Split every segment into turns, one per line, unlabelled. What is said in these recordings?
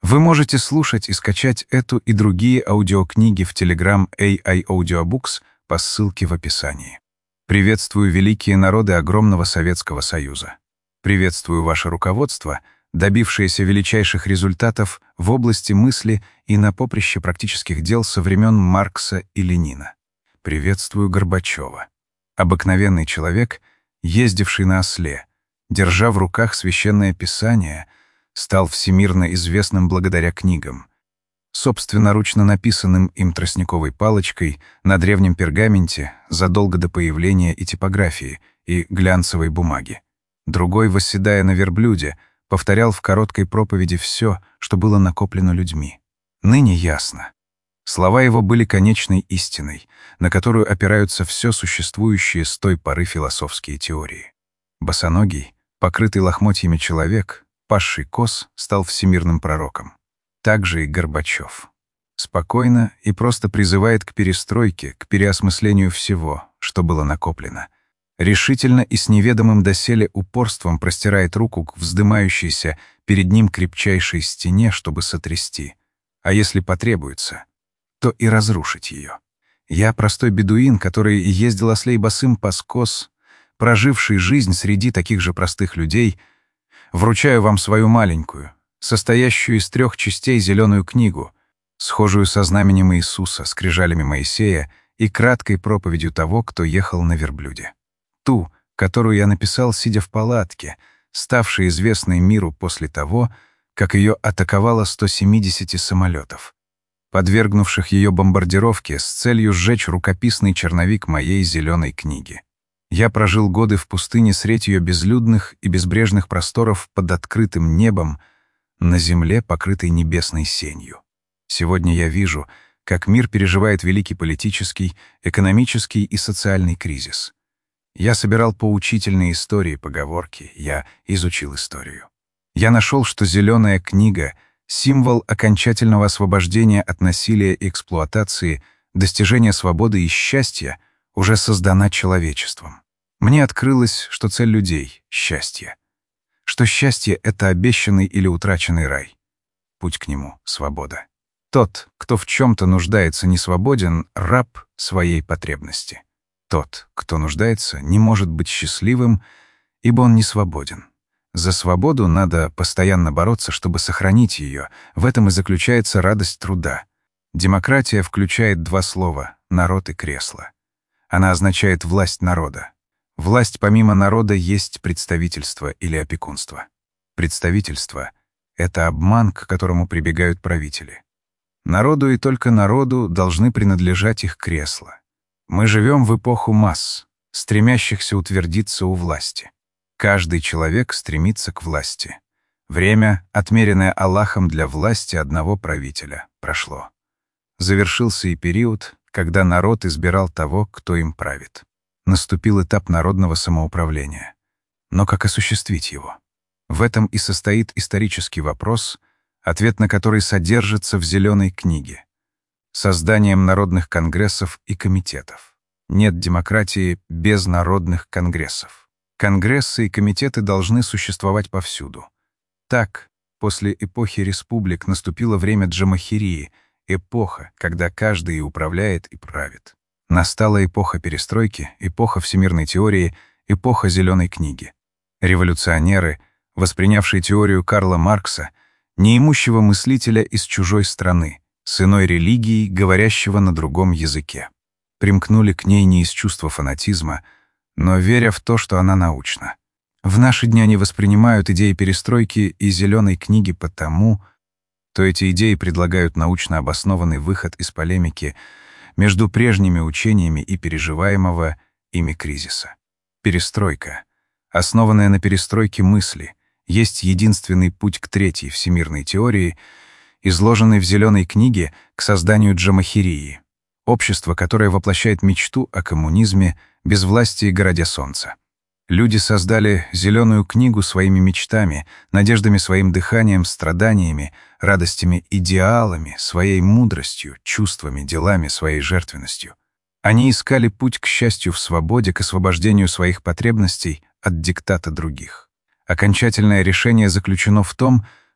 Вы можете слушать и скачать эту и другие аудиокниги в Telegram AI Audiobooks по ссылке в описании. Приветствую великие народы огромного Советского Союза. Приветствую ваше руководство, добившееся величайших результатов в области мысли и на поприще практических дел со времен Маркса и Ленина. Приветствую Горбачева. Обыкновенный человек, ездивший на осле, держа в руках священное писание, стал всемирно известным благодаря книгам, собственноручно написанным им тростниковой палочкой на древнем пергаменте задолго до появления и типографии, и глянцевой бумаги. Другой, восседая на верблюде, повторял в короткой проповеди все, что было накоплено людьми. Ныне ясно. Слова его были конечной истиной, на которую опираются все существующие с той поры философские теории. Босоногий, покрытый лохмотьями человек, пасший коз, стал всемирным пророком. Так же и Горбачев. Спокойно и просто призывает к перестройке, к переосмыслению всего, что было накоплено. Решительно и с неведомым доселе упорством простирает руку к вздымающейся перед ним крепчайшей стене, чтобы сотрясти, а если потребуется, то и разрушить ее. Я простой бедуин, который ездил ослей босым по скос, проживший жизнь среди таких же простых людей, вручаю вам свою маленькую, состоящую из 3 частей зеленую книгу, схожую со знаменем Иисуса, скрижалями Моисея и краткой проповедью того, кто ехал на верблюде. Ту, которую я написал, сидя в палатке, ставшей известной миру после того, как ее атаковало 170 самолетов, подвергнувших ее бомбардировке с целью сжечь рукописный черновик моей зеленой книги. Я прожил годы в пустыне средь ее безлюдных и безбрежных просторов под открытым небом, на земле, покрытой небесной сенью. Сегодня я вижу, как мир переживает великий политический, экономический и социальный кризис. Я собирал поучительные истории, поговорки, я изучил историю. Я нашел, что зеленая книга — символ окончательного освобождения от насилия и эксплуатации, достижения свободы и счастья уже создана человечеством. Мне открылось, что цель людей — счастье. Что счастье — это обещанный или утраченный рай. Путь к нему — свобода. Тот, кто в чем-то нуждается, не свободен, раб своей потребности. Тот, кто нуждается, не может быть счастливым, ибо он не свободен. За свободу надо постоянно бороться, чтобы сохранить ее. В этом и заключается радость труда. Демократия включает 2 слова — народ и кресло. Она означает власть народа. Власть помимо народа есть представительство или опекунство. Представительство — это обман, к которому прибегают правители. Народу и только народу должны принадлежать их кресла. Мы живем в эпоху масс, стремящихся утвердиться у власти. Каждый человек стремится к власти. Время, отмеренное Аллахом для власти одного правителя, прошло. Завершился и период, когда народ избирал того, кто им правит. Наступил этап народного самоуправления. Но как осуществить его? В этом и состоит исторический вопрос, ответ на который содержится в зеленой книге. Созданием народных конгрессов и комитетов. Нет демократии без народных конгрессов. Конгрессы и комитеты должны существовать повсюду. Так, после эпохи республик наступило время джамахирии, эпоха, когда каждый и управляет, и правит. Настала эпоха перестройки, эпоха всемирной теории, эпоха зеленой книги. Революционеры, воспринявшие теорию Карла Маркса, неимущего мыслителя из чужой страны, с иной религией, говорящего на другом языке. Примкнули к ней не из чувства фанатизма, но веря в то, что она научна. В наши дни они воспринимают идеи перестройки и зеленой книги потому, что эти идеи предлагают научно обоснованный выход из полемики между прежними учениями и переживаемого ими кризиса. Перестройка, основанная на перестройке мысли, есть единственный путь к 3-й всемирной теории, изложенной в зеленой книге к созданию джамахирии, общество, которое воплощает мечту о коммунизме, безвластии городя солнца. Люди создали зеленую книгу своими мечтами, надеждами своим дыханием, страданиями, радостями, идеалами, своей мудростью, чувствами, делами, своей жертвенностью. Они искали путь к счастью в свободе, к освобождению своих потребностей от диктата других. Окончательное решение заключено в том,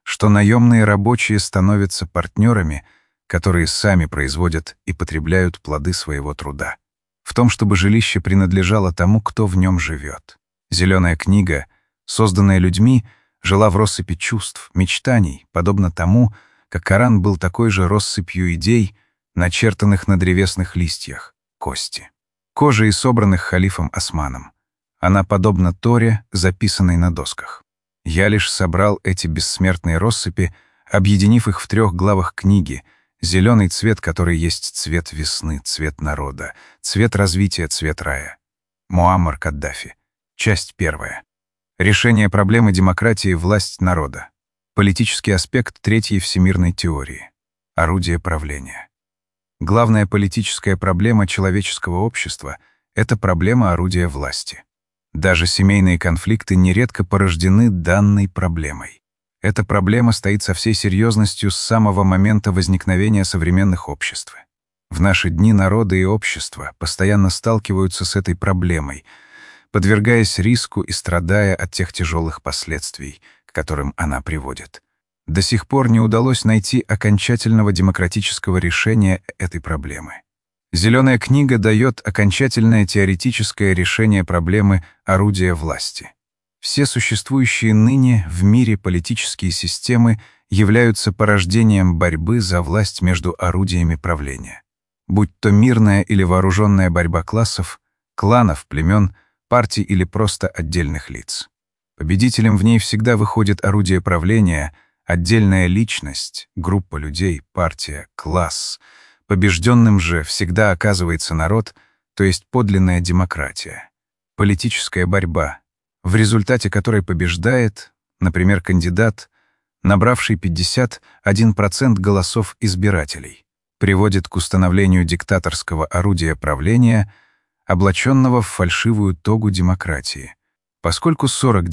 что наемные рабочие становятся партнерами, которые сами производят и потребляют плоды своего труда. В том, чтобы жилище принадлежало тому, кто в нем живет. Зеленая книга, созданная людьми, жила в россыпи чувств, мечтаний, подобно тому, как Коран был такой же россыпью идей, начертанных на древесных листьях, кости. Кожи и собранных халифом Османом. Она подобна Торе, записанной на досках. Я лишь собрал эти бессмертные россыпи, объединив их в 3 главах книги: зеленый цвет, который есть цвет весны, цвет народа, цвет развития, цвет рая. Муаммар Каддафи. Часть 1. Решение проблемы демократии, власть народа. Политический аспект третьей всемирной теории. Орудие правления. Главная политическая проблема человеческого общества — это проблема орудия власти. Даже семейные конфликты нередко порождены данной проблемой. Эта проблема стоит со всей серьезностью с самого момента возникновения современных обществ. В наши дни народы и общества постоянно сталкиваются с этой проблемой, подвергаясь риску и страдая от тех тяжелых последствий, к которым она приводит. До сих пор не удалось найти окончательного демократического решения этой проблемы. Зеленая книга дает окончательное теоретическое решение проблемы орудия власти. Все существующие ныне в мире политические системы являются порождением борьбы за власть между орудиями правления. Будь то мирная или вооруженная борьба классов, кланов, племен, партий или просто отдельных лиц. Победителем в ней всегда выходит орудие правления, отдельная личность, группа людей, партия, класс. Побежденным же всегда оказывается народ, то есть подлинная демократия. Политическая борьба, в результате которой побеждает, например, кандидат, набравший 51% голосов избирателей, приводит к установлению диктаторского орудия правления, облаченного в фальшивую тогу демократии, поскольку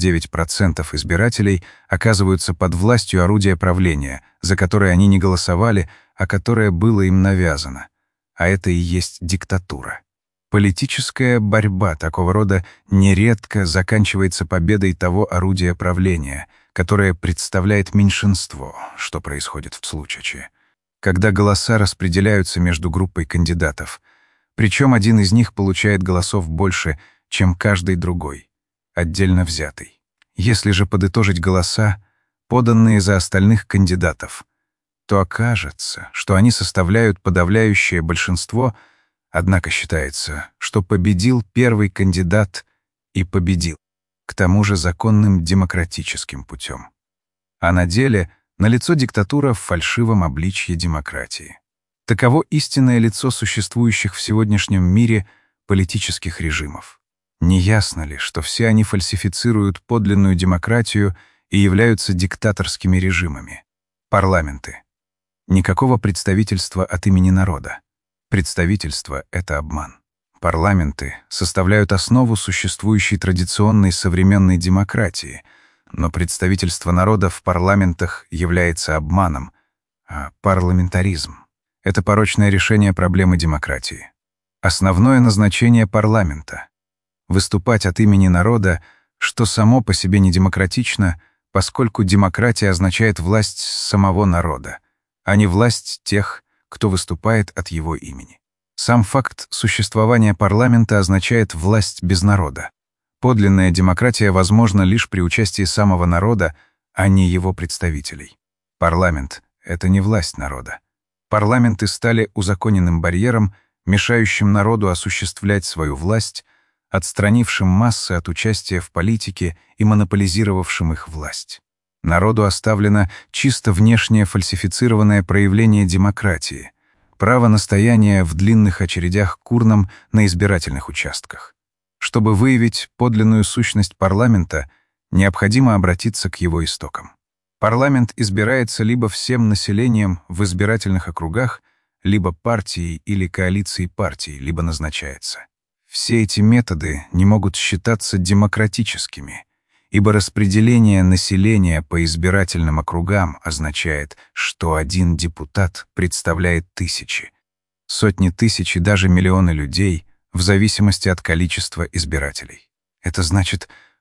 49% избирателей оказываются под властью орудия правления, за которое они не голосовали, а которое было им навязано. А это и есть диктатура. Политическая борьба такого рода нередко заканчивается победой того орудия правления, которое представляет меньшинство, что происходит в случае, когда голоса распределяются между группой кандидатов, причем один из них получает голосов больше, чем каждый другой, отдельно взятый. Если же подытожить голоса, поданные за остальных кандидатов, то окажется, что они составляют подавляющее большинство, однако считается, что победил первый кандидат и победил, к тому же законным демократическим путем. А на деле налицо диктатура в фальшивом обличье демократии. Таково истинное лицо существующих в сегодняшнем мире политических режимов. Не ясно ли, что все они фальсифицируют подлинную демократию и являются диктаторскими режимами? Парламенты. Никакого представительства от имени народа. Представительство — это обман. Парламенты составляют основу существующей традиционной современной демократии, но представительство народа в парламентах является обманом, а парламентаризм — это порочное решение проблемы демократии. Основное назначение парламента — выступать от имени народа, что само по себе не демократично, поскольку демократия означает власть самого народа, а не власть тех, кто выступает от его имени. Сам факт существования парламента означает власть без народа. Подлинная демократия возможна лишь при участии самого народа, а не его представителей. Парламент — это не власть народа. Парламенты стали узаконенным барьером, мешающим народу осуществлять свою власть, отстранившим массы от участия в политике и монополизировавшим их власть. Народу оставлено чисто внешнее фальсифицированное проявление демократии, право на стояние в длинных очередях к урнам на избирательных участках. Чтобы выявить подлинную сущность парламента, необходимо обратиться к его истокам. Парламент избирается либо всем населением в избирательных округах, либо партией или коалицией партий, либо назначается. Все эти методы не могут считаться демократическими, ибо распределение населения по избирательным округам означает, что один депутат представляет тысячи, сотни тысяч и даже миллионы людей в зависимости от количества избирателей. Это значит,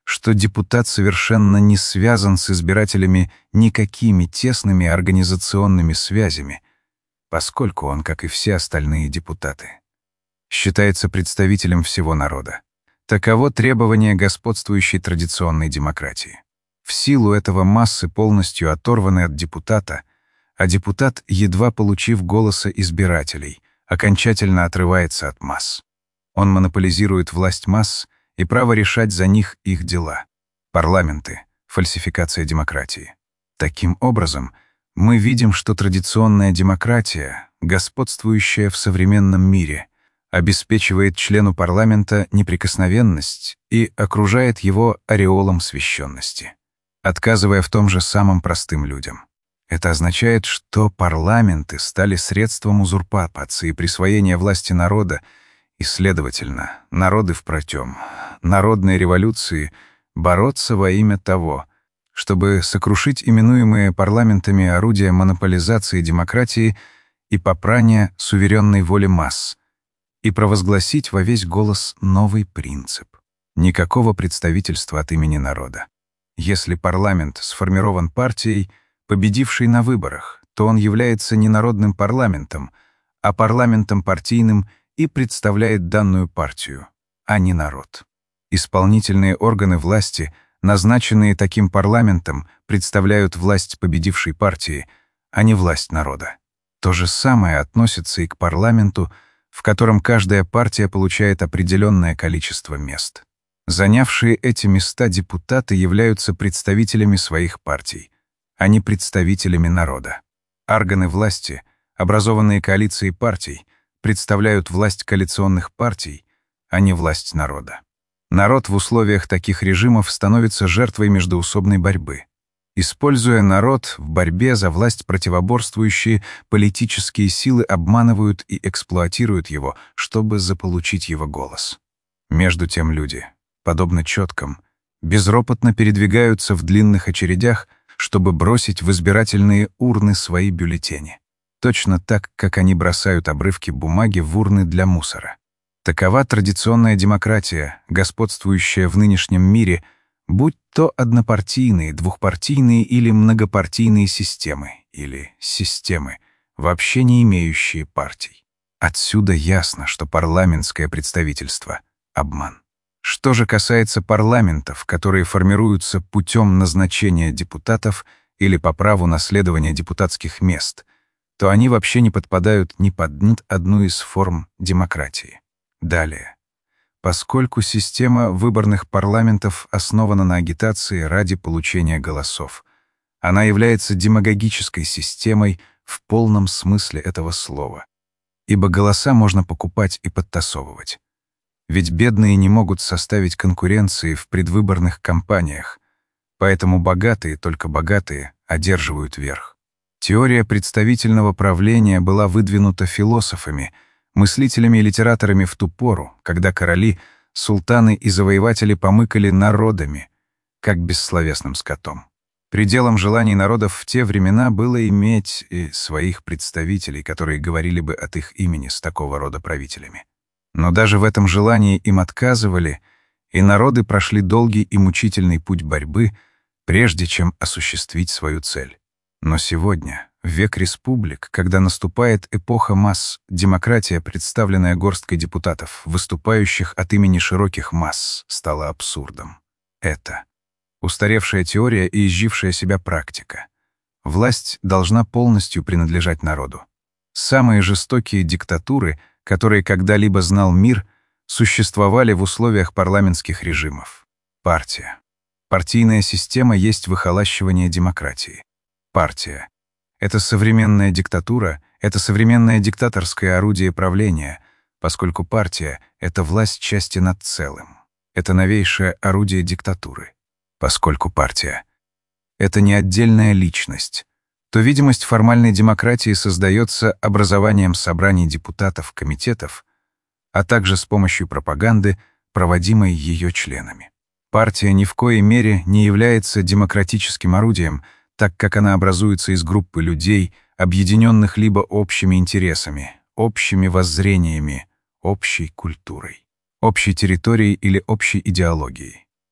что депутат совершенно не связан с избирателями никакими тесными организационными связями, поскольку он, как и все остальные депутаты, считается представителем всего народа. Таково требование господствующей традиционной демократии. В силу этого массы полностью оторваны от депутата, а депутат, едва получив голоса избирателей, окончательно отрывается от масс. Он монополизирует власть масс и право решать за них их дела. Парламенты — фальсификация демократии. Таким образом, мы видим, что традиционная демократия, господствующая в современном мире, обеспечивает члену парламента неприкосновенность и окружает его ореолом священности, отказывая в том же самым простым людям. Это означает, что парламенты стали средством узурпации и присвоения власти народа, и, следовательно, народы впротем, народные революции бороться во имя того, чтобы сокрушить именуемые парламентами орудия монополизации демократии и попрания суверенной воли масс, и провозгласить во весь голос новый принцип — никакого представительства от имени народа. Если парламент сформирован партией, победившей на выборах, то он является не народным парламентом, а парламентом партийным и представляет данную партию, а не народ. Исполнительные органы власти, назначенные таким парламентом, представляют власть победившей партии, а не власть народа. То же самое относится и к парламенту, в котором каждая партия получает определенное количество мест. Занявшие эти места депутаты являются представителями своих партий, а не представителями народа. Органы власти, образованные коалицией партий, представляют власть коалиционных партий, а не власть народа. Народ в условиях таких режимов становится жертвой междоусобной борьбы. Используя народ в борьбе за власть, противоборствующие политические силы обманывают и эксплуатируют его, чтобы заполучить его голос. Между тем люди, подобно четкам, безропотно передвигаются в длинных очередях, чтобы бросить в избирательные урны свои бюллетени. Точно так, как они бросают обрывки бумаги в урны для мусора. Такова традиционная демократия, господствующая в нынешнем мире, будь то однопартийные, двухпартийные или многопартийные системы, или системы, вообще не имеющие партий. Отсюда ясно, что парламентское представительство — обман. Что же касается парламентов, которые формируются путем назначения депутатов или по праву наследования депутатских мест, то они вообще не подпадают ни под одну из форм демократии. Далее. Поскольку система выборных парламентов основана на агитации ради получения голосов, она является демагогической системой в полном смысле этого слова, ибо голоса можно покупать и подтасовывать. Ведь бедные не могут составить конкуренции в предвыборных кампаниях, поэтому богатые, только богатые, одерживают верх. Теория представительного правления была выдвинута философами, мыслителями и литераторами в ту пору, когда короли, султаны и завоеватели помыкали народами, как бессловесным скотом. Пределом желаний народов в те времена было иметь и своих представителей, которые говорили бы от их имени с такого рода правителями. Но даже в этом желании им отказывали, и народы прошли долгий и мучительный путь борьбы, прежде чем осуществить свою цель. Но сегодня, в век республик, когда наступает эпоха масс, демократия, представленная горсткой депутатов, выступающих от имени широких масс, стала абсурдом. Это устаревшая теория и изжившая себя практика. Власть должна полностью принадлежать народу. Самые жестокие диктатуры, которые когда-либо знал мир, существовали в условиях парламентских режимов. Партия. Партийная система есть выхолащивание демократии. Партия — это современная диктатура, это современное диктаторское орудие правления, поскольку партия — это власть части над целым. Это новейшее орудие диктатуры. Поскольку партия — это не отдельная личность, то видимость формальной демократии создается образованием собраний депутатов, комитетов, а также с помощью пропаганды, проводимой ее членами. Партия ни в коей мере не является демократическим орудием, так как она образуется из группы людей, объединенных либо общими интересами, общими воззрениями, общей культурой, общей территорией или общей идеологией.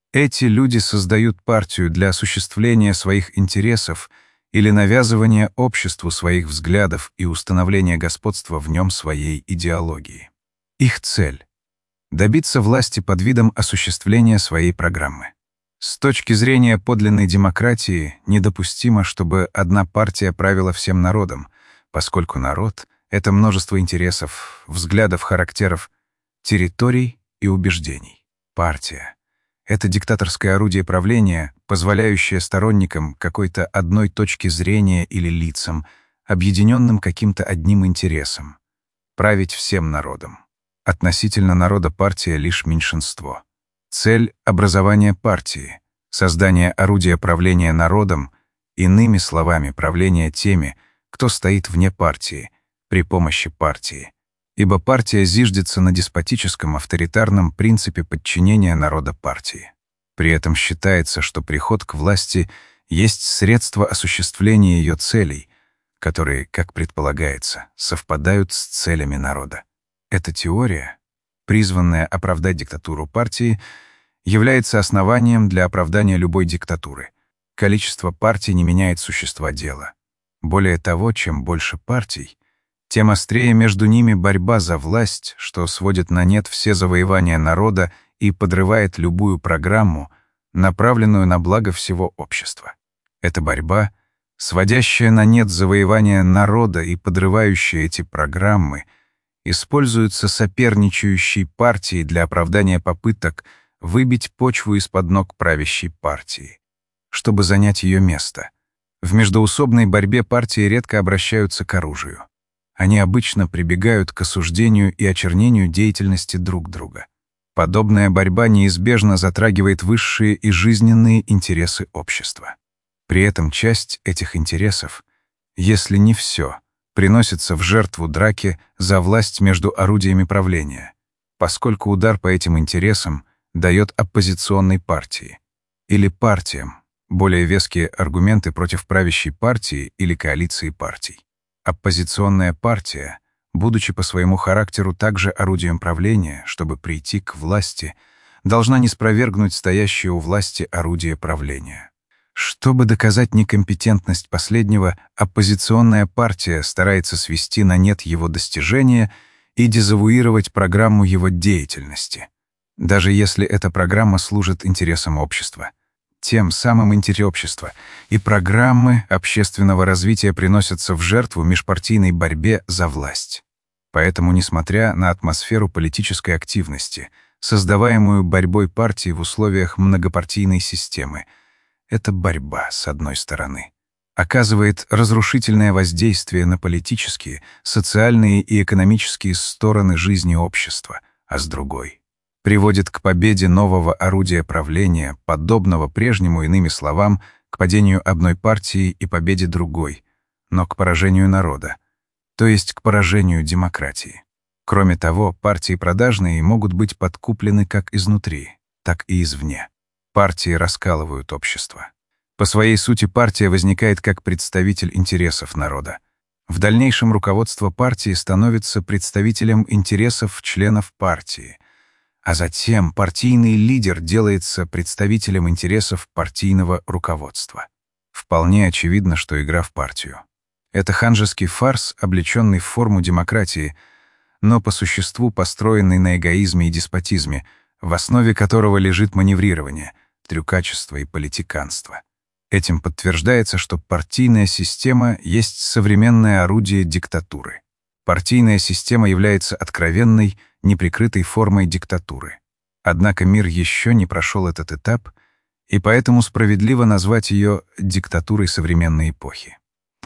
Эти люди создают партию для осуществления своих интересов или навязывания обществу своих взглядов и установления господства в нем своей идеологии. Их цель — добиться власти под видом осуществления своей программы. С точки зрения подлинной демократии недопустимо, чтобы одна партия правила всем народом, поскольку народ — это множество интересов, взглядов, характеров, территорий и убеждений. Партия — это диктаторское орудие правления, позволяющее сторонникам какой-то одной точки зрения или лицам, объединенным каким-то одним интересом, править всем народом. Относительно народа партия — лишь меньшинство. Цель — образования партии, создание орудия правления народом, иными словами, правление теми, кто стоит вне партии, при помощи партии. Ибо партия зиждется на деспотическом авторитарном принципе подчинения народа партии. При этом считается, что приход к власти есть средство осуществления ее целей, которые, как предполагается, совпадают с целями народа. Эта теория, призванная оправдать диктатуру партии, является основанием для оправдания любой диктатуры. Количество партий не меняет существа дела. Более того, чем больше партий, тем острее между ними борьба за власть, что сводит на нет все завоевания народа и подрывает любую программу, направленную на благо всего общества. Эта борьба, сводящая на нет завоевания народа и подрывающая эти программы, используется соперничающей партией для оправдания попыток выбить почву из-под ног правящей партии, чтобы занять ее место. В междоусобной борьбе партии редко обращаются к оружию. Они обычно прибегают к осуждению и очернению деятельности друг друга. Подобная борьба неизбежно затрагивает высшие и жизненные интересы общества. При этом часть этих интересов, если не все, приносится в жертву драке за власть между орудиями правления, поскольку удар по этим интересам дает оппозиционной партии или партиям более веские аргументы против правящей партии или коалиции партий. Оппозиционная партия, будучи по своему характеру также орудием правления, чтобы прийти к власти, должна не спровергнуть стоящее у власти орудие правления. Чтобы доказать некомпетентность последнего, оппозиционная партия старается свести на нет его достижения и дезавуировать программу его деятельности, даже если эта программа служит интересам общества. Тем самым интересы общества и программы общественного развития приносятся в жертву межпартийной борьбе за власть. Поэтому, несмотря на атмосферу политической активности, создаваемую борьбой партий в условиях многопартийной системы, эта борьба, с одной стороны, оказывает разрушительное воздействие на политические, социальные и экономические стороны жизни общества, а с другой приводит к победе нового орудия правления, подобного прежнему, иными словам, к падению одной партии и победе другой, но к поражению народа, то есть к поражению демократии. Кроме того, партии продажные могут быть подкуплены как изнутри, так и извне. Партии раскалывают общество. По своей сути партия возникает как представитель интересов народа. В дальнейшем руководство партии становится представителем интересов членов партии, а затем партийный лидер делается представителем интересов партийного руководства. Вполне очевидно, что игра в партию — это ханжеский фарс, облеченный в форму демократии, но по существу построенный на эгоизме и деспотизме, в основе которого лежит маневрирование, трюкачество и политиканство. Этим подтверждается, что партийная система есть современное орудие диктатуры. Партийная система является откровенной, неприкрытой формой диктатуры. Однако мир еще не прошел этот этап, и поэтому справедливо назвать ее диктатурой современной эпохи.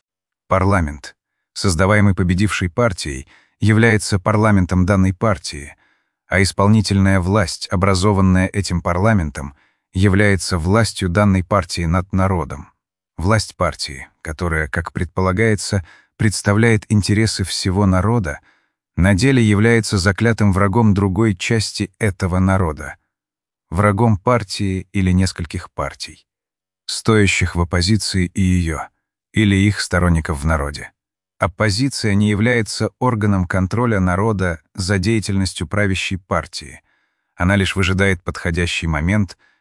Парламент, создаваемый победившей партией, является парламентом данной партии, а исполнительная власть, образованная этим парламентом, является властью данной партии над народом. Власть партии, которая, как предполагается, представляет интересы всего народа, на деле является заклятым врагом другой части этого народа, врагом партии или нескольких партий, стоящих в оппозиции и ее, или их сторонников в народе. Оппозиция не является органом контроля народа за деятельностью правящей партии. Она лишь выжидает подходящий момент,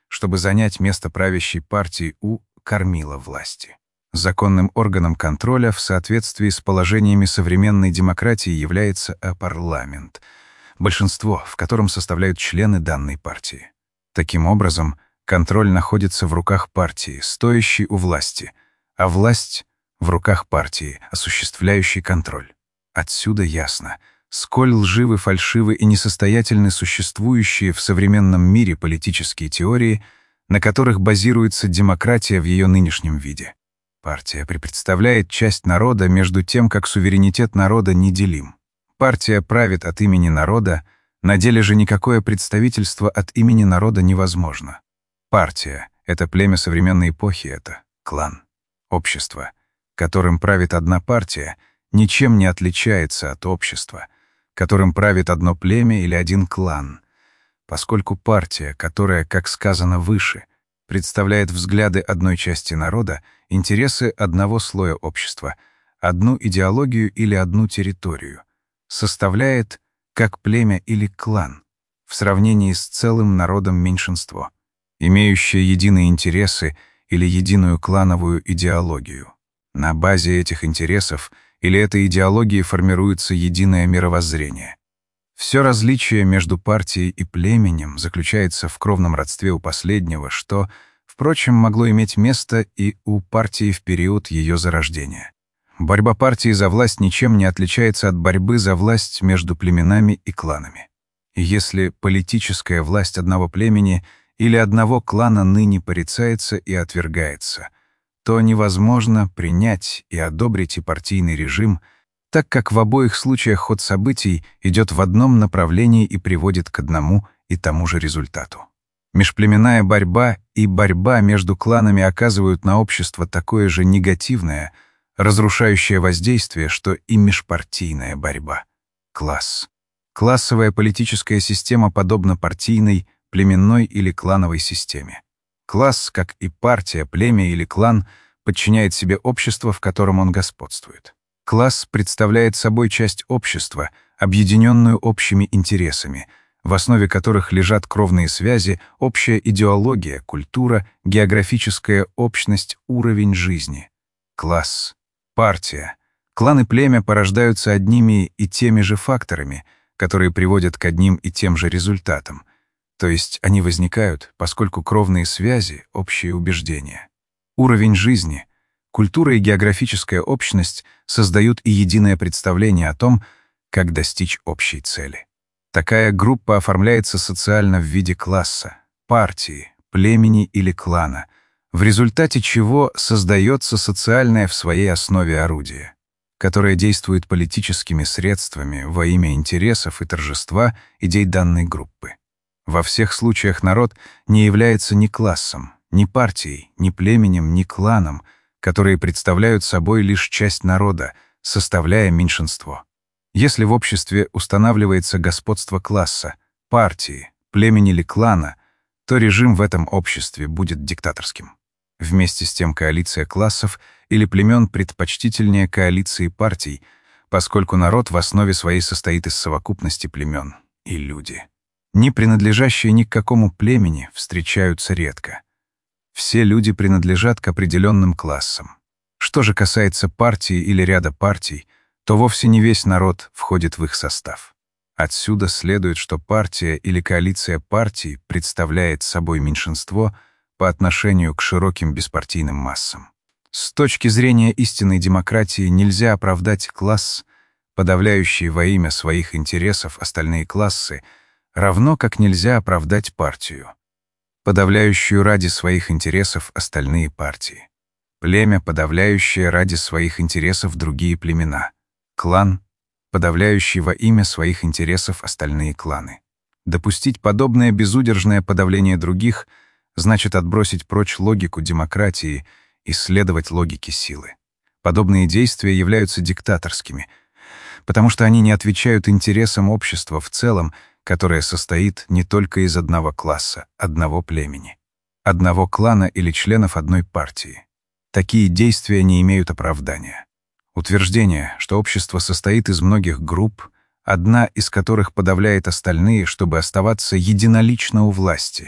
чтобы занять место правящей партии у кормила власти. Законным органом контроля в соответствии с положениями современной демократии является парламент, большинство, в котором составляют члены данной партии. Таким образом, контроль находится в руках партии, стоящей у власти, а власть — в руках партии, осуществляющей контроль. Отсюда ясно, сколь лживы, фальшивы и несостоятельны существующие в современном мире политические теории, на которых базируется демократия в ее нынешнем виде. Партия представляет часть народа, между тем, как суверенитет народа неделим. Партия правит от имени народа, на деле же никакое представительство от имени народа невозможно. Партия — это племя современной эпохи, это клан. Общество, которым правит одна партия, ничем не отличается от общества, которым правит одно племя или один клан, поскольку партия, которая, как сказано выше, представляет взгляды одной части народа, интересы одного слоя общества, одну идеологию или одну территорию, составляет, как племя или клан, в сравнении с целым народом меньшинство, имеющее единые интересы или единую клановую идеологию. На базе этих интересов или этой идеологии формируется единое мировоззрение. Все различие между партией и племенем заключается в кровном родстве у последнего, что, впрочем, могло иметь место и у партии в период ее зарождения. Борьба партии за власть ничем не отличается от борьбы за власть между племенами и кланами. И если политическая власть одного племени или одного клана ныне порицается и отвергается, то невозможно принять и одобрить и партийный режим, так как в обоих случаях ход событий идет в одном направлении и приводит к одному и тому же результату. Межплеменная борьба и борьба между кланами оказывают на общество такое же негативное, разрушающее воздействие, что и межпартийная борьба. Класс. Классовая политическая система подобна партийной, племенной или клановой системе. Класс, как и партия, племя или клан, подчиняет себе общество, в котором он господствует. Класс представляет собой часть общества, объединенную общими интересами, в основе которых лежат кровные связи, общая идеология, культура, географическая общность, уровень жизни. Класс, партия, клан и племя порождаются одними и теми же факторами, которые приводят к одним и тем же результатам. То есть они возникают, поскольку кровные связи — общие убеждения. Уровень жизни, культура и географическая общность создают и единое представление о том, как достичь общей цели. Такая группа оформляется социально в виде класса, партии, племени или клана, в результате чего создается социальное в своей основе орудие, которое действует политическими средствами во имя интересов и торжества идей данной группы. Во всех случаях народ не является ни классом, ни партией, ни племенем, ни кланом, которые представляют собой лишь часть народа, составляя меньшинство. Если в обществе устанавливается господство класса, партии, племени или клана, то режим в этом обществе будет диктаторским. Вместе с тем коалиция классов или племен предпочтительнее коалиции партий, поскольку народ в основе своей состоит из совокупности племен, и люди, не принадлежащие ни к какому племени, встречаются редко. Все люди принадлежат к определенным классам. Что же касается партии или ряда партий, то вовсе не весь народ входит в их состав. Отсюда следует, что партия или коалиция партий представляет собой меньшинство по отношению к широким беспартийным массам. С точки зрения истинной демократии нельзя оправдать класс, подавляющий во имя своих интересов остальные классы, равно как нельзя оправдать партию, подавляющую ради своих интересов остальные партии, племя, подавляющее ради своих интересов другие племена, клан, подавляющий во имя своих интересов остальные кланы. Допустить подобное безудержное подавление других значит отбросить прочь логику демократии и следовать логике силы. Подобные действия являются диктаторскими, потому что они не отвечают интересам общества в целом, которое состоит не только из одного класса, одного племени, одного клана или членов одной партии. Такие действия не имеют оправдания. Утверждение, что общество состоит из многих групп, одна из которых подавляет остальные, чтобы оставаться единолично у власти,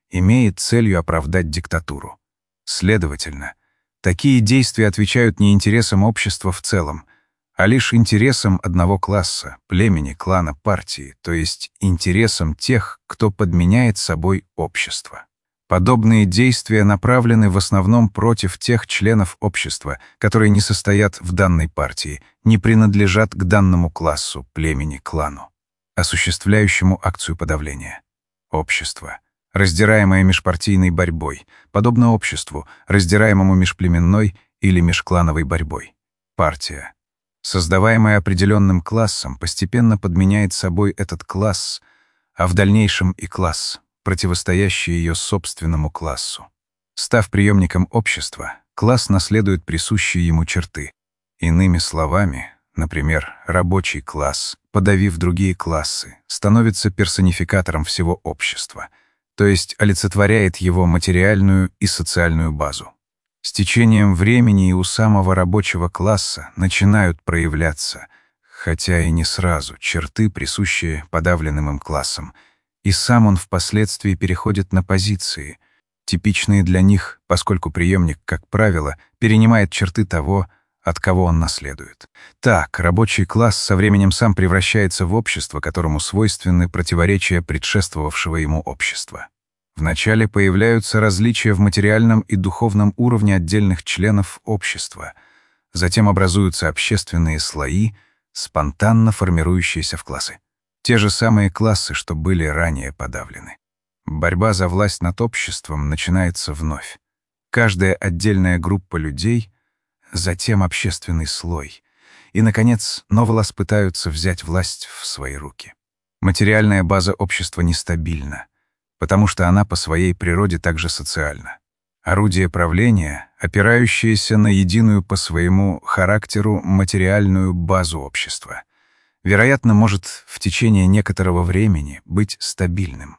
имеет целью оправдать диктатуру. Следовательно, такие действия отвечают не интересам общества в целом, а лишь интересам одного класса, племени, клана, партии, то есть интересам тех, кто подменяет собой общество. Подобные действия направлены в основном против тех членов общества, которые не состоят в данной партии, не принадлежат к данному классу, племени, клану, осуществляющему акцию подавления. Общество, раздираемое межпартийной борьбой, подобно обществу, раздираемому межплеменной или межклановой борьбой. Партия, создаваемая определенным классом, постепенно подменяет собой этот класс, а в дальнейшем и класс, противостоящий ее собственному классу. Став преемником общества, класс наследует присущие ему черты. Иными словами, например, рабочий класс, подавив другие классы, становится персонификатором всего общества, то есть олицетворяет его материальную и социальную базу. С течением времени и у самого рабочего класса начинают проявляться, хотя и не сразу, черты, присущие подавленным им классам, и сам он впоследствии переходит на позиции, типичные для них, поскольку преемник, как правило, перенимает черты того, от кого он наследует. Так, рабочий класс со временем сам превращается в общество, которому свойственны противоречия предшествовавшего ему общества. Вначале появляются различия в материальном и духовном уровне отдельных членов общества, затем образуются общественные слои, спонтанно формирующиеся в классы. Те же самые классы, что были ранее подавлены. Борьба за власть над обществом начинается вновь. Каждая отдельная группа людей, затем общественный слой, и, наконец, новолас пытаются взять власть в свои руки. Материальная база общества нестабильна, потому что она по своей природе также социальна. Орудие правления, опирающееся на единую по своему характеру материальную базу общества, вероятно, может в течение некоторого времени быть стабильным.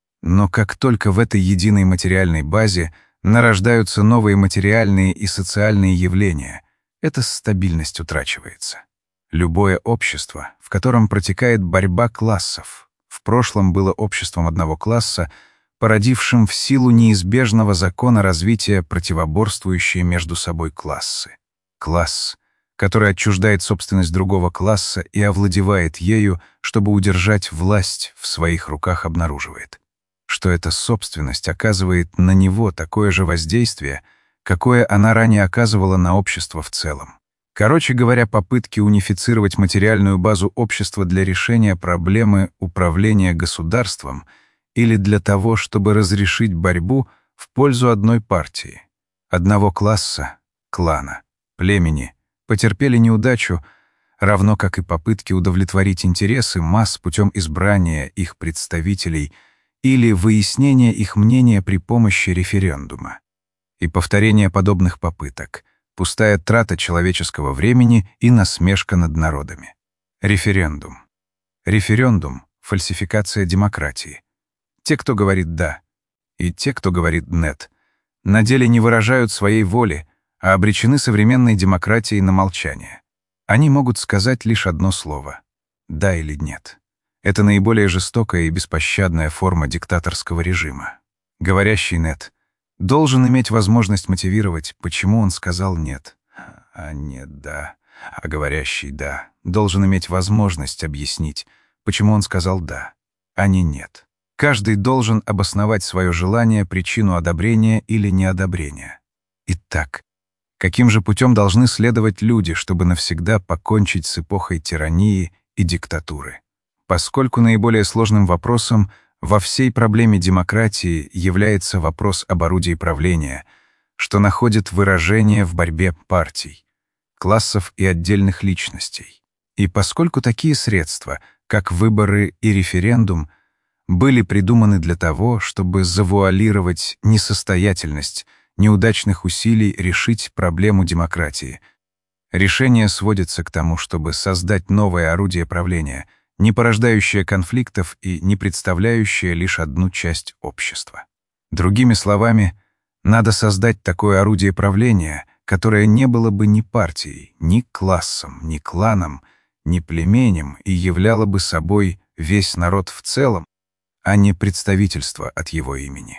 Но как только в этой единой материальной базе нарождаются новые материальные и социальные явления, эта стабильность утрачивается. Любое общество, в котором протекает борьба классов, в прошлом было обществом одного класса, породившим в силу неизбежного закона развития противоборствующие между собой классы. Класс, который отчуждает собственность другого класса и овладевает ею, чтобы удержать власть в своих руках, обнаруживает, что эта собственность оказывает на него такое же воздействие, какое она ранее оказывала на общество в целом. Короче говоря, попытки унифицировать материальную базу общества для решения проблемы управления государством или для того, чтобы разрешить борьбу в пользу одной партии, одного класса, клана, племени, потерпели неудачу, равно как и попытки удовлетворить интересы масс путем избрания их представителей или выяснения их мнения при помощи референдума. И повторение подобных попыток — пустая трата человеческого времени и насмешка над народами. Референдум. Референдум — фальсификация демократии. Те, кто говорит «да», и те, кто говорит «нет», на деле не выражают своей воли, а обречены современной демократией на молчание. Они могут сказать лишь одно слово — «да» или «нет». Это наиболее жестокая и беспощадная форма диктаторского режима. Говорящий «нет» должен иметь возможность мотивировать, почему он сказал «нет», а нет «да», а говорящий «да» должен иметь возможность объяснить, почему он сказал «да», а не «нет». Каждый должен обосновать свое желание, причину одобрения или неодобрения. Итак, каким же путем должны следовать люди, чтобы навсегда покончить с эпохой тирании и диктатуры? Поскольку наиболее сложным вопросом во всей проблеме демократии является вопрос об орудии правления, что находит выражение в борьбе партий, классов и отдельных личностей. И поскольку такие средства, как выборы и референдум, были придуманы для того, чтобы завуалировать несостоятельность неудачных усилий решить проблему демократии, решение сводится к тому, чтобы создать новое орудие правления, не порождающее конфликтов и не представляющее лишь одну часть общества. Другими словами, надо создать такое орудие правления, которое не было бы ни партией, ни классом, ни кланом, ни племенем и являло бы собой весь народ в целом, а не представительство от его имени.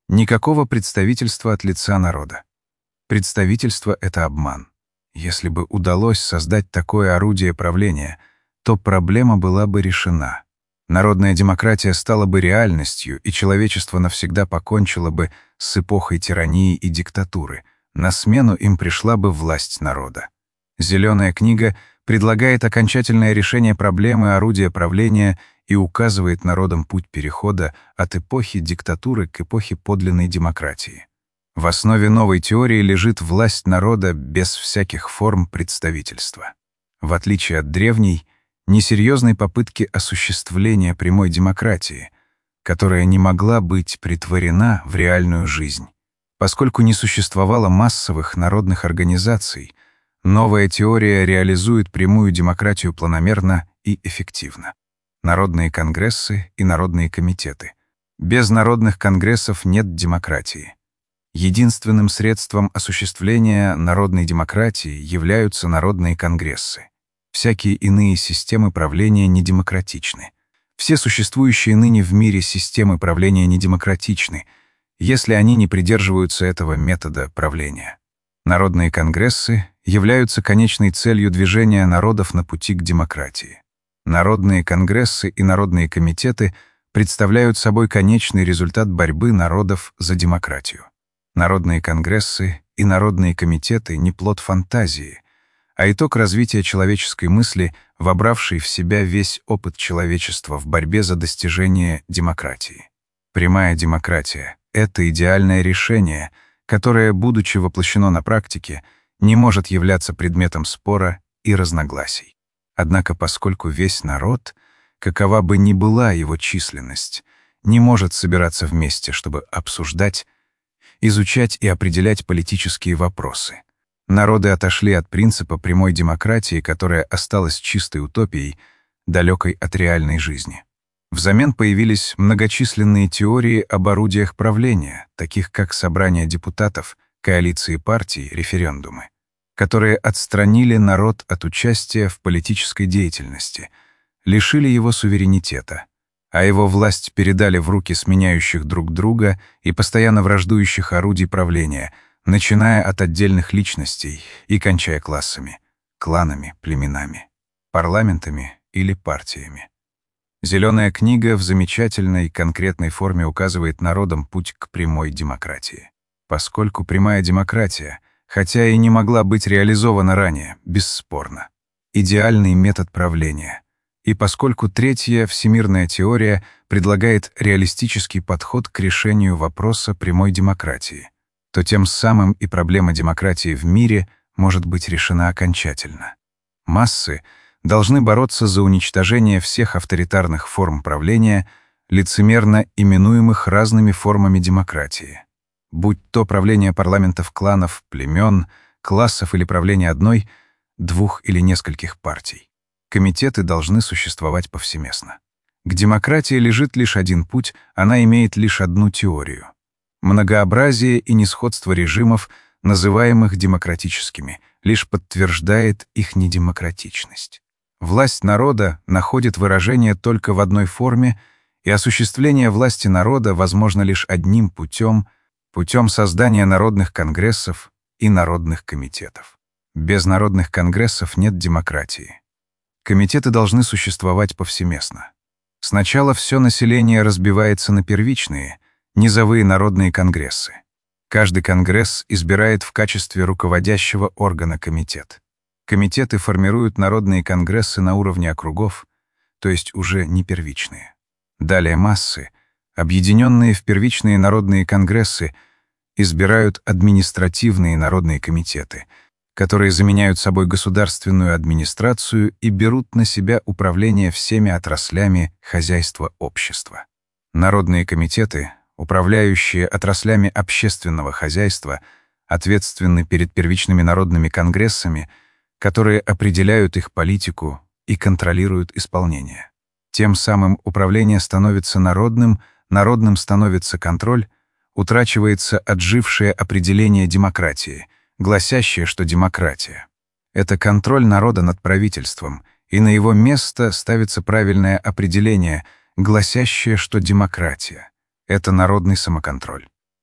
Никакого представительства от лица народа. Представительство — это обман. Если бы удалось создать такое орудие правления, то проблема была бы решена. Народная демократия стала бы реальностью, и человечество навсегда покончило бы с эпохой тирании и диктатуры. На смену им пришла бы власть народа. «Зеленая книга» предлагает окончательное решение проблемы орудия правления и указывает народам путь перехода от эпохи диктатуры к эпохе подлинной демократии. В основе новой теории лежит власть народа без всяких форм представительства. В отличие от древней, несерьезной попытки осуществления прямой демократии, которая не могла быть претворена в реальную жизнь. Поскольку не существовало массовых народных организаций, новая теория реализует прямую демократию планомерно и эффективно. Народные конгрессы и народные комитеты. Без народных конгрессов нет демократии. Единственным средством осуществления народной демократии являются народные конгрессы. Всякие иные системы правления недемократичны. Все существующие ныне в мире системы правления недемократичны, если они не придерживаются этого метода правления. Народные конгрессы являются конечной целью движения народов на пути к демократии. Народные конгрессы и народные комитеты представляют собой конечный результат борьбы народов за демократию. Народные конгрессы и народные комитеты не плод фантазии, а итог развития человеческой мысли, вобравший в себя весь опыт человечества в борьбе за достижение демократии. Прямая демократия — это идеальное решение, которое, будучи воплощено на практике, не может являться предметом спора и разногласий. Однако, поскольку весь народ, какова бы ни была его численность, не может собираться вместе, чтобы обсуждать, изучать и определять политические вопросы, народы отошли от принципа прямой демократии, которая осталась чистой утопией, далекой от реальной жизни. Взамен появились многочисленные теории об орудиях правления, таких как собрания депутатов, коалиции партий, референдумы, которые отстранили народ от участия в политической деятельности, лишили его суверенитета, а его власть передали в руки сменяющих друг друга и постоянно враждующих орудий правления, начиная от отдельных личностей и кончая классами, кланами, племенами, парламентами или партиями. «Зеленая книга» в замечательной конкретной форме указывает народам путь к прямой демократии. Поскольку прямая демократия, хотя и не могла быть реализована ранее, бесспорно, идеальный метод правления, и поскольку третья всемирная теория предлагает реалистический подход к решению вопроса прямой демократии, то тем самым и проблема демократии в мире может быть решена окончательно. Массы должны бороться за уничтожение всех авторитарных форм правления, лицемерно именуемых разными формами демократии. Будь то правление парламентов кланов, племен, классов или правление одной, двух или нескольких партий. Комитеты должны существовать повсеместно. К демократии лежит лишь один путь, она имеет лишь одну теорию. Многообразие и несходство режимов, называемых демократическими, лишь подтверждает их недемократичность. Власть народа находит выражение только в одной форме, и осуществление власти народа возможно лишь одним путем создания народных конгрессов и народных комитетов. Без народных конгрессов нет демократии. Комитеты должны существовать повсеместно. Сначала все население разбивается на первичные, низовые народные конгрессы. Каждый конгресс избирает в качестве руководящего органа комитет. Комитеты формируют народные конгрессы на уровне округов, то есть уже не первичные. Далее массы, объединенные в первичные народные конгрессы, избирают административные народные комитеты, которые заменяют собой государственную администрацию и берут на себя управление всеми отраслями хозяйства общества. Народные комитеты, управляющие отраслями общественного хозяйства, ответственны перед первичными народными конгрессами, которые определяют их политику и контролируют исполнение. Тем самым управление становится народным, народным становится контроль, утрачивается отжившее определение демократии, гласящее, что демократия — это контроль народа над правительством, и на его место ставится правильное определение, гласящее, что демократия — это народный самоконтроль.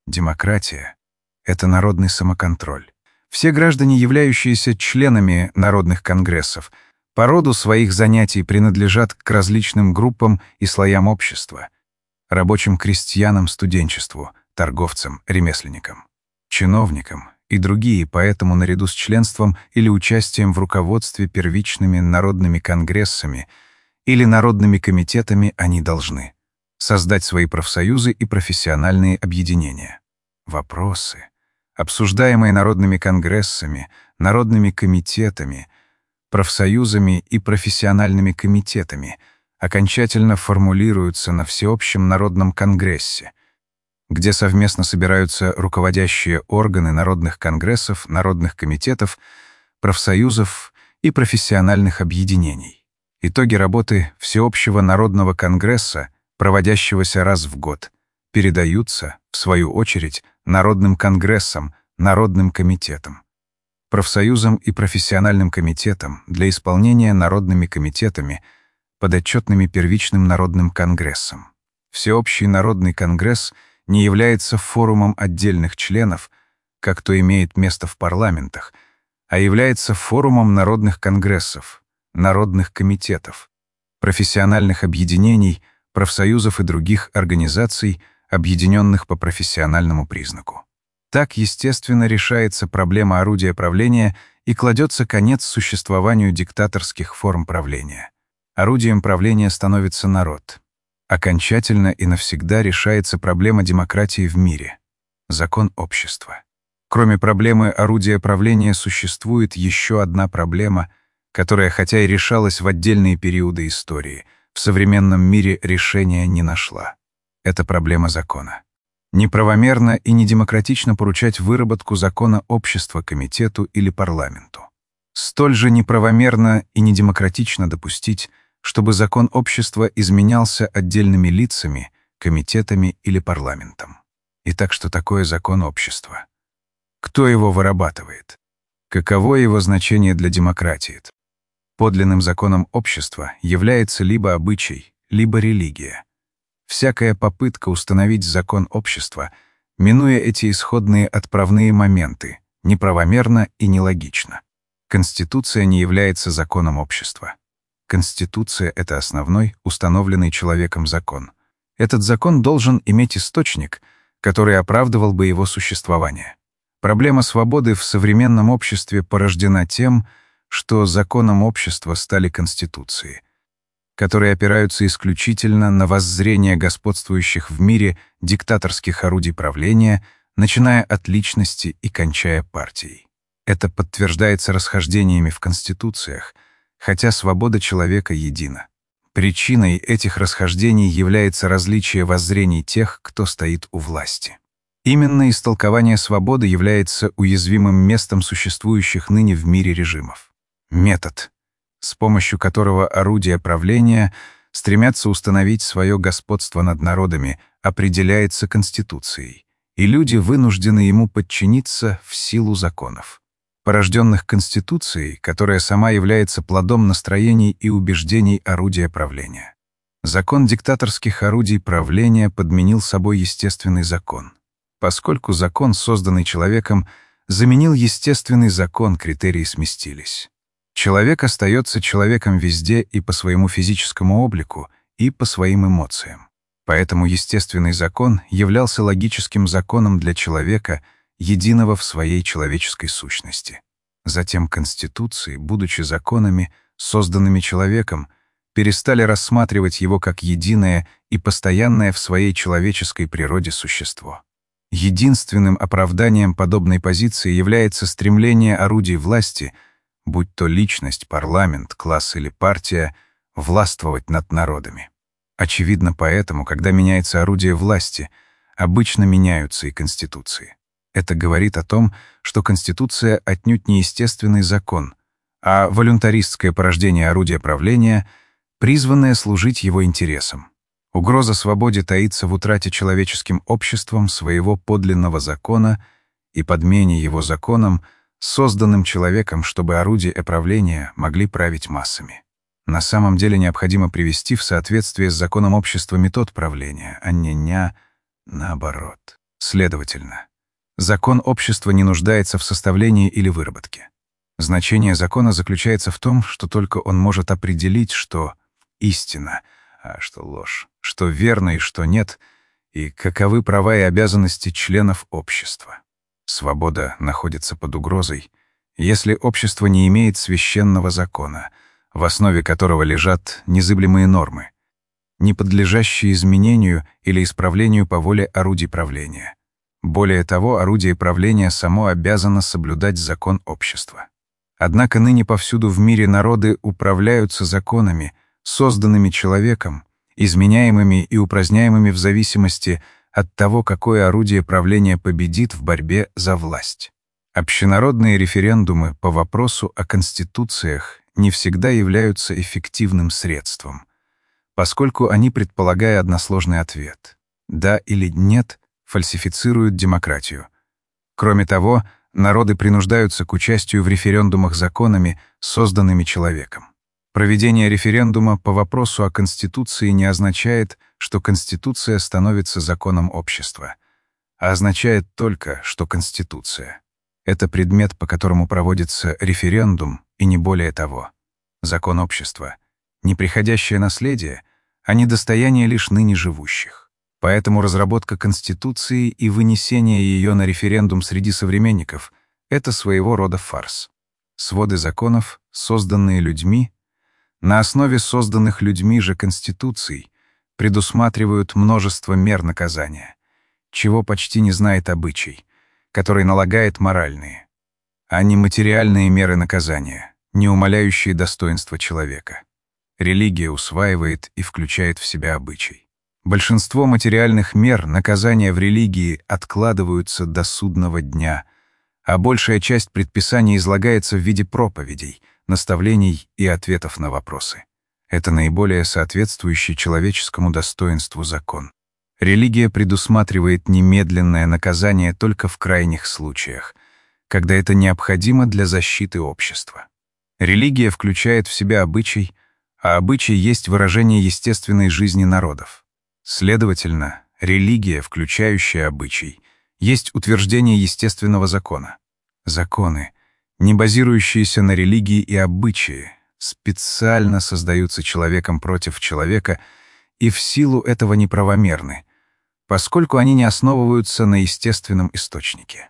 Демократия — это народный самоконтроль. Все граждане, являющиеся членами народных конгрессов, по роду своих занятий принадлежат к различным группам и слоям общества: рабочим, крестьянам, студенчеству, торговцам, ремесленникам, чиновникам и другие, поэтому наряду с членством или участием в руководстве первичными народными конгрессами или народными комитетами они должны создать свои профсоюзы и профессиональные объединения. Вопросы, обсуждаемые народными конгрессами, народными комитетами, профсоюзами и профессиональными комитетами, окончательно формулируются на Всеобщем народном конгрессе, где совместно собираются руководящие органы народных конгрессов, народных комитетов, профсоюзов и профессиональных объединений. Итоги работы Всеобщего народного конгресса, проводящегося раз в год, передаются, в свою очередь, народным конгрессам, народным комитетам, профсоюзам и профессиональным комитетам для исполнения народными комитетами, подотчетными первичным народным конгрессом. Всеобщий народный конгресс не является форумом отдельных членов, как то имеет место в парламентах, а является форумом народных конгрессов, народных комитетов, профессиональных объединений, профсоюзов и других организаций, объединенных по профессиональному признаку. Так, естественно, решается проблема орудия правления и кладется конец существованию диктаторских форм правления. Орудием правления становится народ. Окончательно и навсегда решается проблема демократии в мире. Закон общества. Кроме проблемы орудия правления существует еще одна проблема, которая, хотя и решалась в отдельные периоды истории, в современном мире решения не нашла. Это проблема закона. Неправомерно и недемократично поручать выработку закона общества комитету или парламенту. Столь же неправомерно и недемократично допустить, чтобы закон общества изменялся отдельными лицами, комитетами или парламентом. Итак, что такое закон общества? Кто его вырабатывает? Каково его значение для демократии? Подлинным законом общества является либо обычай, либо религия. Всякая попытка установить закон общества, минуя эти исходные отправные моменты, неправомерна и нелогична. Конституция не является законом общества. Конституция — это основной, установленный человеком закон. Этот закон должен иметь источник, который оправдывал бы его существование. Проблема свободы в современном обществе порождена тем, что законом общества стали конституции, которые опираются исключительно на воззрение господствующих в мире диктаторских орудий правления, начиная от личности и кончая партией. Это подтверждается расхождениями в конституциях, хотя свобода человека едина. Причиной этих расхождений является различие воззрений тех, кто стоит у власти. Именно истолкование свободы является уязвимым местом существующих ныне в мире режимов. Метод, с помощью которого орудия правления стремятся установить свое господство над народами, определяется Конституцией, и люди вынуждены ему подчиниться в силу законов, порожденных Конституцией, которая сама является плодом настроений и убеждений орудия правления. Закон диктаторских орудий правления подменил собой естественный закон. Поскольку закон, созданный человеком, заменил естественный закон, критерии сместились. Человек остается человеком везде и по своему физическому облику, и по своим эмоциям. Поэтому естественный закон являлся логическим законом для человека, единого в своей человеческой сущности. Затем конституции, будучи законами, созданными человеком, перестали рассматривать его как единое и постоянное в своей человеческой природе существо. Единственным оправданием подобной позиции является стремление орудий власти, будь то личность, парламент, класс или партия, властвовать над народами. Очевидно, поэтому, когда меняется орудие власти, обычно меняются и конституции. Это говорит о том, что Конституция отнюдь не естественный закон, а волюнтаристское порождение орудия правления, призванное служить его интересам. Угроза свободе таится в утрате человеческим обществом своего подлинного закона и подмене его законом, созданным человеком, чтобы орудия правления могли править массами. На самом деле необходимо привести в соответствие с законом общества метод правления, а не наоборот. Следовательно, закон общества не нуждается в составлении или выработке. Значение закона заключается в том, что только он может определить, что истина, а что ложь, что верно и что нет, и каковы права и обязанности членов общества. Свобода находится под угрозой, если общество не имеет священного закона, в основе которого лежат незыблемые нормы, не подлежащие изменению или исправлению по воле орудий правления. Более того, орудие правления само обязано соблюдать закон общества. Однако ныне повсюду в мире народы управляются законами, созданными человеком, изменяемыми и упраздняемыми в зависимости от того, какое орудие правления победит в борьбе за власть. Общенародные референдумы по вопросу о конституциях не всегда являются эффективным средством, поскольку они, предполагая односложный ответ «да» или «нет», фальсифицируют демократию. Кроме того, народы принуждаются к участию в референдумах законами, созданными человеком. Проведение референдума по вопросу о Конституции не означает, что Конституция становится законом общества, а означает только, что Конституция — это предмет, по которому проводится референдум, и не более того. Закон общества — неприходящее наследие, а не достояние лишь ныне живущих. Поэтому разработка Конституции и вынесение ее на референдум среди современников — это своего рода фарс. Своды законов, созданные людьми, на основе созданных людьми же конституций, предусматривают множество мер наказания, чего почти не знает обычай, который налагает моральные, а не материальные меры наказания, не умаляющие достоинства человека. Религия усваивает и включает в себя обычай. Большинство материальных мер наказания в религии откладываются до судного дня, а большая часть предписаний излагается в виде проповедей, наставлений и ответов на вопросы. Это наиболее соответствующий человеческому достоинству закон. Религия предусматривает немедленное наказание только в крайних случаях, когда это необходимо для защиты общества. Религия включает в себя обычай, а обычай есть выражение естественной жизни народов. Следовательно, религия, включающая обычай, есть утверждение естественного закона. Законы, не базирующиеся на религии и обычаи, специально создаются человеком против человека и в силу этого неправомерны, поскольку они не основываются на естественном источнике.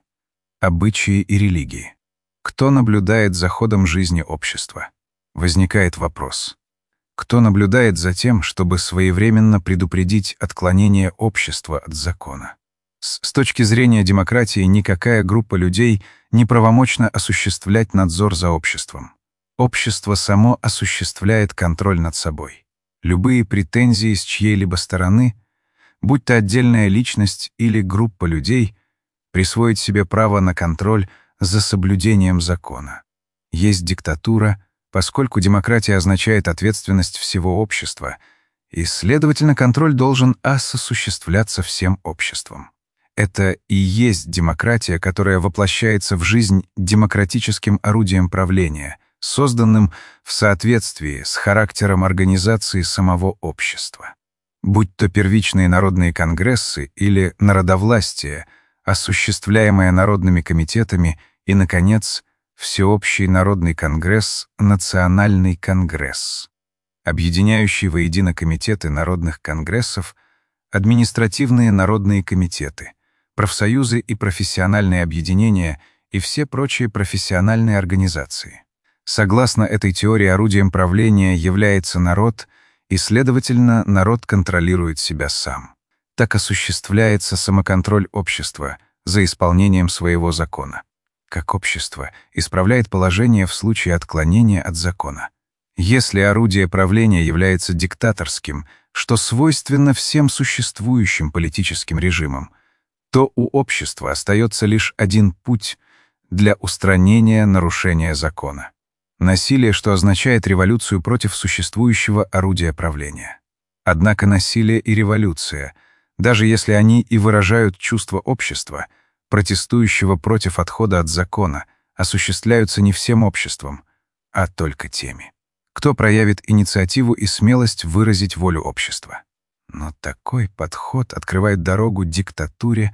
Обычаи и религии. Кто наблюдает за ходом жизни общества? Возникает вопрос. Кто наблюдает за тем, чтобы своевременно предупредить отклонение общества от закона? С точки зрения демократии никакая группа людей не правомочна осуществлять надзор за обществом. Общество само осуществляет контроль над собой. Любые претензии с чьей-либо стороны, будь то отдельная личность или группа людей, присвоить себе право на контроль за соблюдением закона. Есть диктатура, поскольку демократия означает ответственность всего общества, и, следовательно, контроль должен осуществляться всем обществом. Это и есть демократия, которая воплощается в жизнь демократическим орудием правления, созданным в соответствии с характером организации самого общества. Будь то первичные народные конгрессы или народовластие, осуществляемое народными комитетами, и, наконец, Всеобщий народный конгресс, Национальный конгресс, объединяющий воедино комитеты народных конгрессов, административные народные комитеты, профсоюзы и профессиональные объединения и все прочие профессиональные организации. Согласно этой теории, орудием правления является народ, и, следовательно, народ контролирует себя сам. Так осуществляется самоконтроль общества за исполнением своего закона. Как общество исправляет положение в случае отклонения от закона. Если орудие правления является диктаторским, что свойственно всем существующим политическим режимам, то у общества остается лишь один путь для устранения нарушения закона. Насилие, что означает революцию против существующего орудия правления. Однако насилие и революция, даже если они и выражают чувство общества, протестующего против отхода от закона, осуществляются не всем обществом, а только теми, кто проявит инициативу и смелость выразить волю общества. Но такой подход открывает дорогу диктатуре,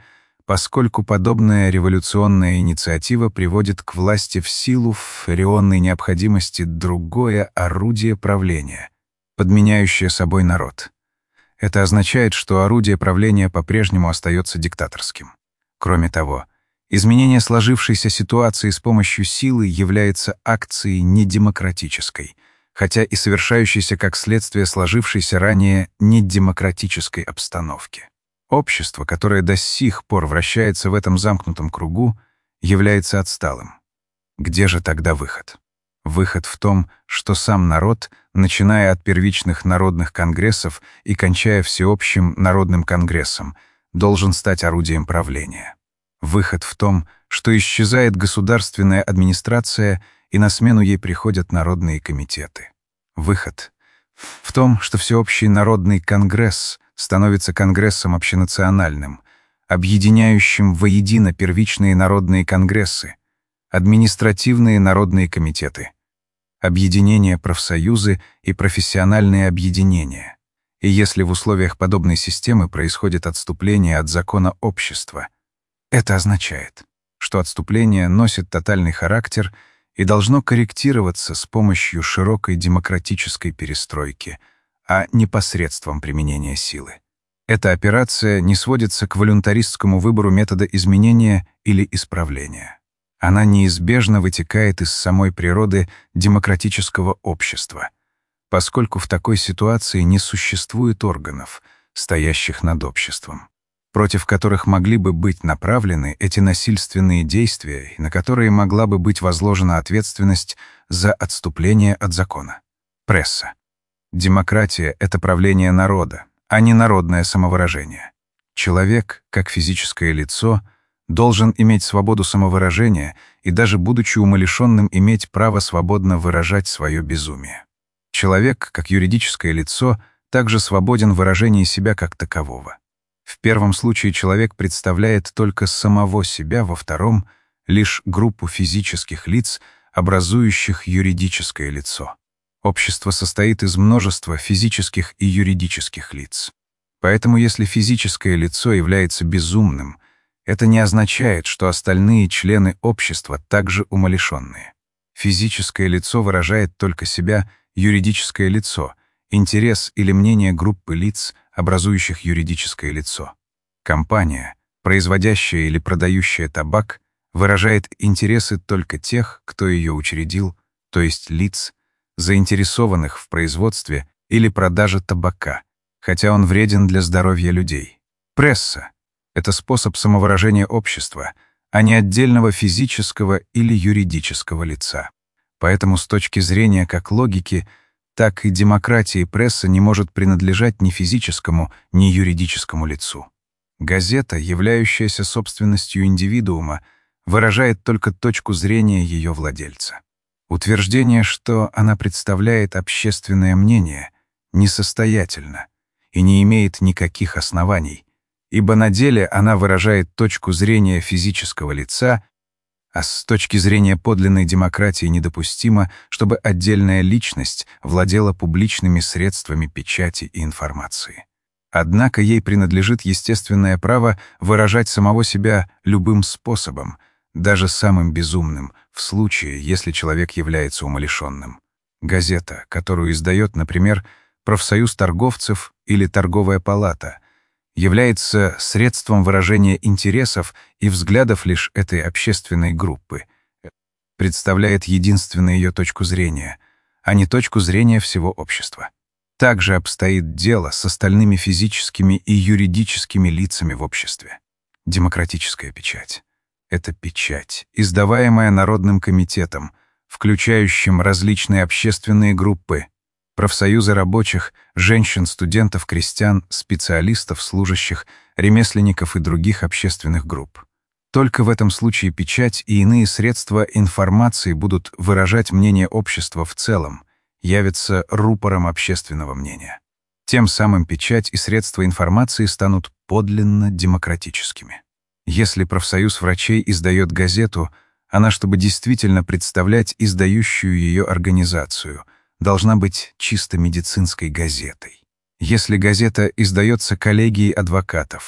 поскольку подобная революционная инициатива приводит к власти в силу фреонной необходимости другое орудие правления, подменяющее собой народ. Это означает, что орудие правления по-прежнему остается диктаторским. Кроме того, изменение сложившейся ситуации с помощью силы является акцией недемократической, хотя и совершающейся как следствие сложившейся ранее недемократической обстановки. Общество, которое до сих пор вращается в этом замкнутом кругу, является отсталым. Где же тогда выход? Выход в том, что сам народ, начиная от первичных народных конгрессов и кончая всеобщим народным конгрессом, должен стать орудием правления. Выход в том, что исчезает государственная администрация, и на смену ей приходят народные комитеты. Выход в том, что всеобщий народный конгресс становится конгрессом общенациональным, объединяющим воедино первичные народные конгрессы, административные народные комитеты, объединения профсоюзы и профессиональные объединения. И если в условиях подобной системы происходит отступление от закона общества, это означает, что отступление носит тотальный характер и должно корректироваться с помощью широкой демократической перестройки, а не посредством применения силы. Эта операция не сводится к волюнтаристскому выбору метода изменения или исправления. Она неизбежно вытекает из самой природы демократического общества, поскольку в такой ситуации не существует органов, стоящих над обществом, против которых могли бы быть направлены эти насильственные действия и на которые могла бы быть возложена ответственность за отступление от закона. Пресса. Демократия — это правление народа, а не народное самовыражение. Человек, как физическое лицо, должен иметь свободу самовыражения и даже будучи умалишенным иметь право свободно выражать свое безумие. Человек, как юридическое лицо, также свободен в выражении себя как такового. В первом случае человек представляет только самого себя, во втором — лишь группу физических лиц, образующих юридическое лицо. Общество состоит из множества физических и юридических лиц. Поэтому если физическое лицо является безумным, это не означает, что остальные члены общества также умалишенные. Физическое лицо выражает только себя, юридическое лицо, интерес или мнение группы лиц, образующих юридическое лицо. Компания, производящая или продающая табак, выражает интересы только тех, кто ее учредил, то есть лиц, заинтересованных в производстве или продаже табака, хотя он вреден для здоровья людей. Пресса — это способ самовыражения общества, а не отдельного физического или юридического лица. Поэтому с точки зрения как логики, так и демократии пресса не может принадлежать ни физическому, ни юридическому лицу. Газета, являющаяся собственностью индивидуума, выражает только точку зрения ее владельца. Утверждение, что она представляет общественное мнение, несостоятельно и не имеет никаких оснований, ибо на деле она выражает точку зрения физического лица, а с точки зрения подлинной демократии недопустимо, чтобы отдельная личность владела публичными средствами печати и информации. Однако ей принадлежит естественное право выражать самого себя любым способом, даже самым безумным, в случае, если человек является умалишенным. Газета, которую издает, например, профсоюз торговцев или торговая палата, является средством выражения интересов и взглядов лишь этой общественной группы, представляет единственную ее точку зрения, а не точку зрения всего общества. Также обстоит дело с остальными физическими и юридическими лицами в обществе. Демократическая печать — это печать, издаваемая Народным комитетом, включающим различные общественные группы, профсоюзы рабочих, женщин, студентов, крестьян, специалистов, служащих, ремесленников и других общественных групп. Только в этом случае печать и иные средства информации будут выражать мнение общества в целом, явятся рупором общественного мнения. Тем самым печать и средства информации станут подлинно демократическими. Если профсоюз врачей издает газету, она, чтобы действительно представлять издающую ее организацию, должна быть чисто медицинской газетой. Если газета издается коллегией адвокатов,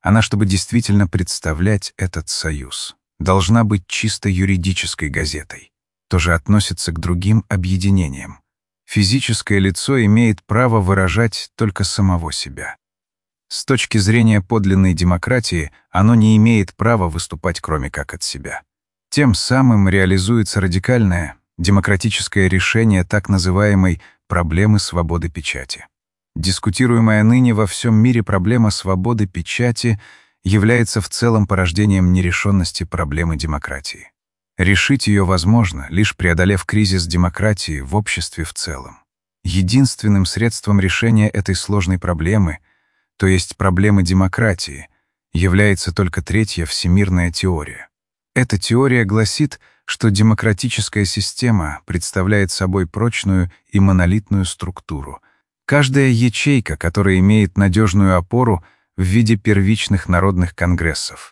Она, чтобы действительно представлять этот союз, должна быть чисто юридической газетой. То же относится к другим объединениям. Физическое лицо имеет право выражать только самого себя. С точки зрения подлинной демократии, оно не имеет права выступать кроме как от себя. Тем самым реализуется радикальное, демократическое решение так называемой проблемы свободы печати. Дискутируемая ныне во всем мире проблема свободы печати является в целом порождением нерешенности проблемы демократии. Решить ее возможно, лишь преодолев кризис демократии в обществе в целом. Единственным средством решения этой сложной проблемы, то есть проблемы демократии, является только третья всемирная теория. Эта теория гласит, что демократическая система представляет собой прочную и монолитную структуру. Каждая ячейка, которая имеет надежную опору в виде первичных народных конгрессов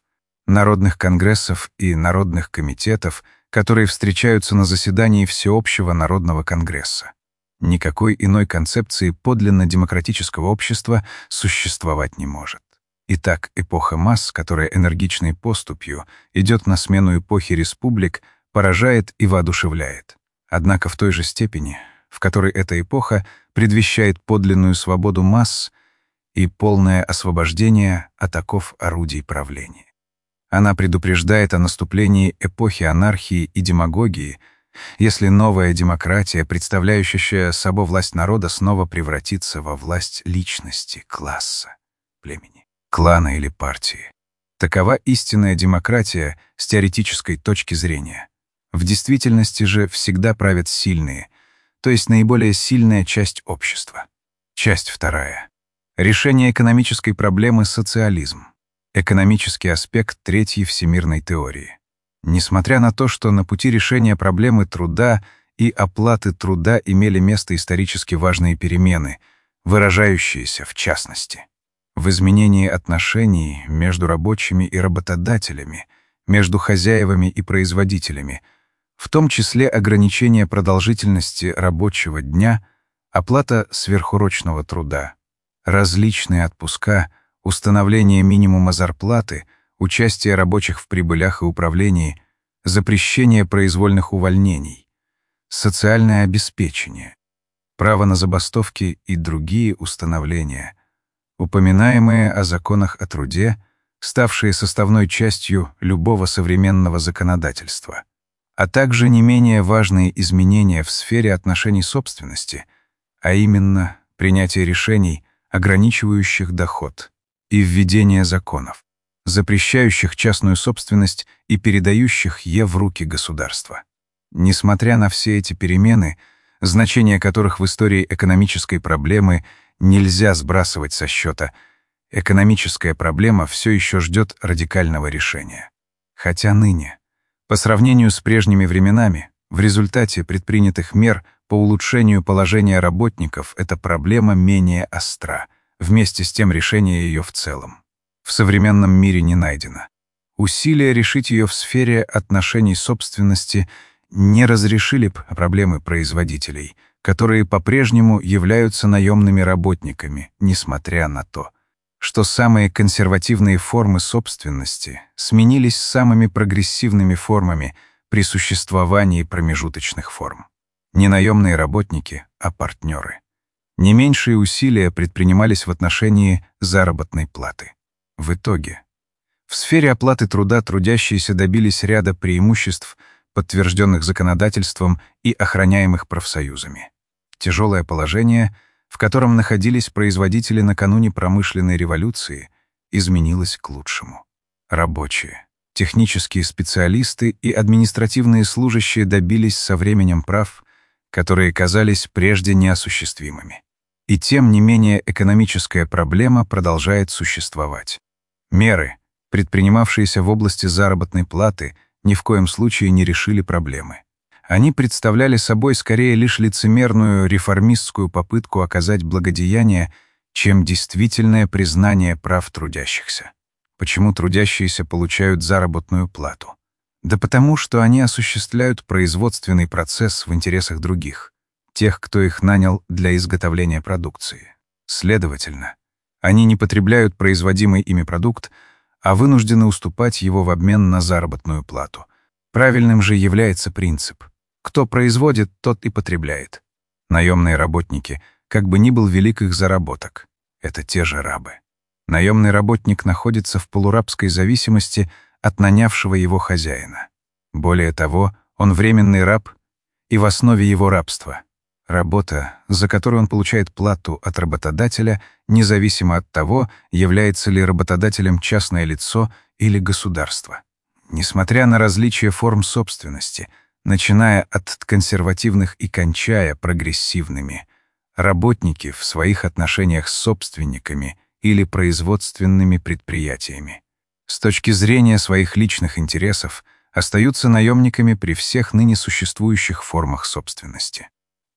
и народных комитетов, которые встречаются на заседании Всеобщего народного конгресса. Никакой иной концепции подлинно демократического общества существовать не может. Итак, эпоха масс, которая энергичной поступью идет на смену эпохи республик, поражает и воодушевляет. Однако в той же степени, в которой эта эпоха предвещает подлинную свободу масс и полное освобождение от оков орудий правления. Она предупреждает о наступлении эпохи анархии и демагогии, если новая демократия, представляющая собой власть народа, снова превратится во власть личности, класса, племени, клана или партии. Такова истинная демократия с теоретической точки зрения. В действительности же всегда правят сильные, то есть наиболее сильная часть общества. Часть вторая. Решение экономической проблемы — социализм. Экономический аспект третьей всемирной теории. Несмотря на то, что на пути решения проблемы труда и оплаты труда имели место исторически важные перемены, выражающиеся, в частности, в изменении отношений между рабочими и работодателями, между хозяевами и производителями, в том числе ограничение продолжительности рабочего дня, оплата сверхурочного труда, различные отпуска, установление минимума зарплаты, участие рабочих в прибылях и управлении, запрещение произвольных увольнений, социальное обеспечение, право на забастовки и другие установления, упоминаемые о законах о труде, ставшие составной частью любого современного законодательства, а также не менее важные изменения в сфере отношений собственности, а именно принятие решений, ограничивающих доход, и введение законов, запрещающих частную собственность и передающих ее в руки государства. Несмотря на все эти перемены, значение которых в истории экономической проблемы нельзя сбрасывать со счета, экономическая проблема все еще ждет радикального решения. Хотя ныне, по сравнению с прежними временами, в результате предпринятых мер по улучшению положения работников эта проблема менее остра, вместе с тем решение ее в целом в современном мире не найдено. Усилия решить ее в сфере отношений собственности не разрешили проблемы производителей, которые по-прежнему являются наемными работниками, несмотря на то, что самые консервативные формы собственности сменились самыми прогрессивными формами при существовании промежуточных форм. Не наемные работники, а партнеры. Не меньшие усилия предпринимались в отношении заработной платы. В итоге, в сфере оплаты труда трудящиеся добились ряда преимуществ, подтвержденных законодательством и охраняемых профсоюзами. Тяжелое положение, в котором находились производители накануне промышленной революции, изменилось к лучшему. Рабочие, технические специалисты и административные служащие добились со временем прав, которые казались прежде неосуществимыми. И тем не менее экономическая проблема продолжает существовать. Меры, предпринимавшиеся в области заработной платы, ни в коем случае не решили проблемы. Они представляли собой скорее лишь лицемерную реформистскую попытку оказать благодеяние, чем действительное признание прав трудящихся. Почему трудящиеся получают заработную плату? Да потому, что они осуществляют производственный процесс в интересах других, тех, кто их нанял для изготовления продукции. Следовательно, Они не потребляют производимый ими продукт, а вынуждены уступать его в обмен на заработную плату. Правильным же является принцип: кто производит, тот и потребляет. Наемные работники, как бы ни был велик их заработок, это те же рабы. Наемный работник находится в полурабской зависимости от нанявшего его хозяина. Более того, он временный раб, и в основе его рабства — работа, за которую он получает плату от работодателя, независимо от того, является ли работодателем частное лицо или государство. Несмотря на различия форм собственности, начиная от консервативных и кончая прогрессивными, работники в своих отношениях с собственниками или производственными предприятиями с точки зрения своих личных интересов остаются наемниками при всех ныне существующих формах собственности.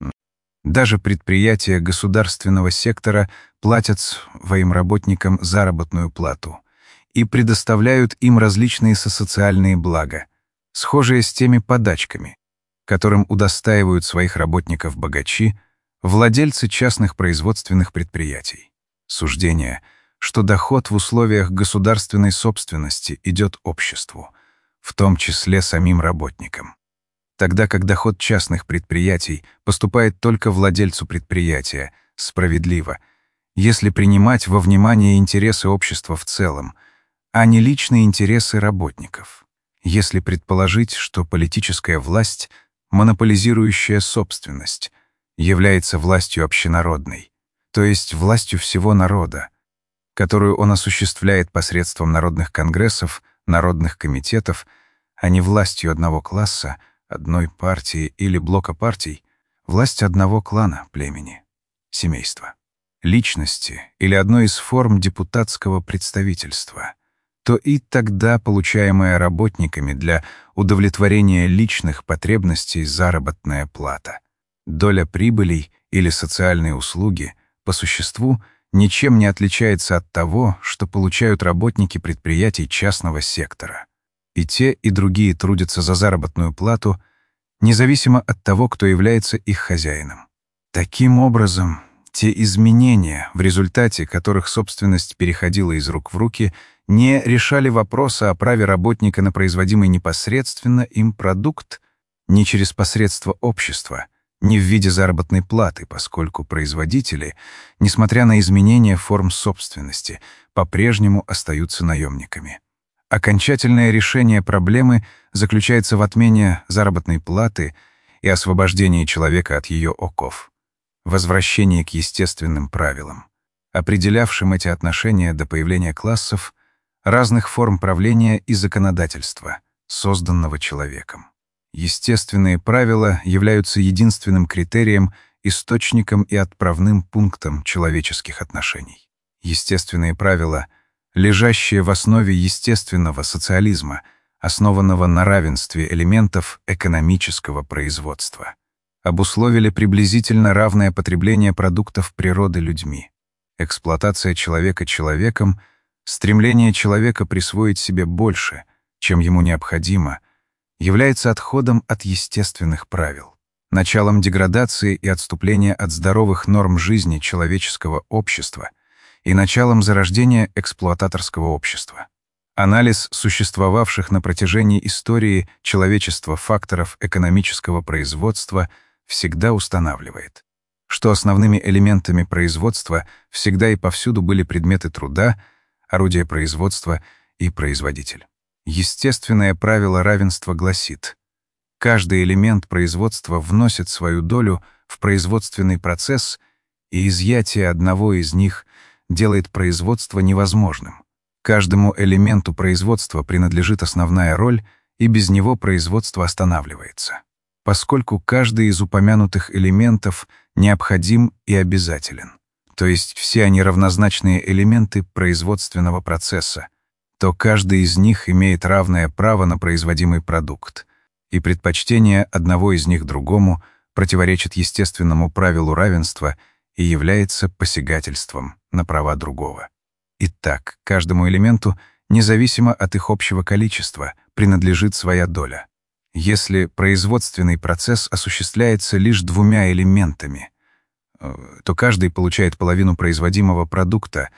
Даже предприятия государственного сектора платят своим работникам заработную плату и предоставляют им различные социальные блага, схожие с теми подачками, которым удостаивают своих работников богачи, владельцы частных производственных предприятий. Суждение, что доход в условиях государственной собственности идет обществу, в том числе самим работникам, тогда как доход частных предприятий поступает только владельцу предприятия, справедливо, если принимать во внимание интересы общества в целом, а не личные интересы работников. Если предположить, что политическая власть, монополизирующая собственность, является властью общенародной, то есть властью всего народа, которую он осуществляет посредством народных конгрессов, народных комитетов, а не властью одного класса, одной партии или блока партий, власть одного клана, племени, семейства, личности или одной из форм депутатского представительства, то и тогда получаемая работниками для удовлетворения личных потребностей заработная плата, доля прибылей или социальные услуги по существу ничем не отличается от того, что получают работники предприятий частного сектора. И те, и другие трудятся за заработную плату, независимо от того, кто является их хозяином. Таким образом, те изменения, в результате которых собственность переходила из рук в руки, не решали вопроса о праве работника на производимый непосредственно им продукт ни через посредство общества, ни в виде заработной платы, поскольку производители, несмотря на изменения форм собственности, по-прежнему остаются наемниками. Окончательное решение проблемы заключается в отмене заработной платы и освобождении человека от ее оков, возвращении к естественным правилам, определявшим эти отношения до появления классов, разных форм правления и законодательства, созданного человеком. Естественные правила являются единственным критерием, источником и отправным пунктом человеческих отношений. Естественные правила, лежащие в основе естественного социализма, основанного на равенстве элементов экономического производства, обусловили приблизительно равное потребление продуктов природы людьми, эксплуатация человека человеком, стремление человека присвоить себе больше, чем ему необходимо, является отходом от естественных правил, началом деградации и отступления от здоровых норм жизни человеческого общества и началом зарождения эксплуататорского общества. Анализ существовавших на протяжении истории человечества факторов экономического производства всегда устанавливает, что основными элементами производства всегда и повсюду были предметы труда, орудия производства и производитель. Естественное правило равенства гласит: каждый элемент производства вносит свою долю в производственный процесс, и изъятие одного из них делает производство невозможным. Каждому элементу производства принадлежит основная роль, и без него производство останавливается, поскольку каждый из упомянутых элементов необходим и обязателен, то есть все они равнозначные элементы производственного процесса, то каждый из них имеет равное право на производимый продукт, и предпочтение одного из них другому противоречит естественному правилу равенства и является посягательством на права другого. Итак, каждому элементу, независимо от их общего количества, принадлежит своя доля. Если производственный процесс осуществляется лишь двумя элементами, то каждый получает половину производимого продукта,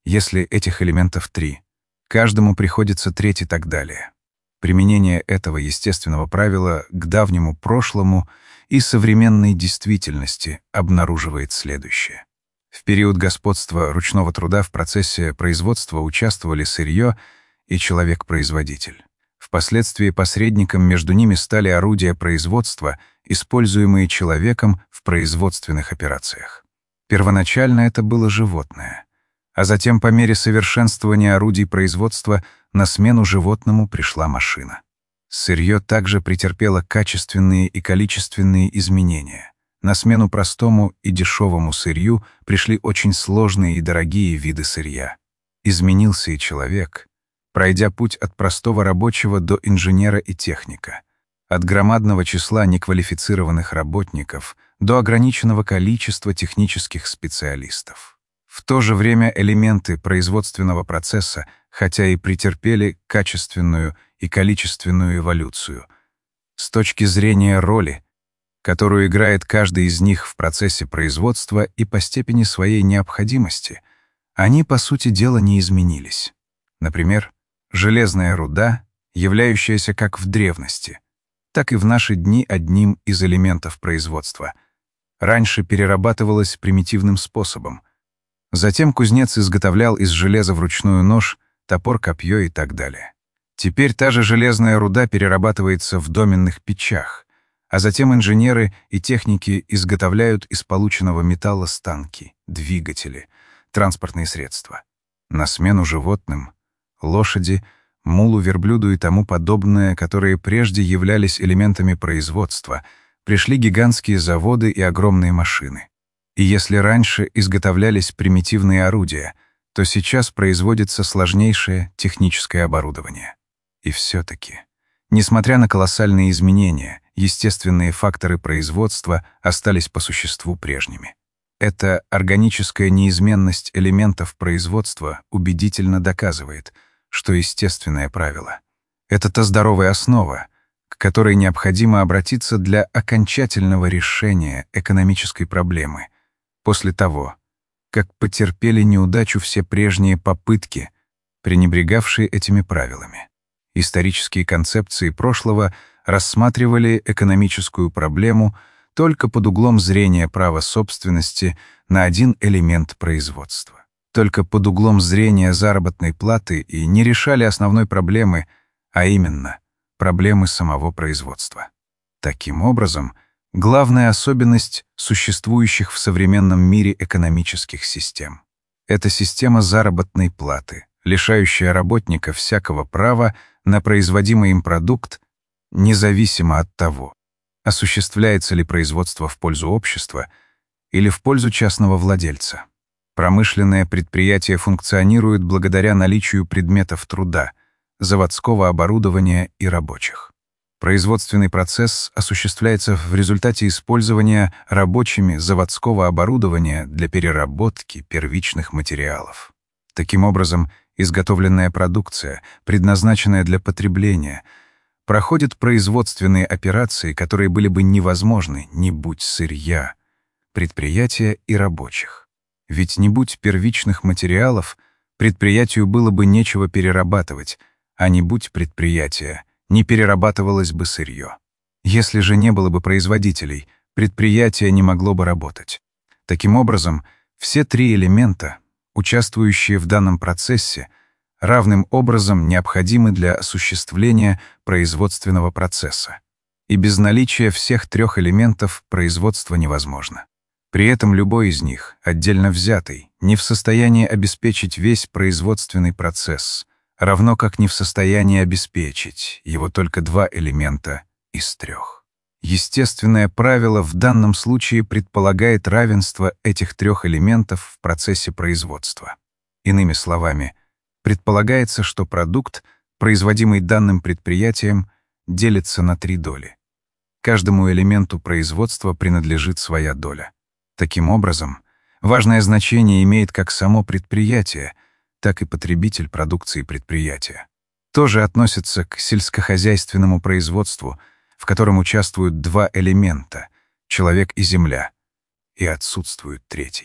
Если этих элементов 3, каждому приходится треть и так далее. Применение этого естественного правила к давнему прошлому и современной действительности обнаруживает следующее. В период господства ручного труда в процессе производства участвовали сырье и человек-производитель. Впоследствии посредником между ними стали орудия производства, используемые человеком в производственных операциях. Первоначально это было животное, а затем по мере совершенствования орудий производства на смену животному пришла машина. Сырье также претерпело качественные и количественные изменения. На смену простому и дешевому сырью пришли очень сложные и дорогие виды сырья. Изменился и человек, пройдя путь от простого рабочего до инженера и техника, от громадного числа неквалифицированных работников до ограниченного количества технических специалистов. В то же время элементы производственного процесса, хотя и претерпели качественную и количественную эволюцию, с точки зрения роли, которую играет каждый из них в процессе производства и по степени своей необходимости, они, по сути дела, не изменились. Например, железная руда, являющаяся как в древности, так и в наши дни одним из элементов производства, раньше перерабатывалась примитивным способом. Затем кузнец изготовлял из железа вручную нож, топор, копье и так далее. Теперь та же железная руда перерабатывается в доменных печах, а затем инженеры и техники изготовляют из полученного металла станки, двигатели, транспортные средства. На смену животным — лошади, мулу, верблюду и тому подобное, которые прежде являлись элементами производства, пришли гигантские заводы и огромные машины. И если раньше изготовлялись примитивные орудия, то сейчас производится сложнейшее техническое оборудование. И все-таки, несмотря на колоссальные изменения, естественные факторы производства остались по существу прежними. Эта органическая неизменность элементов производства убедительно доказывает, что естественное правило — это та здоровая основа, к которой необходимо обратиться для окончательного решения экономической проблемы, после того, как потерпели неудачу все прежние попытки, пренебрегавшие этими правилами. Исторические концепции прошлого рассматривали экономическую проблему только под углом зрения права собственности на один элемент производства, только под углом зрения заработной платы и не решали основной проблемы, а именно проблемы самого производства. Таким образом, главная особенность существующих в современном мире экономических систем — это система заработной платы, лишающая работника всякого права на производимый им продукт, независимо от того, осуществляется ли производство в пользу общества или в пользу частного владельца. Промышленное предприятие функционирует благодаря наличию предметов труда, заводского оборудования и рабочих. Производственный процесс осуществляется в результате использования рабочими заводского оборудования для переработки первичных материалов. Таким образом, изготовленная продукция, предназначенная для потребления, проходит производственные операции, которые были бы невозможны, не будь сырья, предприятия и рабочих. Ведь не будь первичных материалов, предприятию было бы нечего перерабатывать, а не будь предприятия, не перерабатывалось бы сырье. Если же не было бы производителей, предприятие не могло бы работать. Таким образом, все три элемента, участвующие в данном процессе, равным образом необходимы для осуществления производственного процесса. И без наличия всех трех элементов производство невозможно. При этом любой из них, отдельно взятый, не в состоянии обеспечить весь производственный процесс, равно как не в состоянии обеспечить его только два элемента из трех. Естественное правило в данном случае предполагает равенство этих трех элементов в процессе производства. Иными словами, предполагается, что продукт, производимый данным предприятием, делится на три доли. Каждому элементу производства принадлежит своя доля. Таким образом, важное значение имеет как само предприятие, так и потребитель продукции предприятия. Тоже относится к сельскохозяйственному производству, в котором участвуют два элемента — человек и земля, и отсутствует третий.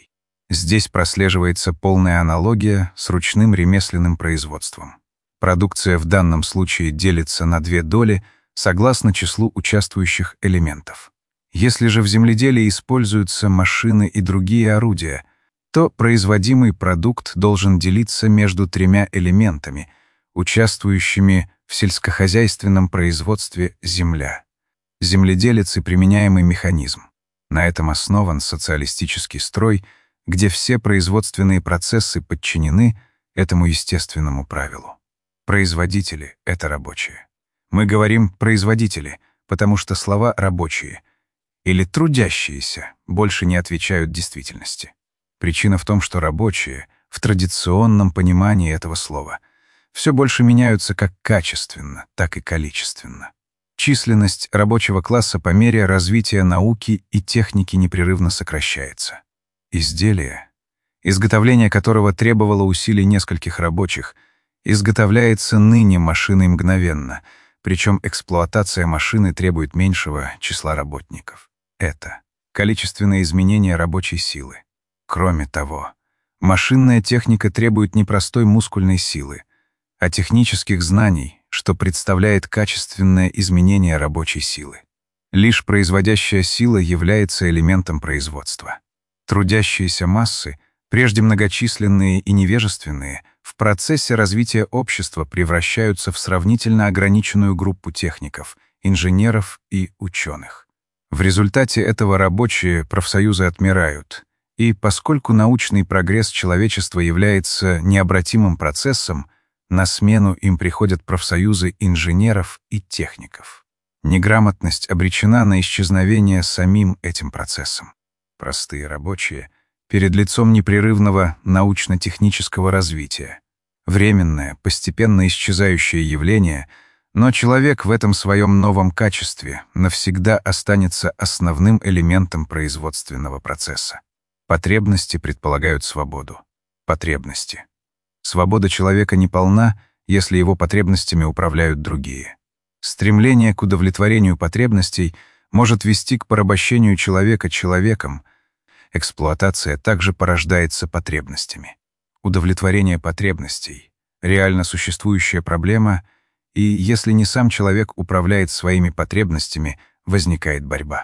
Здесь прослеживается полная аналогия с ручным ремесленным производством. Продукция в данном случае делится на две доли согласно числу участвующих элементов. Если же в земледелии используются машины и другие орудия, то производимый продукт должен делиться между тремя элементами, участвующими в сельскохозяйственном производстве земля, земледелец и применяемый механизм. На этом основан социалистический строй, где все производственные процессы подчинены этому естественному правилу. Производители — это рабочие. Мы говорим «производители», потому что слова «рабочие» или «трудящиеся» больше не отвечают действительности. Причина в том, что рабочие, в традиционном понимании этого слова, все больше меняются как качественно, так и количественно. Численность рабочего класса по мере развития науки и техники непрерывно сокращается. Изделие, изготовление которого требовало усилий нескольких рабочих, изготовляется ныне машиной мгновенно, причем эксплуатация машины требует меньшего числа работников. Это количественное изменение рабочей силы. Кроме того, машинная техника требует не простой мускульной силы, а технических знаний, что представляет качественное изменение рабочей силы. Лишь производящая сила является элементом производства. Трудящиеся массы, прежде многочисленные и невежественные, в процессе развития общества превращаются в сравнительно ограниченную группу техников, инженеров и ученых. В результате этого рабочие профсоюзы отмирают, и поскольку научный прогресс человечества является необратимым процессом, на смену им приходят профсоюзы инженеров и техников. Неграмотность обречена на исчезновение самим этим процессом. Простые рабочие перед лицом непрерывного научно-технического развития. Временное, постепенно исчезающее явление, но человек в этом своем новом качестве навсегда останется основным элементом производственного процесса. Потребности предполагают свободу. Потребности. Свобода человека не полна, если его потребностями управляют другие. Стремление к удовлетворению потребностей может вести к порабощению человека человеком. Эксплуатация также порождается потребностями. Удовлетворение потребностей — реально существующая проблема, и если не сам человек управляет своими потребностями, возникает борьба.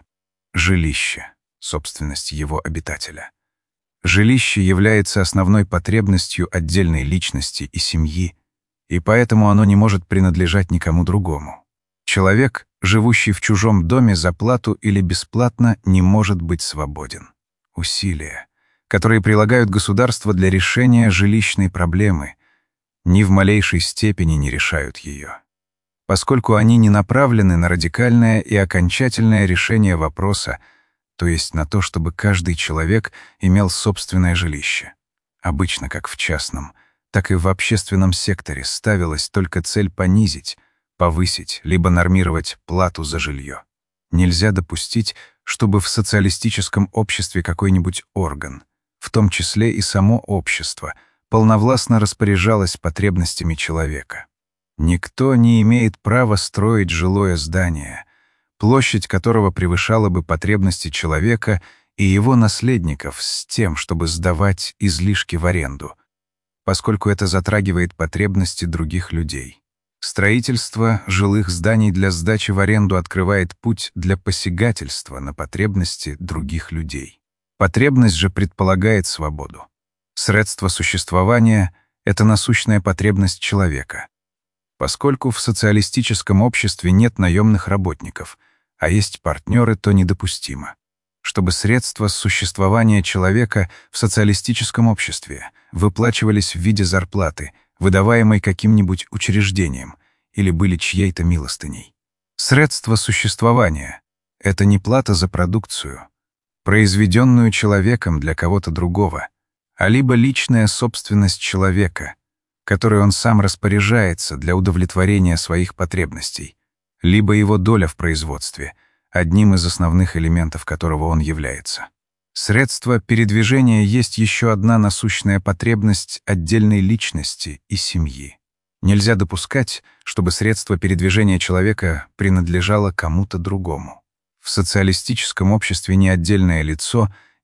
Жилище — собственность его обитателя. Жилище является основной потребностью отдельной личности и семьи, и поэтому оно не может принадлежать никому другому. Человек, живущий в чужом доме за плату или бесплатно, не может быть свободен. Усилия, которые прилагают государства для решения жилищной проблемы, ни в малейшей степени не решают ее, поскольку они не направлены на радикальное и окончательное решение вопроса, то есть на то, чтобы каждый человек имел собственное жилище. Обычно как в частном, так и в общественном секторе ставилась только цель понизить, повысить, либо нормировать плату за жилье. Нельзя допустить, чтобы в социалистическом обществе какой-нибудь орган, в том числе и само общество, полновластно распоряжалось потребностями человека. Никто не имеет права строить жилое здание, площадь которого превышала бы потребности человека и его наследников с тем, чтобы сдавать излишки в аренду, поскольку это затрагивает потребности других людей. Строительство жилых зданий для сдачи в аренду открывает путь для посягательства на потребности других людей. Потребность же предполагает свободу. Средство существования — это насущная потребность человека. Поскольку в социалистическом обществе нет наемных работников, а есть партнеры, то недопустимо, чтобы средства существования человека в социалистическом обществе выплачивались в виде зарплаты, выдаваемой каким-нибудь учреждением, или были чьей-то милостыней. Средства существования — это не плата за продукцию, произведенную человеком для кого-то другого, а либо личная собственность человека, которой он сам распоряжается для удовлетворения своих потребностей, либо его доля в производстве, одним из основных элементов которого он является. Средство передвижения есть еще одна насущная потребность отдельной личности и семьи. Нельзя допускать, чтобы средство передвижения человека принадлежало кому-то другому. В социалистическом обществе ни отдельное лицо,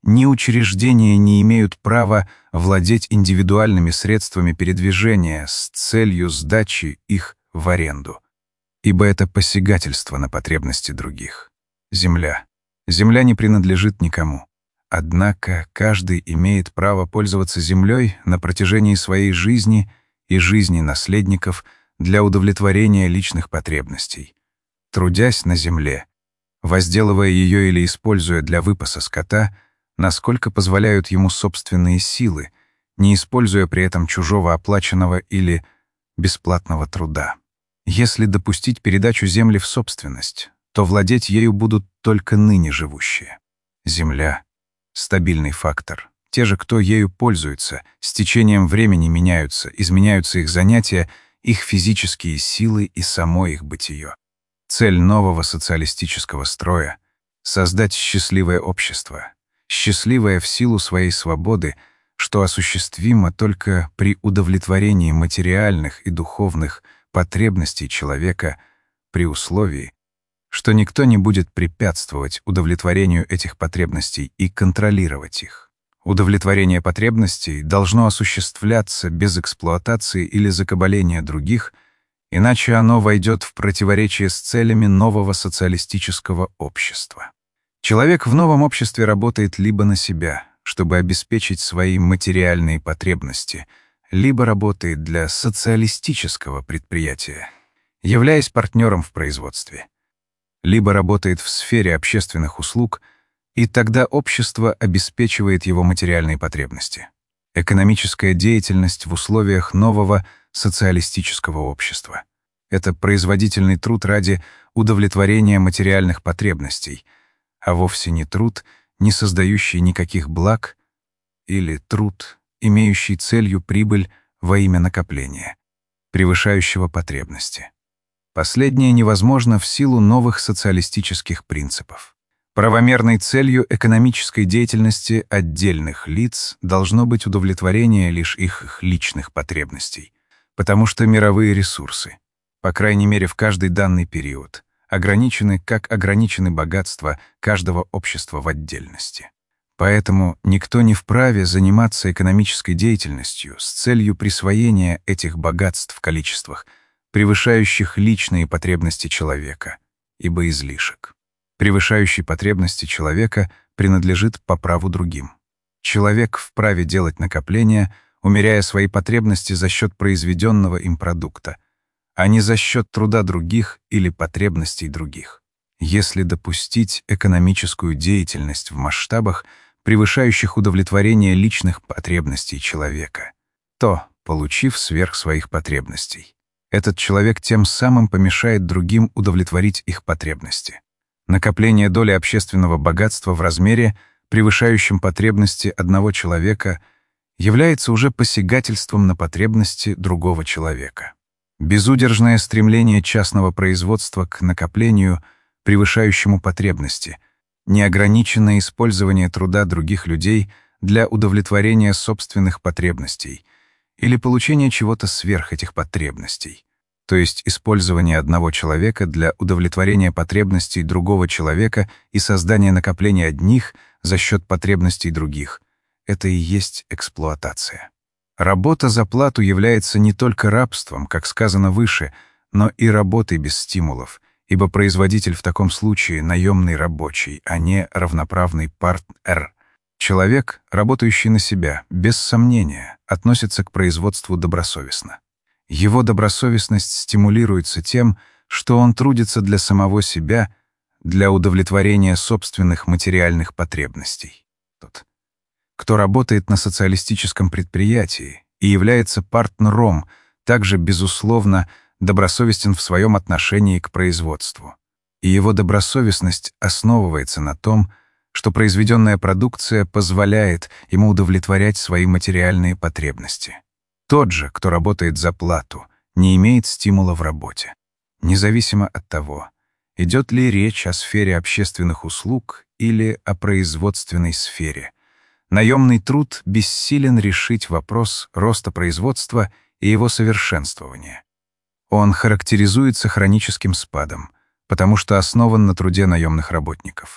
ни учреждения не имеют права владеть индивидуальными средствами передвижения с целью сдачи их в аренду, ибо это посягательство на потребности других. Земля. Земля не принадлежит никому. Однако каждый имеет право пользоваться землей на протяжении своей жизни и жизни наследников для удовлетворения личных потребностей. Трудясь на земле, возделывая ее или используя для выпаса скота, насколько позволяют ему собственные силы, не используя при этом чужого оплаченного или бесплатного труда. Если допустить передачу земли в собственность, то владеть ею будут только ныне живущие. Земля — стабильный фактор. Те же, кто ею пользуется, с течением времени меняются, изменяются их занятия, их физические силы и само их бытие. Цель нового социалистического строя — создать счастливое общество, счастливое в силу своей свободы, что осуществимо только при удовлетворении материальных и духовных потребностей человека при условии, что никто не будет препятствовать удовлетворению этих потребностей и контролировать их. Удовлетворение потребностей должно осуществляться без эксплуатации или закабаления других, иначе оно войдет в противоречие с целями нового социалистического общества. Человек в новом обществе работает либо на себя, чтобы обеспечить свои материальные потребности, либо работает для социалистического предприятия, являясь партнером в производстве, либо работает в сфере общественных услуг, и тогда общество обеспечивает его материальные потребности. Экономическая деятельность в условиях нового социалистического общества — это производительный труд ради удовлетворения материальных потребностей, а вовсе не труд, не создающий никаких благ, или труд, имеющий целью прибыль во имя накопления, превышающего потребности. Последнее невозможно в силу новых социалистических принципов. Правомерной целью экономической деятельности отдельных лиц должно быть удовлетворение лишь их личных потребностей, потому что мировые ресурсы, по крайней мере в каждый данный период, ограничены, как ограничены богатства каждого общества в отдельности. Поэтому никто не вправе заниматься экономической деятельностью с целью присвоения этих богатств в количествах, превышающих личные потребности человека, ибо излишек, превышающий потребности человека, принадлежит по праву другим. Человек вправе делать накопления, умеряя свои потребности за счет произведенного им продукта, а не за счет труда других или потребностей других. Если допустить экономическую деятельность в масштабах, превышающих удовлетворение личных потребностей человека, то, получив сверх своих потребностей, этот человек тем самым помешает другим удовлетворить их потребности. Накопление доли общественного богатства в размере, превышающем потребности одного человека, является уже посягательством на потребности другого человека. Безудержное стремление частного производства к накоплению, превышающему потребности, неограниченное использование труда других людей для удовлетворения собственных потребностей или получения чего-то сверх этих потребностей, то есть использование одного человека для удовлетворения потребностей другого человека и создания накопления одних за счет потребностей других — это и есть эксплуатация. Работа за плату является не только рабством, как сказано выше, но и работой без стимулов, ибо производитель в таком случае наемный рабочий, а не равноправный партнер. Человек, работающий на себя, без сомнения, относится к производству добросовестно. Его добросовестность стимулируется тем, что он трудится для самого себя, для удовлетворения собственных материальных потребностей. Тот, кто работает на социалистическом предприятии и является партнером, также, безусловно, добросовестен в своем отношении к производству. И его добросовестность основывается на том, что произведенная продукция позволяет ему удовлетворять свои материальные потребности. Тот же, кто работает за плату, не имеет стимула в работе. Независимо от того, идет ли речь о сфере общественных услуг или о производственной сфере, наемный труд бессилен решить вопрос роста производства и его совершенствования. Он характеризуется хроническим спадом, потому что основан на труде наемных работников.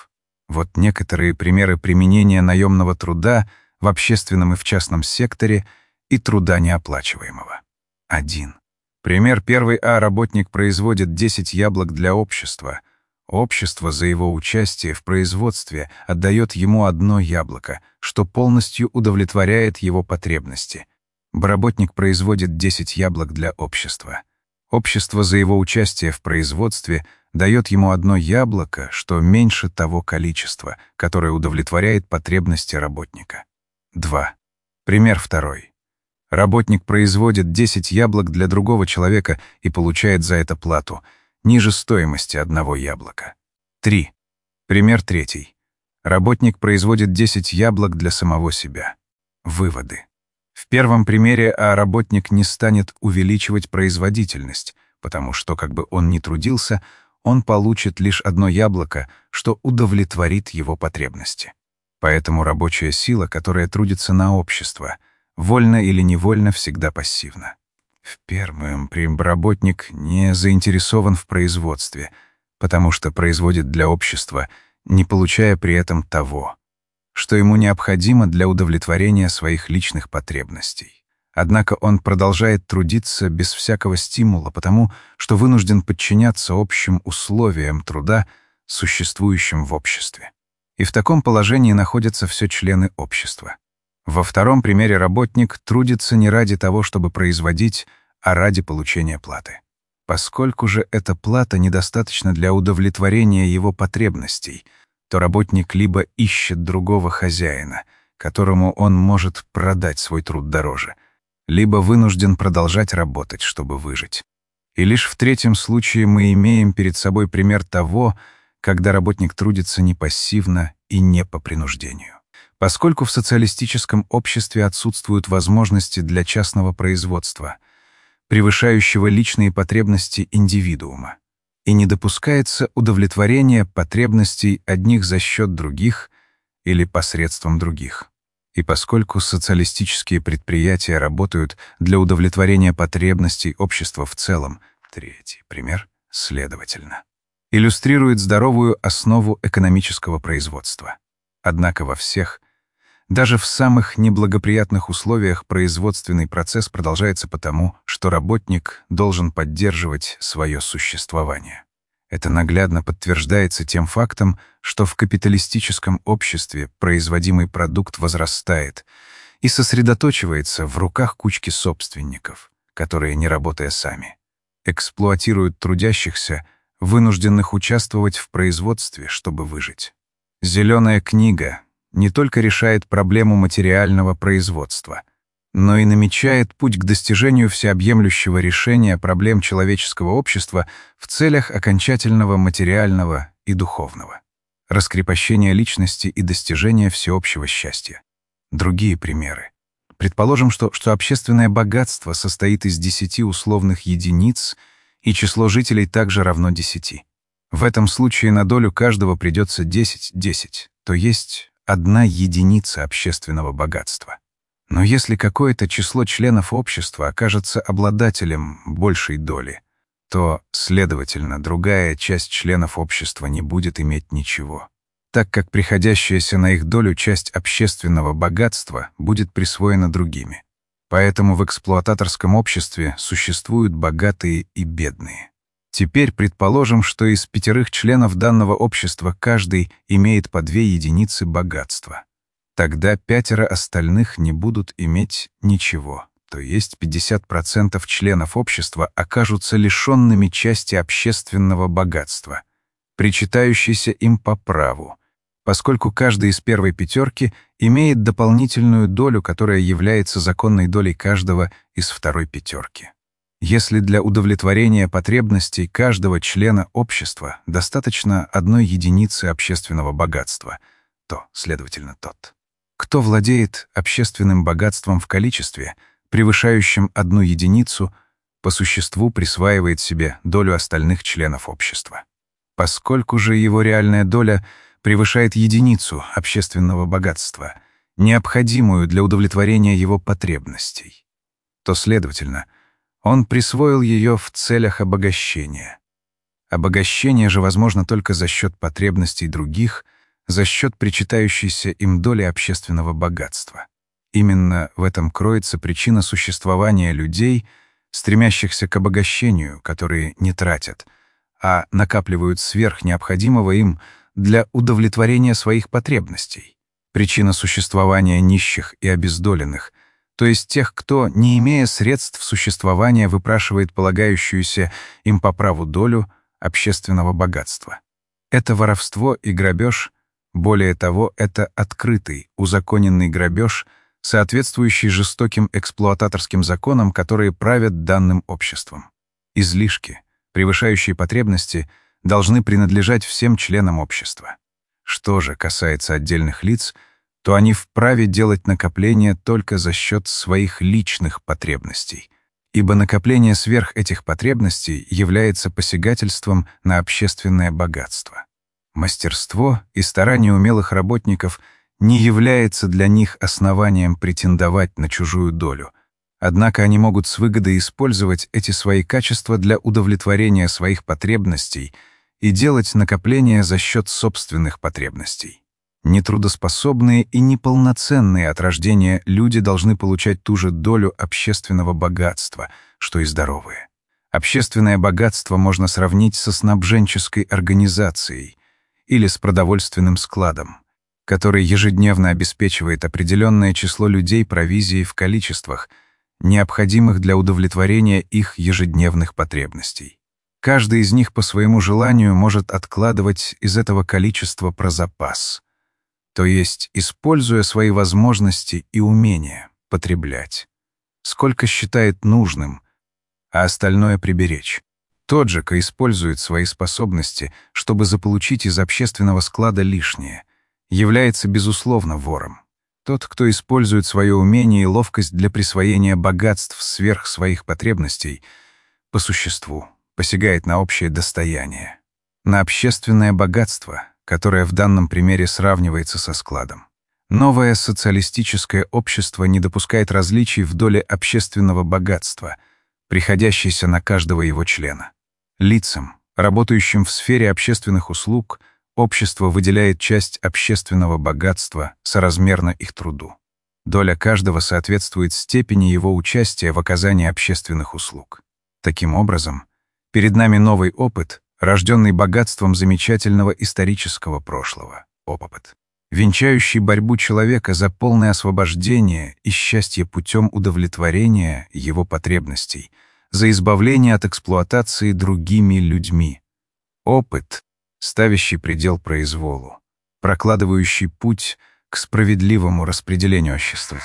Вот некоторые примеры применения наемного труда в общественном и в частном секторе и труда неоплачиваемого. 1. Пример 1А. Работник производит 10 яблок для общества. Общество за его участие в производстве отдает ему 1 яблоко, что полностью удовлетворяет его потребности. Работник производит 10 яблок для общества. Общество за его участие в производстве дает ему 1 яблоко, что меньше того количества, которое удовлетворяет потребности работника. 2. Пример 2. Работник производит 10 яблок для другого человека и получает за это плату ниже стоимости 1 яблока. 3. Пример 3. Работник производит 10 яблок для самого себя. Выводы. В первом примере работник не станет увеличивать производительность, потому что, как бы он ни трудился, он получит лишь 1 яблоко, что удовлетворит его потребности. Поэтому рабочая сила, которая трудится на общество, вольно или невольно, всегда пассивна. В первом работник не заинтересован в производстве, потому что производит для общества, не получая при этом того, что ему необходимо для удовлетворения своих личных потребностей. Однако он продолжает трудиться без всякого стимула, потому что вынужден подчиняться общим условиям труда, существующим в обществе. И в таком положении находятся все члены общества. Во втором примере работник трудится не ради того, чтобы производить, а ради получения платы. Поскольку же эта плата недостаточна для удовлетворения его потребностей, то работник либо ищет другого хозяина, которому он может продать свой труд дороже, либо вынужден продолжать работать, чтобы выжить. И лишь в третьем случае мы имеем перед собой пример того, когда работник трудится не пассивно и не по принуждению. Поскольку в социалистическом обществе отсутствуют возможности для частного производства, превышающего личные потребности индивидуума, и не допускается удовлетворение потребностей одних за счет других или посредством других. И поскольку социалистические предприятия работают для удовлетворения потребностей общества в целом, третий пример, следовательно, иллюстрирует здоровую основу экономического производства. Однако во всех, даже в самых неблагоприятных условиях, производственный процесс продолжается потому, что работник должен поддерживать свое существование. Это наглядно подтверждается тем фактом, что в капиталистическом обществе производимый продукт возрастает и сосредоточивается в руках кучки собственников, которые, не работая сами, эксплуатируют трудящихся, вынужденных участвовать в производстве, чтобы выжить. «Зеленая книга» не только решает проблему материального производства, но и намечает путь к достижению всеобъемлющего решения проблем человеческого общества в целях окончательного материального и духовного, раскрепощения личности и достижения всеобщего счастья. Другие примеры. Предположим, что общественное богатство состоит из 10 условных единиц, и число жителей также равно 10. В этом случае на долю каждого придется 10, то есть 1 единица общественного богатства. Но если какое-то число членов общества окажется обладателем большей доли, то, следовательно, другая часть членов общества не будет иметь ничего, так как приходящаяся на их долю часть общественного богатства будет присвоена другими. Поэтому в эксплуататорском обществе существуют богатые и бедные. Теперь предположим, что из 5 членов данного общества каждый имеет по 2 единицы богатства. Тогда 5 остальных не будут иметь ничего, то есть 50% членов общества окажутся лишенными части общественного богатства, причитающейся им по праву, поскольку каждый из первой 5 имеет дополнительную долю, которая является законной долей каждого из второй 5. Если для удовлетворения потребностей каждого члена общества достаточно 1 единицы общественного богатства, то, следовательно, тот, кто владеет общественным богатством в количестве, превышающем 1 единицу, по существу присваивает себе долю остальных членов общества. Поскольку же его реальная доля превышает единицу общественного богатства, необходимую для удовлетворения его потребностей, то, следовательно, он присвоил ее в целях обогащения. Обогащение же возможно только за счет потребностей других, за счет причитающейся им доли общественного богатства. Именно в этом кроется причина существования людей, стремящихся к обогащению, которые не тратят, а накапливают сверх необходимого им для удовлетворения своих потребностей. Причина существования нищих и обездоленных, то есть тех, кто, не имея средств существования, выпрашивает полагающуюся им по праву долю общественного богатства. Это воровство и грабеж, более того, это открытый, узаконенный грабеж, соответствующий жестоким эксплуататорским законам, которые правят данным обществом. Излишки, превышающие потребности, должны принадлежать всем членам общества. Что же касается отдельных лиц, то они вправе делать накопления только за счет своих личных потребностей, ибо накопление сверх этих потребностей является посягательством на общественное богатство. Мастерство и старание умелых работников не является для них основанием претендовать на чужую долю, однако они могут с выгодой использовать эти свои качества для удовлетворения своих потребностей и делать накопления за счет собственных потребностей. Нетрудоспособные и неполноценные от рождения люди должны получать ту же долю общественного богатства, что и здоровые. Общественное богатство можно сравнить со снабженческой организацией или с продовольственным складом, который ежедневно обеспечивает определенное число людей провизией в количествах, необходимых для удовлетворения их ежедневных потребностей. Каждый из них по своему желанию может откладывать из этого количества про запас, то есть, используя свои возможности и умения, потреблять, сколько считает нужным, а остальное приберечь. Тот же, кто использует свои способности, чтобы заполучить из общественного склада лишнее, является, безусловно, вором. Тот, кто использует свое умение и ловкость для присвоения богатств сверх своих потребностей, по существу посягает на общее достояние, на общественное богатство, которое в данном примере сравнивается со складом. Новое социалистическое общество не допускает различий в доле общественного богатства, приходящейся на каждого его члена. Лицам, работающим в сфере общественных услуг, общество выделяет часть общественного богатства соразмерно их труду. Доля каждого соответствует степени его участия в оказании общественных услуг. Таким образом, перед нами новый опыт, рожденный богатством замечательного исторического прошлого, опыт, венчающий борьбу человека за полное освобождение и счастье путем удовлетворения его потребностей, за избавление от эксплуатации другими людьми. Опыт, ставящий предел произволу, прокладывающий путь к справедливому распределению общества.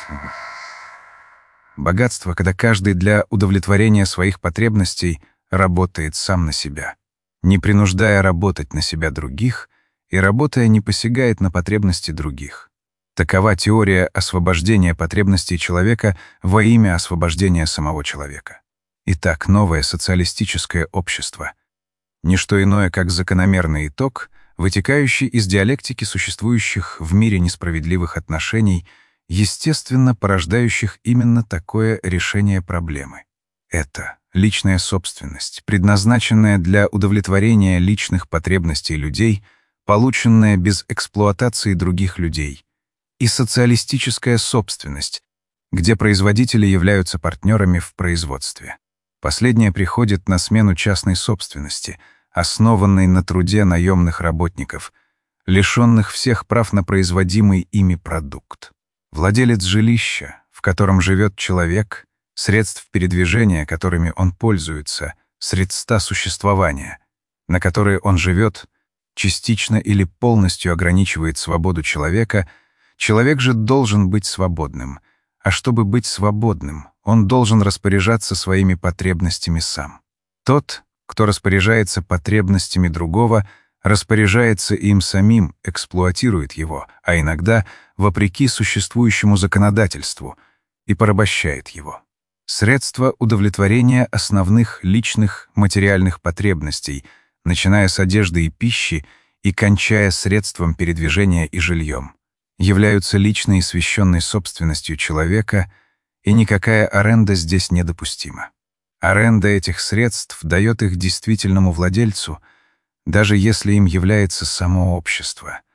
Богатство, когда каждый для удовлетворения своих потребностей работает сам на себя, не принуждая работать на себя других и, работая, не посягает на потребности других. Такова теория освобождения потребностей человека во имя освобождения самого человека. Итак, новое социалистическое общество — ничто иное, как закономерный итог, вытекающий из диалектики существующих в мире несправедливых отношений, естественно порождающих именно такое решение проблемы. Это личная собственность, предназначенная для удовлетворения личных потребностей людей, полученная без эксплуатации других людей, и социалистическая собственность, где производители являются партнерами в производстве. Последняя приходит на смену частной собственности, основанной на труде наемных работников, лишенных всех прав на производимый ими продукт. Владелец жилища, в котором живет человек, средств передвижения, которыми он пользуется, средства существования, на которые он живет, частично или полностью ограничивает свободу человека, человек же должен быть свободным, а чтобы быть свободным, он должен распоряжаться своими потребностями сам. Тот, кто распоряжается потребностями другого, распоряжается им самим, эксплуатирует его, а иногда вопреки существующему законодательству, и порабощает его. Средства удовлетворения основных личных материальных потребностей, начиная с одежды и пищи и кончая средством передвижения и жильем, являются личной и священной собственностью человека, и никакая аренда здесь недопустима. Аренда этих средств дает их действительному владельцу, даже если им является само общество.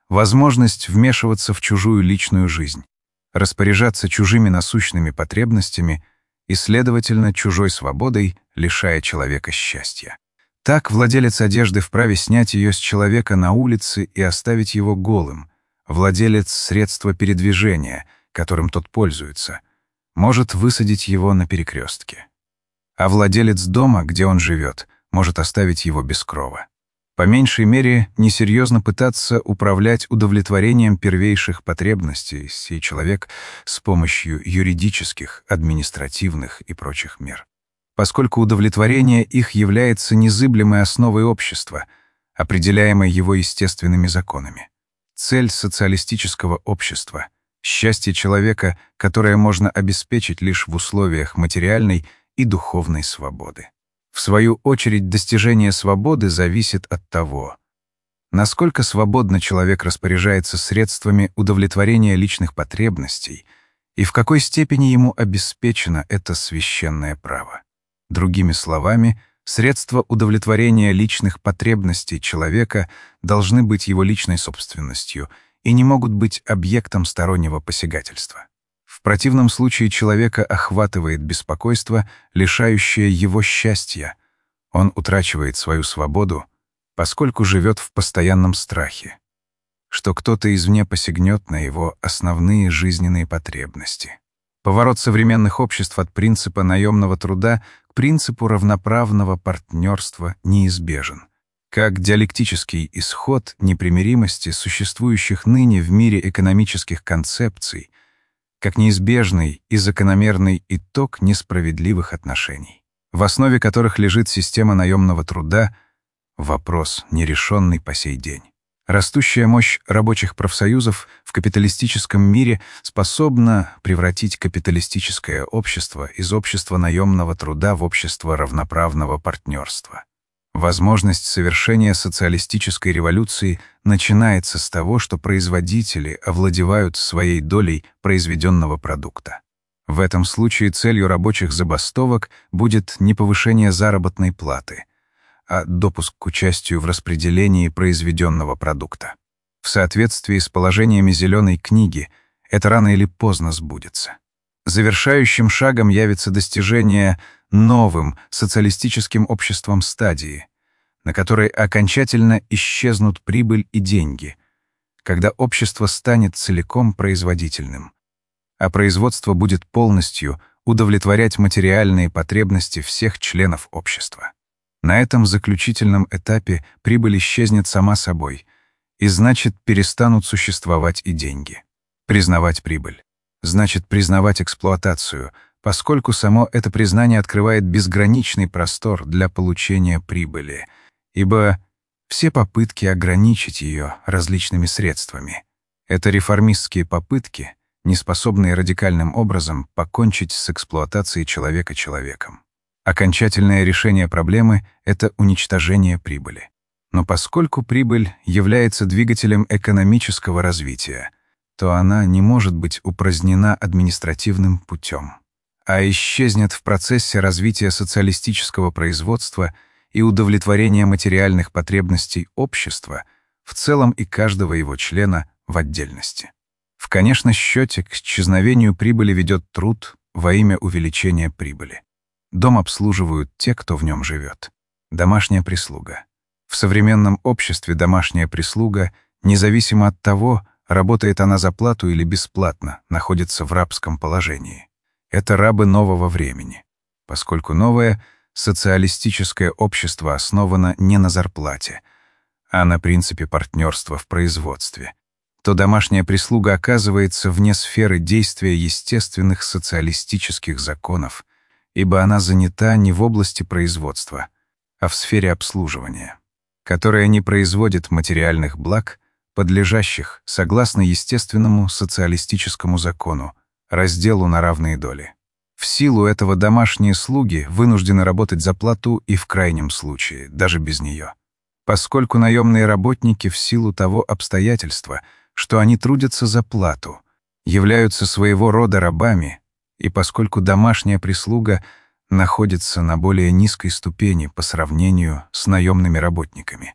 возможность вмешиваться в чужую личную жизнь, распоряжаться чужими насущными потребностями и, следовательно, чужой свободой, лишая человека счастья. Так владелец одежды вправе снять ее с человека на улице и оставить его голым. Владелец средства передвижения, которым тот пользуется, может высадить его на перекрестке. А владелец дома, где он живет, может оставить его без крова. По меньшей мере, несерьезно пытаться управлять удовлетворением первейших потребностей сей человек с помощью юридических, административных и прочих мер. Поскольку удовлетворение их является незыблемой основой общества, определяемой его естественными законами. Цель социалистического общества — счастье человека, которое можно обеспечить лишь в условиях материальной и духовной свободы. В свою очередь, достижение свободы зависит от того, насколько свободно человек распоряжается средствами удовлетворения личных потребностей и в какой степени ему обеспечено это священное право. Другими словами, средства удовлетворения личных потребностей человека должны быть его личной собственностью и не могут быть объектом стороннего посягательства. В противном случае человека охватывает беспокойство, лишающее его счастья. Он утрачивает свою свободу, поскольку живет в постоянном страхе, что кто-то извне посягнет на его основные жизненные потребности. Поворот современных обществ от принципа наемного труда к принципу равноправного партнерства неизбежен, как диалектический исход непримиримости существующих ныне в мире экономических концепций, как неизбежный и закономерный итог несправедливых отношений, в основе которых лежит система наемного труда, вопрос, нерешенный по сей день. Растущая мощь рабочих профсоюзов в капиталистическом мире способна превратить капиталистическое общество из общества наемного труда в общество равноправного партнерства. Возможность совершения социалистической революции начинается с того, что производители овладевают своей долей произведенного продукта. В этом случае целью рабочих забастовок будет не повышение заработной платы, а допуск к участию в распределении произведенного продукта. В соответствии с положениями Зеленой книги это рано или поздно сбудется. Завершающим шагом явится достижение новым социалистическим обществом стадии, на которой окончательно исчезнут прибыль и деньги, когда общество станет целиком производительным, а производство будет полностью удовлетворять материальные потребности всех членов общества. На этом заключительном этапе прибыль исчезнет сама собой, и значит, перестанут существовать и деньги. Признавать прибыль значит признавать эксплуатацию, поскольку само это признание открывает безграничный простор для получения прибыли, ибо все попытки ограничить ее различными средствами — это реформистские попытки, не способные радикальным образом покончить с эксплуатацией человека человеком. Окончательное решение проблемы — это уничтожение прибыли. Но поскольку прибыль является двигателем экономического развития, то она не может быть упразднена административным путем, а исчезнет в процессе развития социалистического производства и удовлетворения материальных потребностей общества в целом и каждого его члена в отдельности. В конечном счете к исчезновению прибыли ведет труд во имя увеличения прибыли. Дом обслуживают те, кто в нем живет. Домашняя прислуга. В современном обществе домашняя прислуга, независимо от того, работает она за плату или бесплатно, находится в рабском положении. Это рабы нового времени, поскольку новое социалистическое общество основано не на зарплате, а на принципе партнерства в производстве, то домашняя прислуга оказывается вне сферы действия естественных социалистических законов, ибо она занята не в области производства, а в сфере обслуживания, которая не производит материальных благ, подлежащих, согласно естественному социалистическому закону, разделу на равные доли. В силу этого домашние слуги вынуждены работать за плату и в крайнем случае, даже без нее. Поскольку наемные работники в силу того обстоятельства, что они трудятся за плату, являются своего рода рабами, и поскольку домашняя прислуга находится на более низкой ступени по сравнению с наемными работниками,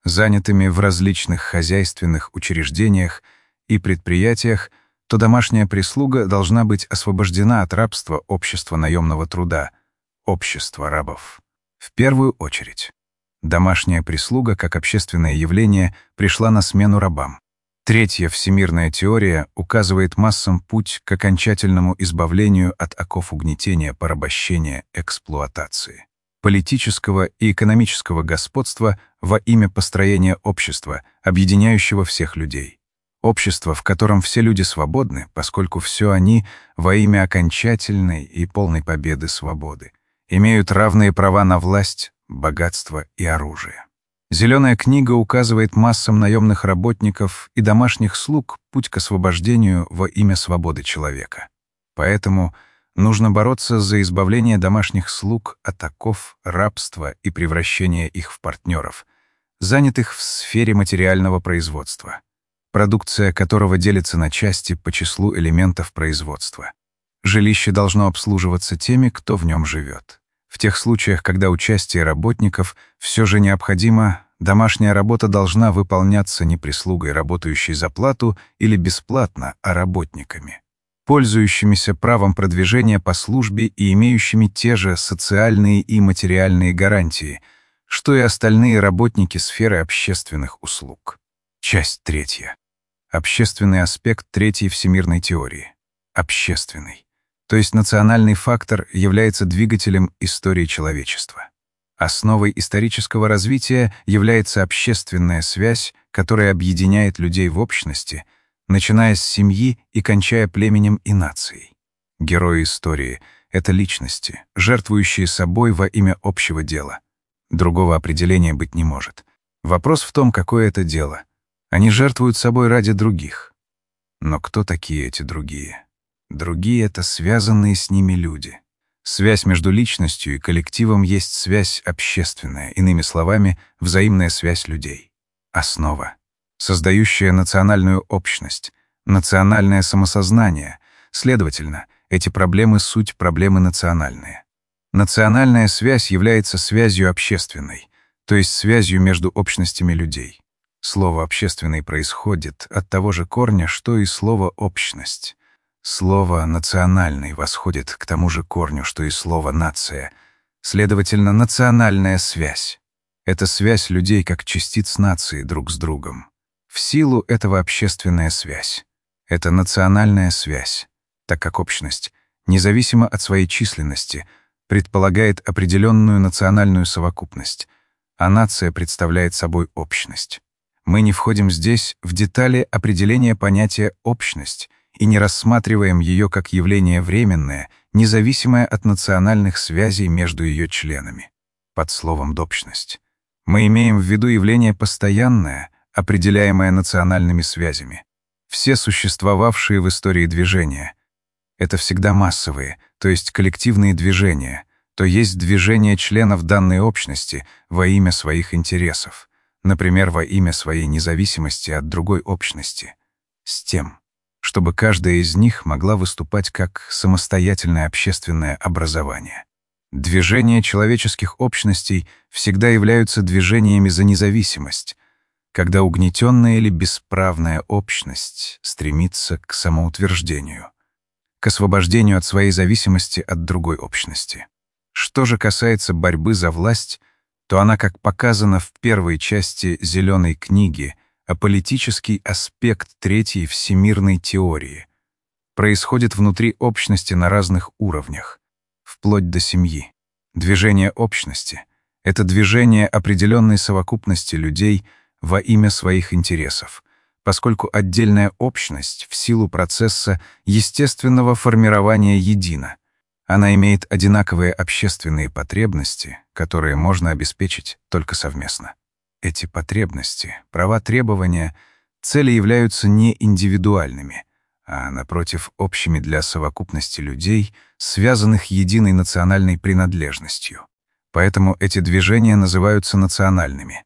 занятыми в различных хозяйственных учреждениях и предприятиях, то домашняя прислуга должна быть освобождена от рабства общества наемного труда, общества рабов. В первую очередь, домашняя прислуга как общественное явление пришла на смену рабам. Третья всемирная теория указывает массам путь к окончательному избавлению от оков угнетения, порабощения, эксплуатации, политического и экономического господства во имя построения общества, объединяющего всех людей. Общество, в котором все люди свободны, поскольку все они во имя окончательной и полной победы свободы имеют равные права на власть, богатство и оружие. Зеленая книга указывает массам наемных работников и домашних слуг путь к освобождению во имя свободы человека. Поэтому нужно бороться за избавление домашних слуг от оков рабства и превращение их в партнеров, занятых в сфере материального производства, продукция которого делится на части по числу элементов производства. Жилище должно обслуживаться теми, кто в нем живет. В тех случаях, когда участие работников все же необходимо, домашняя работа должна выполняться не прислугой, работающей за плату или бесплатно, а работниками, пользующимися правом продвижения по службе и имеющими те же социальные и материальные гарантии, что и остальные работники сферы общественных услуг. Часть 3. Общественный аспект третьей всемирной теории. Общественный. То есть национальный фактор является двигателем истории человечества. Основой исторического развития является общественная связь, которая объединяет людей в общности, начиная с семьи и кончая племенем и нацией. Герои истории — это личности, жертвующие собой во имя общего дела. Другого определения быть не может. Вопрос в том, какое это дело. Они жертвуют собой ради других. Но кто такие эти другие? Другие — это связанные с ними люди. Связь между личностью и коллективом есть связь общественная, иными словами, взаимная связь людей. Основа, создающая национальную общность, национальное самосознание. Следовательно, эти проблемы — суть проблемы национальные. Национальная связь является связью общественной, то есть связью между общностями людей. Слово «общественный» происходит от того же корня, что и слово «общность». Слово «национальный» восходит к тому же корню, что и слово «нация». Следовательно, национальная связь — это связь людей как частиц нации друг с другом. В силу этого общественная связь — это национальная связь, так как общность, независимо от своей численности, предполагает определенную национальную совокупность, а нация представляет собой общность. Мы не входим здесь в детали определения понятия «общность», и не рассматриваем ее как явление временное, независимое от национальных связей между ее членами. Под словом «общность» мы имеем в виду явление постоянное, определяемое национальными связями. Все существовавшие в истории движения — это всегда массовые, то есть коллективные движения, то есть движения членов данной общности во имя своих интересов, например, во имя своей независимости от другой общности, с тем, чтобы каждая из них могла выступать как самостоятельное общественное образование. Движения человеческих общностей всегда являются движениями за независимость, когда угнетенная или бесправная общность стремится к самоутверждению, к освобождению от своей зависимости от другой общности. Что же касается борьбы за власть, то она, как показано в первой части «Зеленой книги», а политический аспект третьей всемирной теории происходит внутри общности на разных уровнях, вплоть до семьи. Движение общности — это движение определенной совокупности людей во имя своих интересов, поскольку отдельная общность в силу процесса естественного формирования едина. Она имеет одинаковые общественные потребности, которые можно обеспечить только совместно. Эти потребности, права, требования, цели являются не индивидуальными, а, напротив, общими для совокупности людей, связанных единой национальной принадлежностью. Поэтому эти движения называются национальными.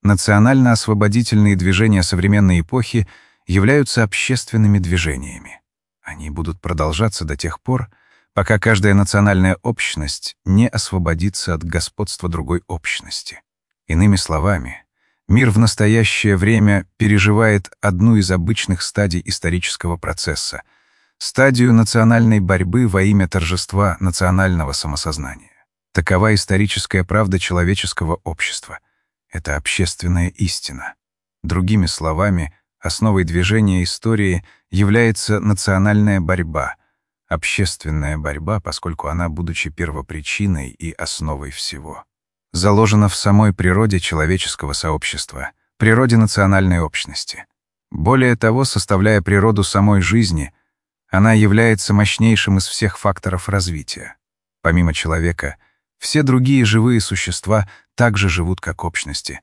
Национально-освободительные движения современной эпохи являются общественными движениями. Они будут продолжаться до тех пор, пока каждая национальная общность не освободится от господства другой общности. Иными словами, Мир в настоящее время переживает одну из обычных стадий исторического процесса — стадию национальной борьбы во имя торжества национального самосознания. Такова историческая правда человеческого общества. Это общественная истина. Другими словами, основой движения истории является национальная борьба, общественная борьба, поскольку она, будучи первопричиной и основой всего, заложена в самой природе человеческого сообщества, природе национальной общности. Более того, составляя природу самой жизни, она является мощнейшим из всех факторов развития. Помимо человека, все другие живые существа также живут как общности.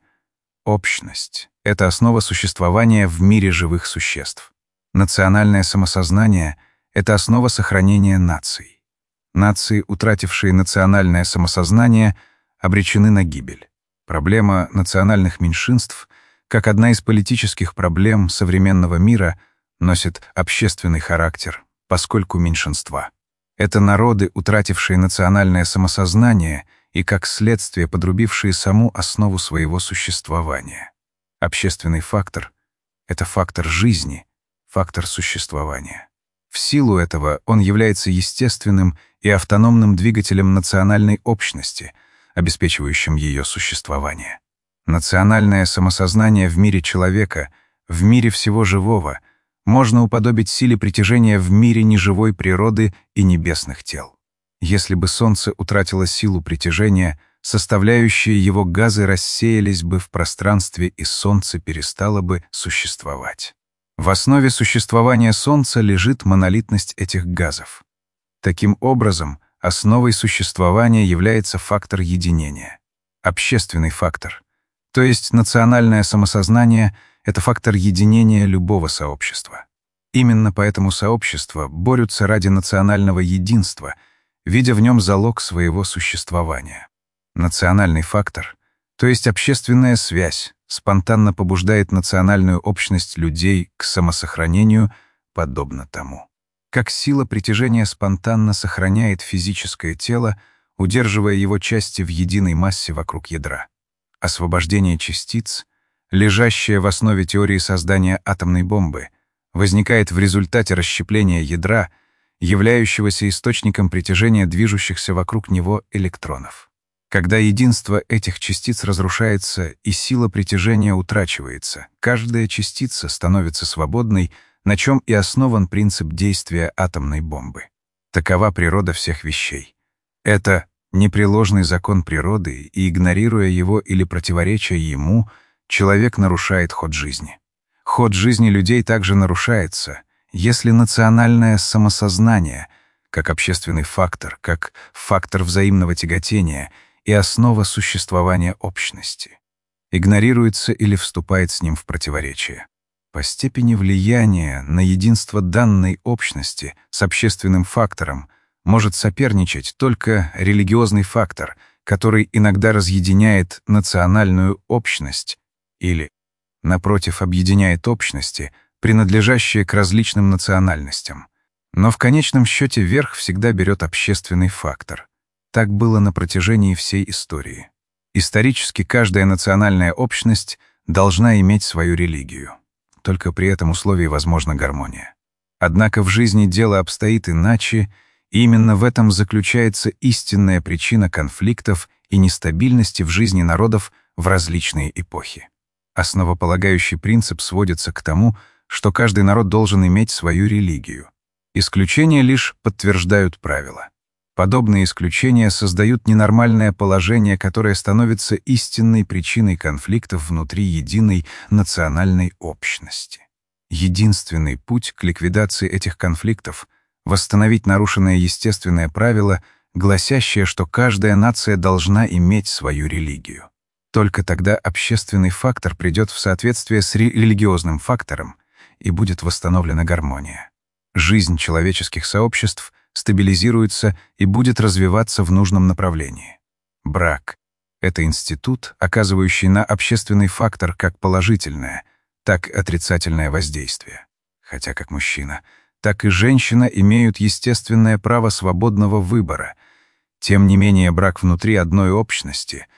Общность — это основа существования в мире живых существ. Национальное самосознание — это основа сохранения наций. Нации, утратившие национальное самосознание, обречены на гибель. Проблема национальных меньшинств, как одна из политических проблем современного мира, носит общественный характер, поскольку меньшинства — это народы, утратившие национальное самосознание и, как следствие, подрубившие саму основу своего существования. Общественный фактор — это фактор жизни, фактор существования. В силу этого он является естественным и автономным двигателем национальной общности, обеспечивающим ее существование. Национальное самосознание в мире человека, в мире всего живого, можно уподобить силе притяжения в мире неживой природы и небесных тел. Если бы Солнце утратило силу притяжения, составляющие его газы рассеялись бы в пространстве, и Солнце перестало бы существовать. В основе существования Солнца лежит монолитность этих газов. Таким образом, основой существования является фактор единения. Общественный фактор, то есть национальное самосознание — это фактор единения любого сообщества. Именно поэтому сообщества борются ради национального единства, видя в нем залог своего существования. Национальный фактор, то есть общественная связь, спонтанно побуждает национальную общность людей к самосохранению, подобно тому, как сила притяжения спонтанно сохраняет физическое тело, удерживая его части в единой массе вокруг ядра. Освобождение частиц, лежащее в основе теории создания атомной бомбы, возникает в результате расщепления ядра, являющегося источником притяжения движущихся вокруг него электронов. Когда единство этих частиц разрушается и сила притяжения утрачивается, каждая частица становится свободной, на чем и основан принцип действия атомной бомбы. Такова природа всех вещей. Это непреложный закон природы, и, игнорируя его или противореча ему, человек нарушает ход жизни. Ход жизни людей также нарушается, если национальное самосознание, как общественный фактор, как фактор взаимного тяготения и основа существования общности, игнорируется или вступает с ним в противоречие. По степени влияния на единство данной общности с общественным фактором может соперничать только религиозный фактор, который иногда разъединяет национальную общность или, напротив, объединяет общности, принадлежащие к различным национальностям. Но в конечном счете верх всегда берет общественный фактор. Так было на протяжении всей истории. Исторически каждая национальная общность должна иметь свою религию. Только при этом условии возможна гармония. Однако в жизни дело обстоит иначе, и именно в этом заключается истинная причина конфликтов и нестабильности в жизни народов в различные эпохи. Основополагающий принцип сводится к тому, что каждый народ должен иметь свою религию. Исключения лишь подтверждают правила. Подобные исключения создают ненормальное положение, которое становится истинной причиной конфликтов внутри единой национальной общности. Единственный путь к ликвидации этих конфликтов — восстановить нарушенное естественное правило, гласящее, что каждая нация должна иметь свою религию. Только тогда общественный фактор придет в соответствие с религиозным фактором, и будет восстановлена гармония. Жизнь человеческих сообществ стабилизируется и будет развиваться в нужном направлении. Брак — это институт, оказывающий на общественный фактор как положительное, так и отрицательное воздействие. Хотя как мужчина, так и женщина имеют естественное право свободного выбора. Тем не менее, брак внутри одной общности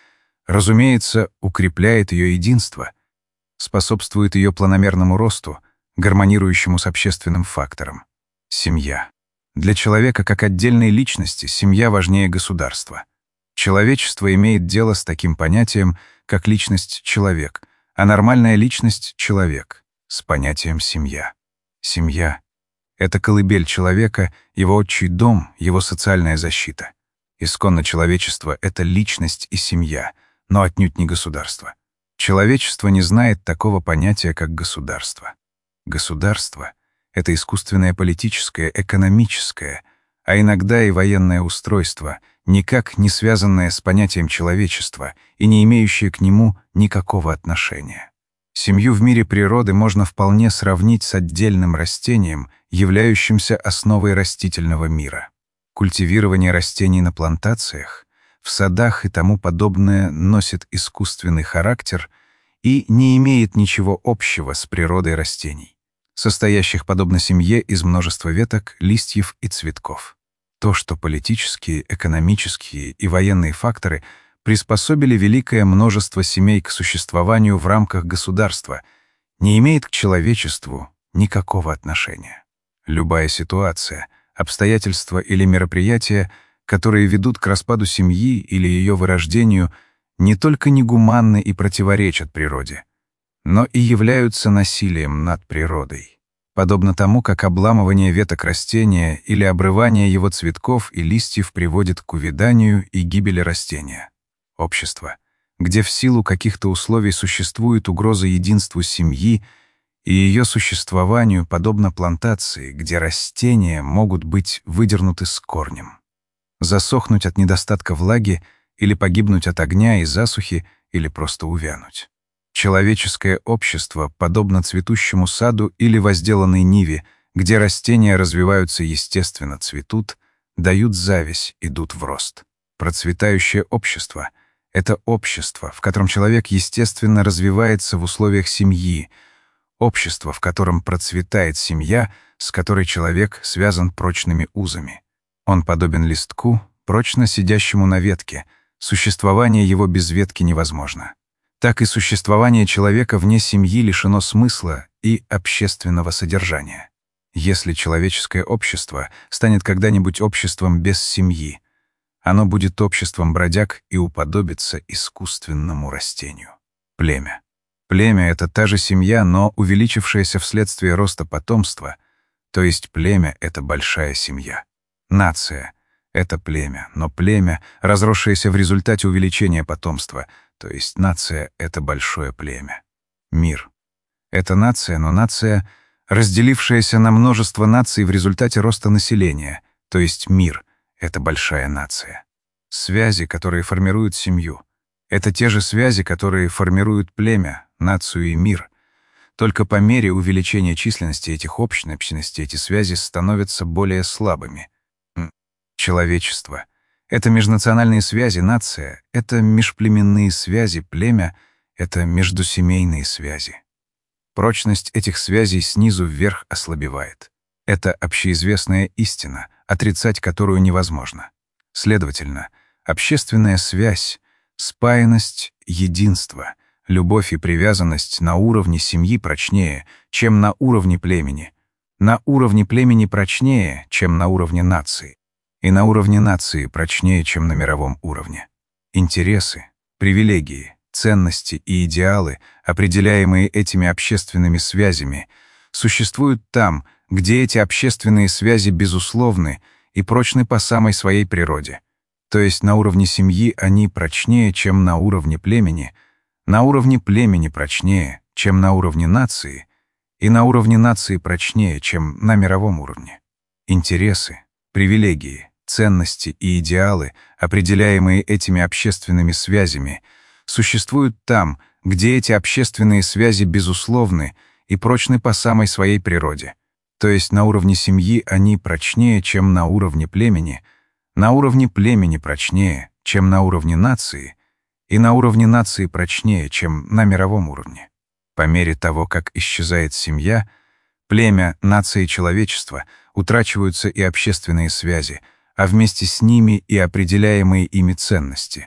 разумеется, укрепляет ее единство, способствует ее планомерному росту, гармонирующему с общественным фактором. Семья. Для человека как отдельной личности семья важнее государства. Человечество имеет дело с таким понятием, как личность человек, а нормальная личность человек с понятием семья. Семья — это колыбель человека, его отчий дом, его социальная защита. Исконно человечество — это личность и семья, но отнюдь не государство. Человечество не знает такого понятия, как государство. Государство — это искусственное политическое, экономическое, а иногда и военное устройство, никак не связанное с понятием человечества и не имеющее к нему никакого отношения. Семью в мире природы можно вполне сравнить с отдельным растением, являющимся основой растительного мира. Культивирование растений на плантациях, в садах и тому подобное носит искусственный характер и не имеет ничего общего с природой растений, состоящих подобно семье из множества веток, листьев и цветков. То, что политические, экономические и военные факторы приспособили великое множество семей к существованию в рамках государства, не имеет к человечеству никакого отношения. Любая ситуация, обстоятельства или мероприятия, которые ведут к распаду семьи или ее вырождению, не только негуманны и противоречат природе, но и являются насилием над природой. Подобно тому, как обламывание веток растения или обрывание его цветков и листьев приводит к увяданию и гибели растения. Общество, где в силу каких-то условий существует угроза единству семьи и ее существованию, подобно плантации, где растения могут быть выдернуты с корнем, засохнуть от недостатка влаги или погибнуть от огня и засухи или просто увянуть. Человеческое общество подобно цветущему саду или возделанной ниве, где растения развиваются естественно, цветут, дают завязь, идут в рост. Процветающее общество — это общество, в котором человек естественно развивается в условиях семьи, общество, в котором процветает семья, с которой человек связан прочными узами. Он подобен листку, прочно сидящему на ветке, существование его без ветки невозможно. Так и существование человека вне семьи лишено смысла и общественного содержания. Если человеческое общество станет когда-нибудь обществом без семьи, оно будет обществом бродяг и уподобится искусственному растению. Племя. Племя — это та же семья, но увеличившаяся вследствие роста потомства, то есть племя — это большая семья. Нация — это племя, но племя, разросшееся в результате увеличения потомства, то есть нация — это большое племя. Мир — это нация, но нация, разделившаяся на множество наций в результате роста населения, то есть мир — это большая нация. Связи, которые формируют семью — это те же связи, которые формируют племя, нацию и мир. Только по мере увеличения численности этих общностей эти связи становятся более слабыми. Человечество — это межнациональные связи, нация — это межплеменные связи, племя — это междусемейные связи. Прочность этих связей снизу вверх ослабевает. Это общеизвестная истина, отрицать которую невозможно. Следовательно, общественная связь, спаянность, единство, любовь и привязанность на уровне семьи прочнее, чем на уровне племени, на уровне племени прочнее, чем на уровне нации, и на уровне нации прочнее, чем на мировом уровне. Интересы, привилегии, ценности и идеалы, определяемые этими общественными связями, существуют там, где эти общественные связи безусловны и прочны по самой своей природе. То есть на уровне семьи они прочнее, чем на уровне племени прочнее, чем на уровне нации, и на уровне нации прочнее, чем на мировом уровне. Интересы, привилегии, ценности и идеалы, определяемые этими общественными связями, существуют там, где эти общественные связи безусловны и прочны по самой своей природе. То есть на уровне семьи они прочнее, чем на уровне племени прочнее, чем на уровне нации, и на уровне нации прочнее, чем на мировом уровне. По мере того, как исчезает семья, племя, нация и человечество, утрачиваются и общественные связи, а вместе с ними и определяемые ими ценности.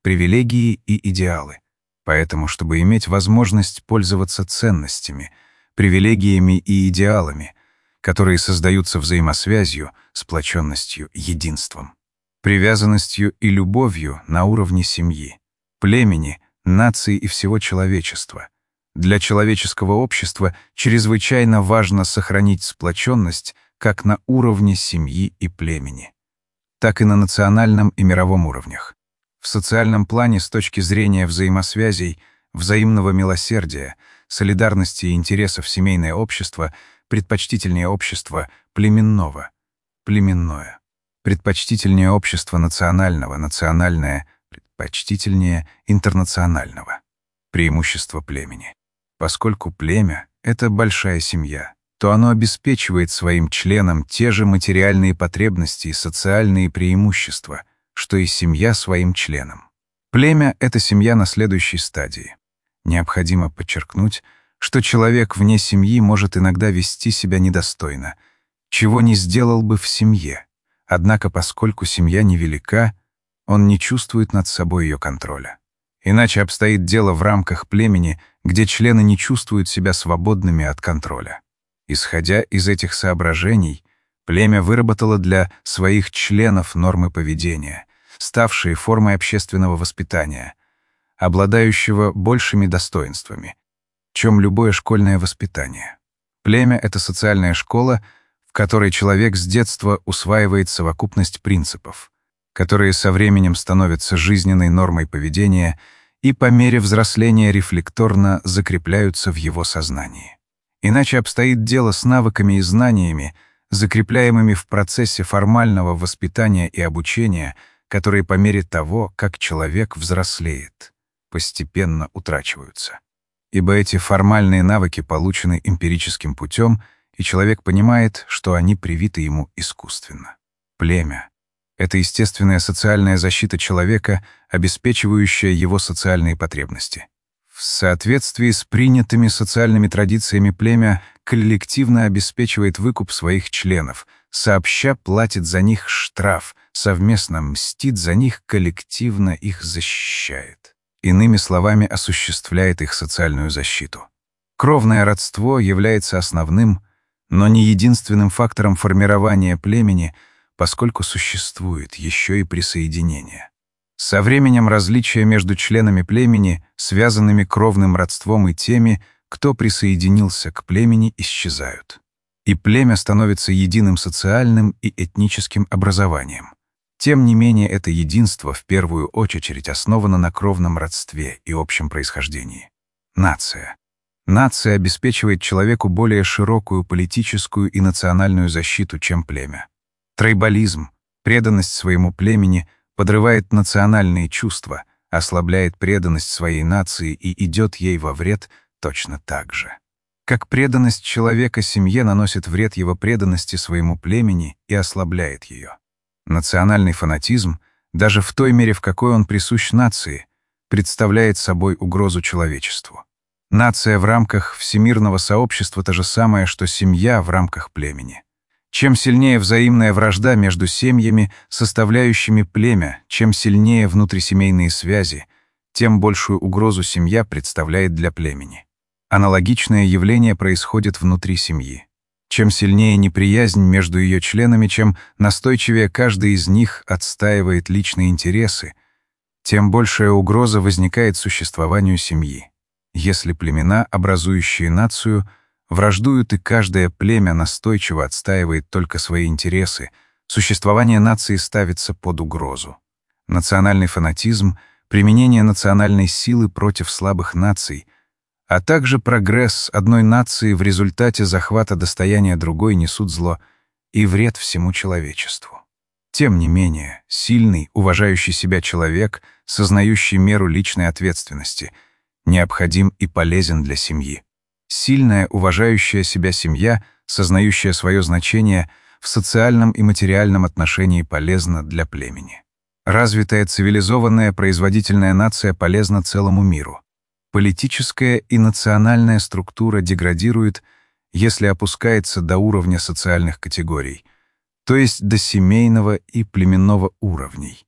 привилегии и идеалы. Поэтому, чтобы иметь возможность пользоваться ценностями, привилегиями и идеалами, которые создаются взаимосвязью, сплоченностью, единством, привязанностью и любовью на уровне семьи, племени, нации и всего человечества. Для человеческого общества чрезвычайно важно сохранить сплоченность как на уровне семьи и племени, так и на национальном и мировом уровнях. В социальном плане с точки зрения взаимосвязей, взаимного милосердия, солидарности и интересов семейное общество предпочтительнее общества племенного, племенное, предпочтительнее общество национального, национальное, предпочтительнее интернационального, преимущество племени. Поскольку племя — это большая семья, то оно обеспечивает своим членам те же материальные потребности и социальные преимущества, что и семья своим членам. Племя — это семья на следующей стадии. Необходимо подчеркнуть, что человек вне семьи может иногда вести себя недостойно, чего не сделал бы в семье. Однако, поскольку семья невелика, он не чувствует над собой ее контроля. Иначе обстоит дело в рамках племени, где члены не чувствуют себя свободными от контроля. Исходя из этих соображений, племя выработало для своих членов нормы поведения, ставшие формой общественного воспитания, обладающего большими достоинствами, чем любое школьное воспитание. Племя — это социальная школа, в которой человек с детства усваивает совокупность принципов, которые со временем становятся жизненной нормой поведения и по мере взросления рефлекторно закрепляются в его сознании. Иначе обстоит дело с навыками и знаниями, закрепляемыми в процессе формального воспитания и обучения, которые по мере того, как человек взрослеет, постепенно утрачиваются. Ибо эти формальные навыки получены эмпирическим путем, и человек понимает, что они привиты ему искусственно. Племя — это естественная социальная защита человека, обеспечивающая его социальные потребности. В соответствии с принятыми социальными традициями племя коллективно обеспечивает выкуп своих членов, сообща платит за них штраф, совместно мстит за них, коллективно их защищает. Иными словами, осуществляет их социальную защиту. Кровное родство является основным, но не единственным фактором формирования племени, поскольку существует еще и присоединение. Со временем различия между членами племени, связанными кровным родством, и теми, кто присоединился к племени, исчезают. И племя становится единым социальным и этническим образованием. Тем не менее, это единство в первую очередь основано на кровном родстве и общем происхождении. Нация. Нация обеспечивает человеку более широкую политическую и национальную защиту, чем племя. Трайбализм, преданность своему племени, подрывает национальные чувства, ослабляет преданность своей нации и идет ей во вред точно так же. Как преданность человека семье наносит вред его преданности своему племени и ослабляет ее. Национальный фанатизм, даже в той мере, в какой он присущ нации, представляет собой угрозу человечеству. Нация в рамках всемирного сообщества — то же самое, что семья в рамках племени. Чем сильнее взаимная вражда между семьями, составляющими племя, чем сильнее внутрисемейные связи, тем большую угрозу семья представляет для племени. Аналогичное явление происходит внутри семьи. Чем сильнее неприязнь между ее членами, чем настойчивее каждый из них отстаивает личные интересы, тем большая угроза возникает существованию семьи. Если племена, образующие нацию, враждуют и каждое племя настойчиво отстаивает только свои интересы, существование нации ставится под угрозу. Национальный фанатизм, применение национальной силы против слабых наций, а также прогресс одной нации в результате захвата достояния другой несут зло и вред всему человечеству. Тем не менее, сильный, уважающий себя человек, сознающий меру личной ответственности, необходим и полезен для семьи. Сильная, уважающая себя семья, сознающая свое значение, в социальном и материальном отношении полезна для племени. Развитая цивилизованная производительная нация полезна целому миру. Политическая и национальная структура деградирует, если опускается до уровня социальных категорий, то есть до семейного и племенного уровней.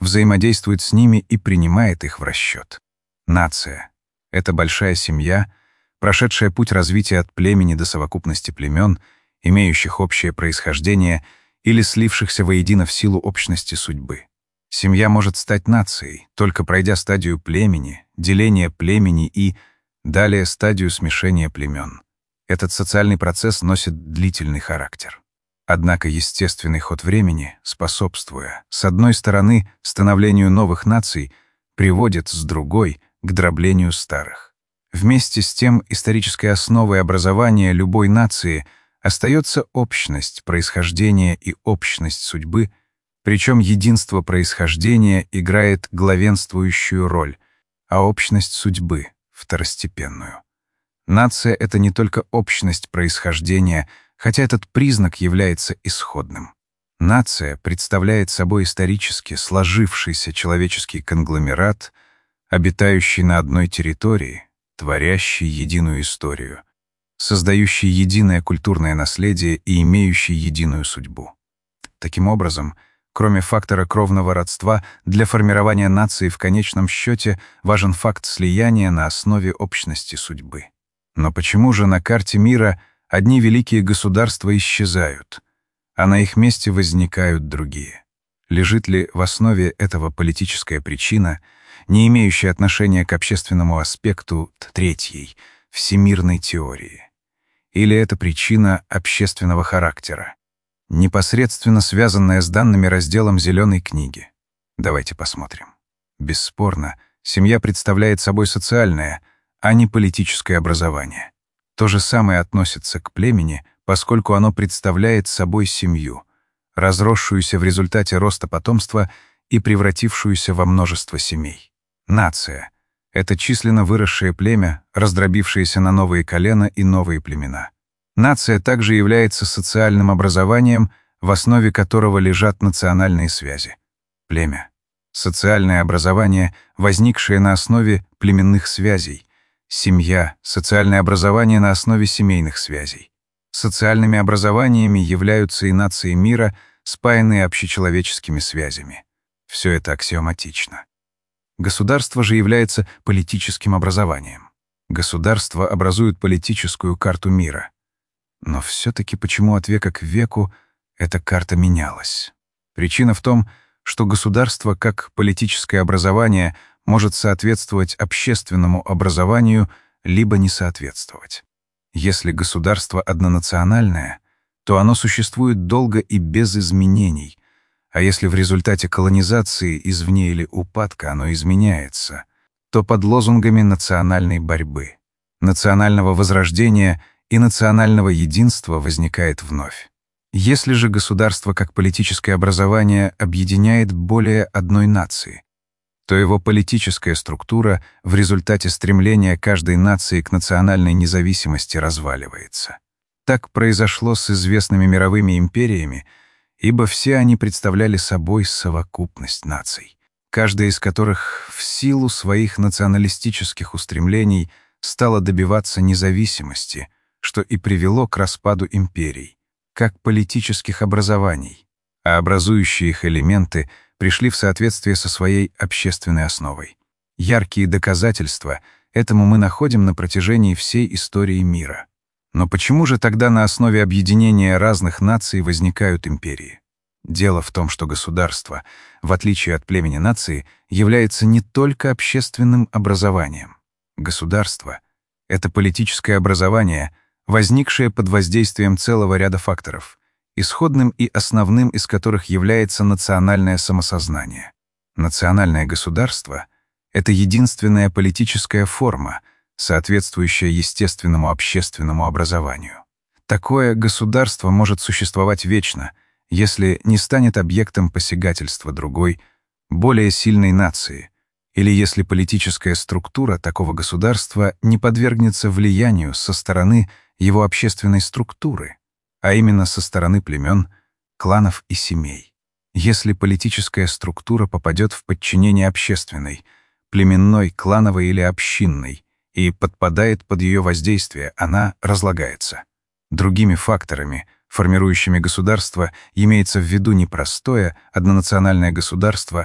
взаимодействует с ними и принимает их в расчет. Нация — это большая семья, прошедшая путь развития от племени до совокупности племен, имеющих общее происхождение или слившихся воедино в силу общности судьбы. Семья может стать нацией, только пройдя стадию племени, деления племени и, далее, стадию смешения племен. Этот социальный процесс носит длительный характер. Однако естественный ход времени, способствуя, с одной стороны, становлению новых наций, приводит, с другой, к дроблению старых. Вместе с тем, исторической основой образования любой нации остается общность происхождения и общность судьбы, причем единство происхождения играет главенствующую роль, а общность судьбы — второстепенную. Нация — это не только общность происхождения, хотя этот признак является исходным. Нация представляет собой исторически сложившийся человеческий конгломерат, обитающий на одной территории, творящий единую историю, создающий единое культурное наследие и имеющий единую судьбу. Таким образом, кроме фактора кровного родства, для формирования нации в конечном счете важен факт слияния на основе общности судьбы. Но почему же на карте мира одни великие государства исчезают, а на их месте возникают другие? Лежит ли в основе этого политическая причина, не имеющая отношения к общественному аспекту третьей, всемирной теории? Или это причина общественного характера, непосредственно связанная с данным разделом «Зеленой книги»? Давайте посмотрим. Бесспорно, семья представляет собой социальное, а не политическое образование. То же самое относится к племени, поскольку оно представляет собой семью, разросшуюся в результате роста потомства и превратившуюся во множество семей. Нация — это численно выросшее племя, раздробившееся на новые колена и новые племена. Нация также является социальным образованием, в основе которого лежат национальные связи. Племя — социальное образование, возникшее на основе племенных связей. Семья — социальное образование на основе семейных связей. Социальными образованиями являются и нации мира, спаянные общечеловеческими связями. Все это аксиоматично. Государство же является политическим образованием. Государство образует политическую карту мира. Но все-таки почему от века к веку эта карта менялась? Причина в том, что государство как политическое образование может соответствовать общественному образованию, либо не соответствовать. Если государство однонациональное, то оно существует долго и без изменений, а если в результате колонизации извне или упадка оно изменяется, то под лозунгами национальной борьбы, национального возрождения и национального единства возникает вновь. Если же государство как политическое образование объединяет более одной нации, то его политическая структура в результате стремления каждой нации к национальной независимости разваливается. Так произошло с известными мировыми империями, ибо все они представляли собой совокупность наций, каждая из которых в силу своих националистических устремлений стала добиваться независимости, что и привело к распаду империй, как политических образований, а образующие их элементы пришли в соответствие со своей общественной основой. Яркие доказательства этому мы находим на протяжении всей истории мира. Но почему же тогда на основе объединения разных наций возникают империи? Дело в том, что государство, в отличие от племени нации, является не только общественным образованием. Государство — это политическое образование, возникшее под воздействием целого ряда факторов, исходным и основным из которых является национальное самосознание. Национальное государство — это единственная политическая форма, соответствующая естественному общественному образованию. Такое государство может существовать вечно, если не станет объектом посягательства другой, более сильной нации, или если политическая структура такого государства не подвергнется влиянию со стороны его общественной структуры, а именно со стороны племен, кланов и семей. Если политическая структура попадет в подчинение общественной, племенной, клановой или общинной и подпадает под ее воздействие, она разлагается. Другими факторами, формирующими государство, имеется в виду не простое однонациональное государство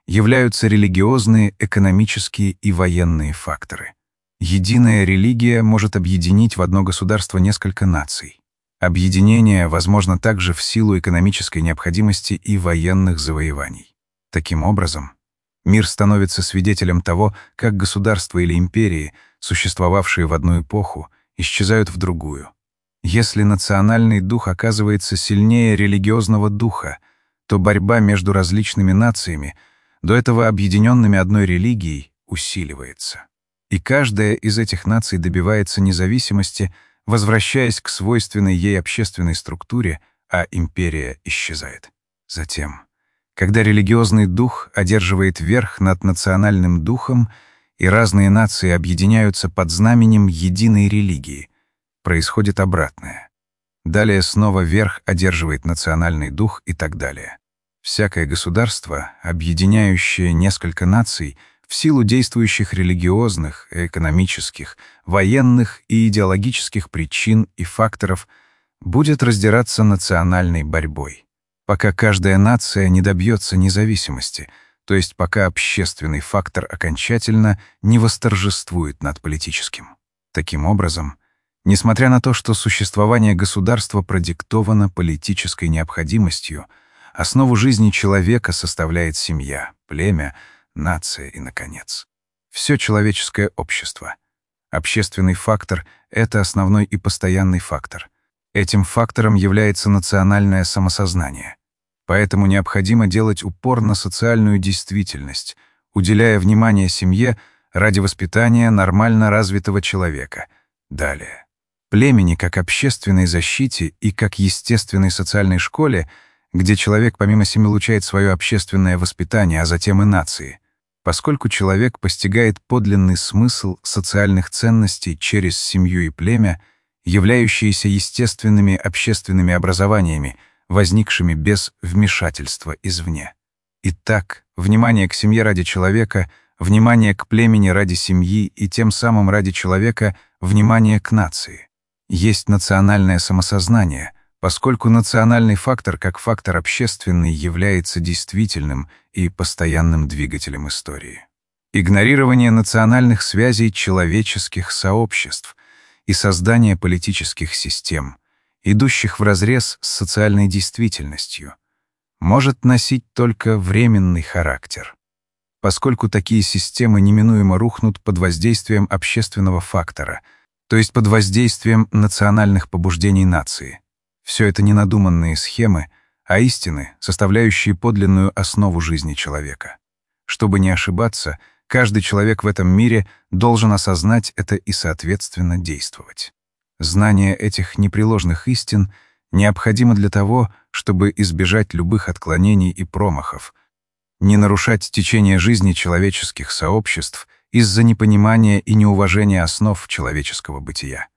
являются религиозные, экономические и военные факторы. Единая религия может объединить в одно государство несколько наций. Объединение возможно также в силу экономической необходимости и военных завоеваний. Таким образом, мир становится свидетелем того, как государства или империи, существовавшие в одну эпоху, исчезают в другую. Если национальный дух оказывается сильнее религиозного духа, то борьба между различными нациями, до этого объединенными одной религией, усиливается. И каждая из этих наций добивается независимости, возвращаясь к свойственной ей общественной структуре, а империя исчезает. Затем, когда религиозный дух одерживает верх над национальным духом, и разные нации объединяются под знаменем единой религии, происходит обратное. Далее снова верх одерживает национальный дух и так далее. Всякое государство, объединяющее несколько наций, в силу действующих религиозных, экономических, военных и идеологических причин и факторов, будет раздираться национальной борьбой, пока каждая нация не добьется независимости, то есть пока общественный фактор окончательно не восторжествует над политическим. Таким образом, несмотря на то, что существование государства продиктовано политической необходимостью, основу жизни человека составляет семья, племя, нация и, наконец, все человеческое общество. Общественный фактор — это основной и постоянный фактор. Этим фактором является национальное самосознание. Поэтому необходимо делать упор на социальную действительность, уделяя внимание семье ради воспитания нормально развитого человека. Далее. Племени как общественной защите и как естественной социальной школе, где человек помимо семьи получает свое общественное воспитание, а затем и нации, поскольку человек постигает подлинный смысл социальных ценностей через семью и племя, являющиеся естественными общественными образованиями, возникшими без вмешательства извне. Итак, внимание к семье ради человека, внимание к племени ради семьи и тем самым ради человека внимание к нации. Есть национальное самосознание, поскольку национальный фактор как фактор общественный является действительным и постоянным двигателем истории. Игнорирование национальных связей человеческих сообществ и создание политических систем, идущих вразрез с социальной действительностью, может носить только временный характер, поскольку такие системы неминуемо рухнут под воздействием общественного фактора, то есть под воздействием национальных побуждений нации. Все это не надуманные схемы, а истины, составляющие подлинную основу жизни человека. Чтобы не ошибаться, каждый человек в этом мире должен осознать это и, соответственно, действовать. Знание этих непреложных истин необходимо для того, чтобы избежать любых отклонений и промахов, не нарушать течение жизни человеческих сообществ из-за непонимания и неуважения основ человеческого бытия.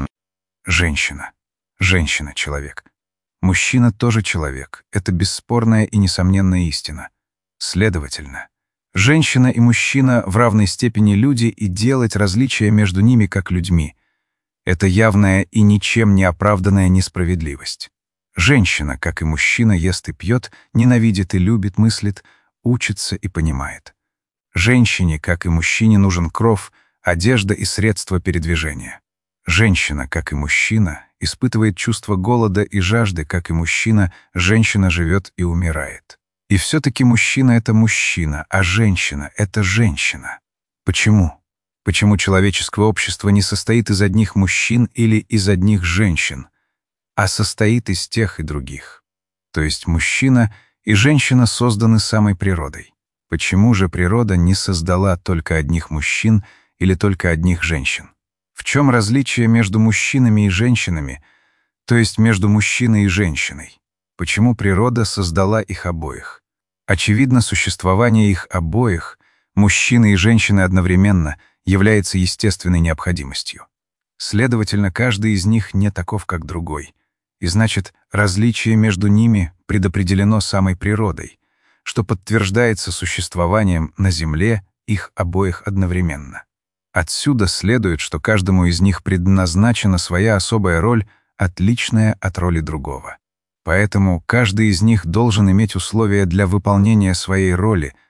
Женщина. Женщина — человек. Мужчина тоже человек. Это бесспорная и несомненная истина. Следовательно, женщина и мужчина в равной степени люди, и делать различия между ними как людьми — это явная и ничем не оправданная несправедливость. Женщина, как и мужчина, ест и пьет, ненавидит и любит, мыслит, учится и понимает. Женщине, как и мужчине, нужен кров, одежда и средства передвижения. Женщина, как и мужчина, испытывает чувство голода и жажды, как и мужчина, женщина живет и умирает. И все-таки мужчина — это мужчина, а женщина — это женщина. Почему? Почему человеческое общество не состоит из одних мужчин или из одних женщин, а состоит из тех и других? То есть мужчина и женщина созданы самой природой. Почему же природа не создала только одних мужчин или только одних женщин? В чем различие между мужчинами и женщинами, то есть между мужчиной и женщиной? Почему природа создала их обоих? Очевидно, существование их обоих, мужчины и женщины одновременно, является естественной необходимостью. Следовательно, каждый из них не таков, как другой. И значит, различие между ними предопределено самой природой, что подтверждается существованием на Земле их обоих одновременно. Отсюда следует, что каждому из них предназначена своя особая роль, отличная от роли другого. Поэтому каждый из них должен иметь условия для выполнения своей роли,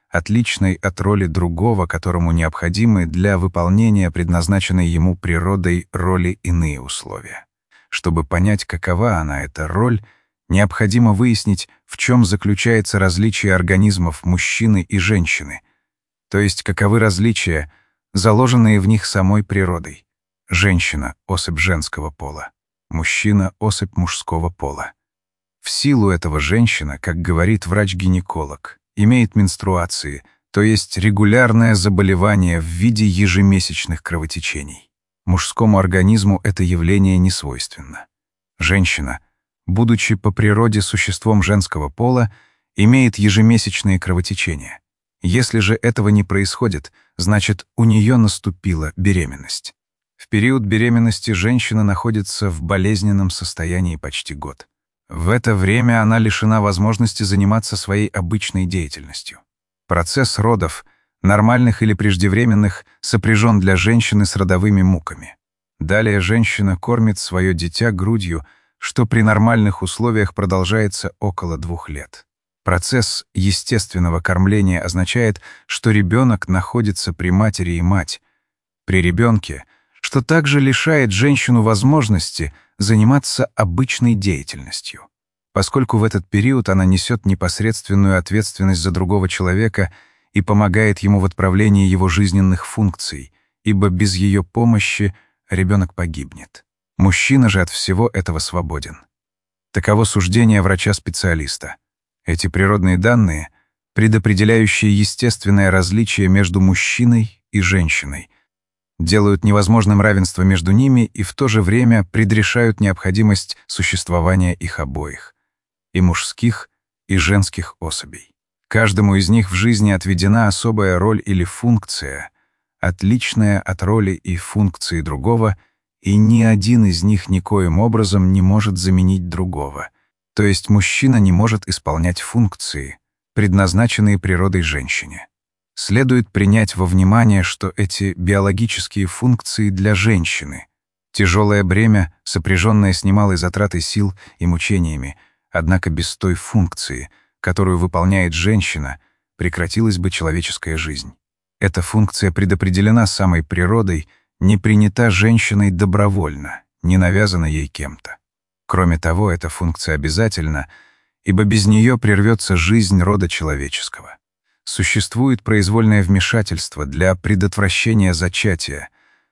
отличной от роли другого, которому необходимы для выполнения предназначенной ему природой роли иные условия. Чтобы понять, какова она, эта роль, необходимо выяснить, в чем заключается различие организмов мужчины и женщины, то есть каковы различия, заложенные в них самой природой. Женщина — особь женского пола, мужчина — особь мужского пола. В силу этого женщина, как говорит врач-гинеколог, имеет менструации, то есть регулярное заболевание в виде ежемесячных кровотечений. Мужскому организму это явление не свойственно. Женщина, будучи по природе существом женского пола, имеет ежемесячные кровотечения. Если же этого не происходит, значит, у нее наступила беременность. В период беременности женщина находится в болезненном состоянии почти год. В это время она лишена возможности заниматься своей обычной деятельностью. Процесс родов, нормальных или преждевременных, сопряжен для женщины с родовыми муками. Далее женщина кормит свое дитя грудью, что при нормальных условиях продолжается около 2 лет. Процесс естественного кормления означает, что ребенок находится при матери и мать. При ребенке, что также лишает женщину возможности заниматься обычной деятельностью, поскольку в этот период она несет непосредственную ответственность за другого человека и помогает ему в отправлении его жизненных функций, ибо без ее помощи ребенок погибнет. Мужчина же от всего этого свободен. Таково суждение врача-специалиста. Эти природные данные, предопределяющие естественное различие между мужчиной и женщиной, делают невозможным равенство между ними и в то же время предрешают необходимость существования их обоих, и мужских, и женских особей. Каждому из них в жизни отведена особая роль или функция, отличная от роли и функции другого, и ни один из них никоим образом не может заменить другого. То есть мужчина не может исполнять функции, предназначенные природой женщине. Следует принять во внимание, что эти биологические функции для женщины — тяжелое бремя, сопряженное с немалой затратой сил и мучениями, однако без той функции, которую выполняет женщина, прекратилась бы человеческая жизнь. Эта функция предопределена самой природой, не принята женщиной добровольно, не навязана ей кем-то. Кроме того, эта функция обязательна, ибо без нее прервется жизнь рода человеческого. Существует произвольное вмешательство для предотвращения зачатия,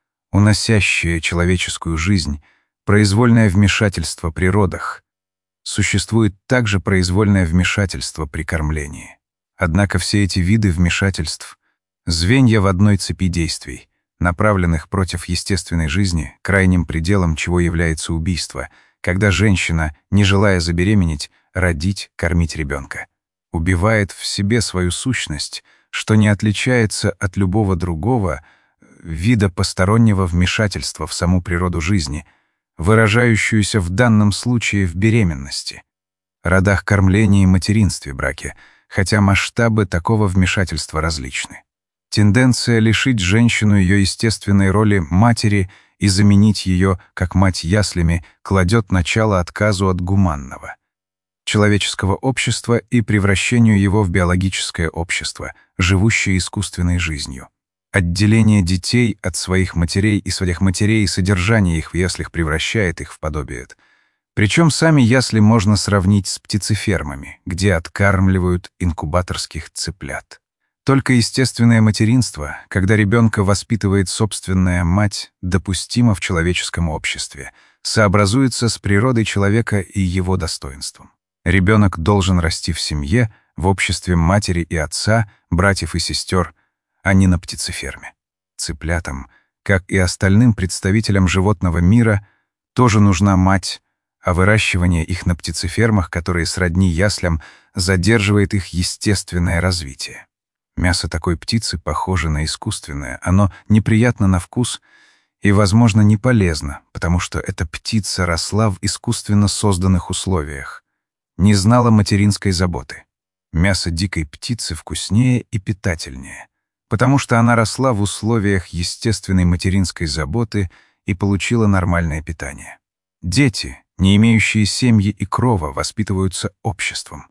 уносящее человеческую жизнь, произвольное вмешательство при родах. Существует также произвольное вмешательство при кормлении. Однако все эти виды вмешательств — звенья в одной цепи действий, направленных против естественной жизни, крайним пределом чего является убийство, когда женщина, не желая забеременеть, родить, кормить ребенка, убивает в себе свою сущность, что не отличается от любого другого вида постороннего вмешательства в саму природу жизни, выражающуюся в данном случае в беременности, родах, кормлении и материнстве, браке, хотя масштабы такого вмешательства различны. Тенденция лишить женщину ее естественной роли матери и заменить ее, как мать яслями, кладет начало отказу от гуманного человеческого общества и превращению его в биологическое общество, живущее искусственной жизнью. Отделение детей от своих матерей и своих матерей и содержание их в яслях превращает их в подобие. Причем сами ясли можно сравнить с птицефермами, где откармливают инкубаторских цыплят. Только естественное материнство, когда ребенка воспитывает собственная мать, допустимо в человеческом обществе, сообразуется с природой человека и его достоинством. Ребенок должен расти в семье, в обществе матери и отца, братьев и сестер, а не на птицеферме. Цыплятам, как и остальным представителям животного мира, тоже нужна мать, а выращивание их на птицефермах, которые сродни яслям, задерживает их естественное развитие. Мясо такой птицы похоже на искусственное, оно неприятно на вкус и, возможно, не полезно, потому что эта птица росла в искусственно созданных условиях, не знала материнской заботы. Мясо дикой птицы вкуснее и питательнее, потому что она росла в условиях естественной материнской заботы и получила нормальное питание. Дети, не имеющие семьи и крова, воспитываются обществом.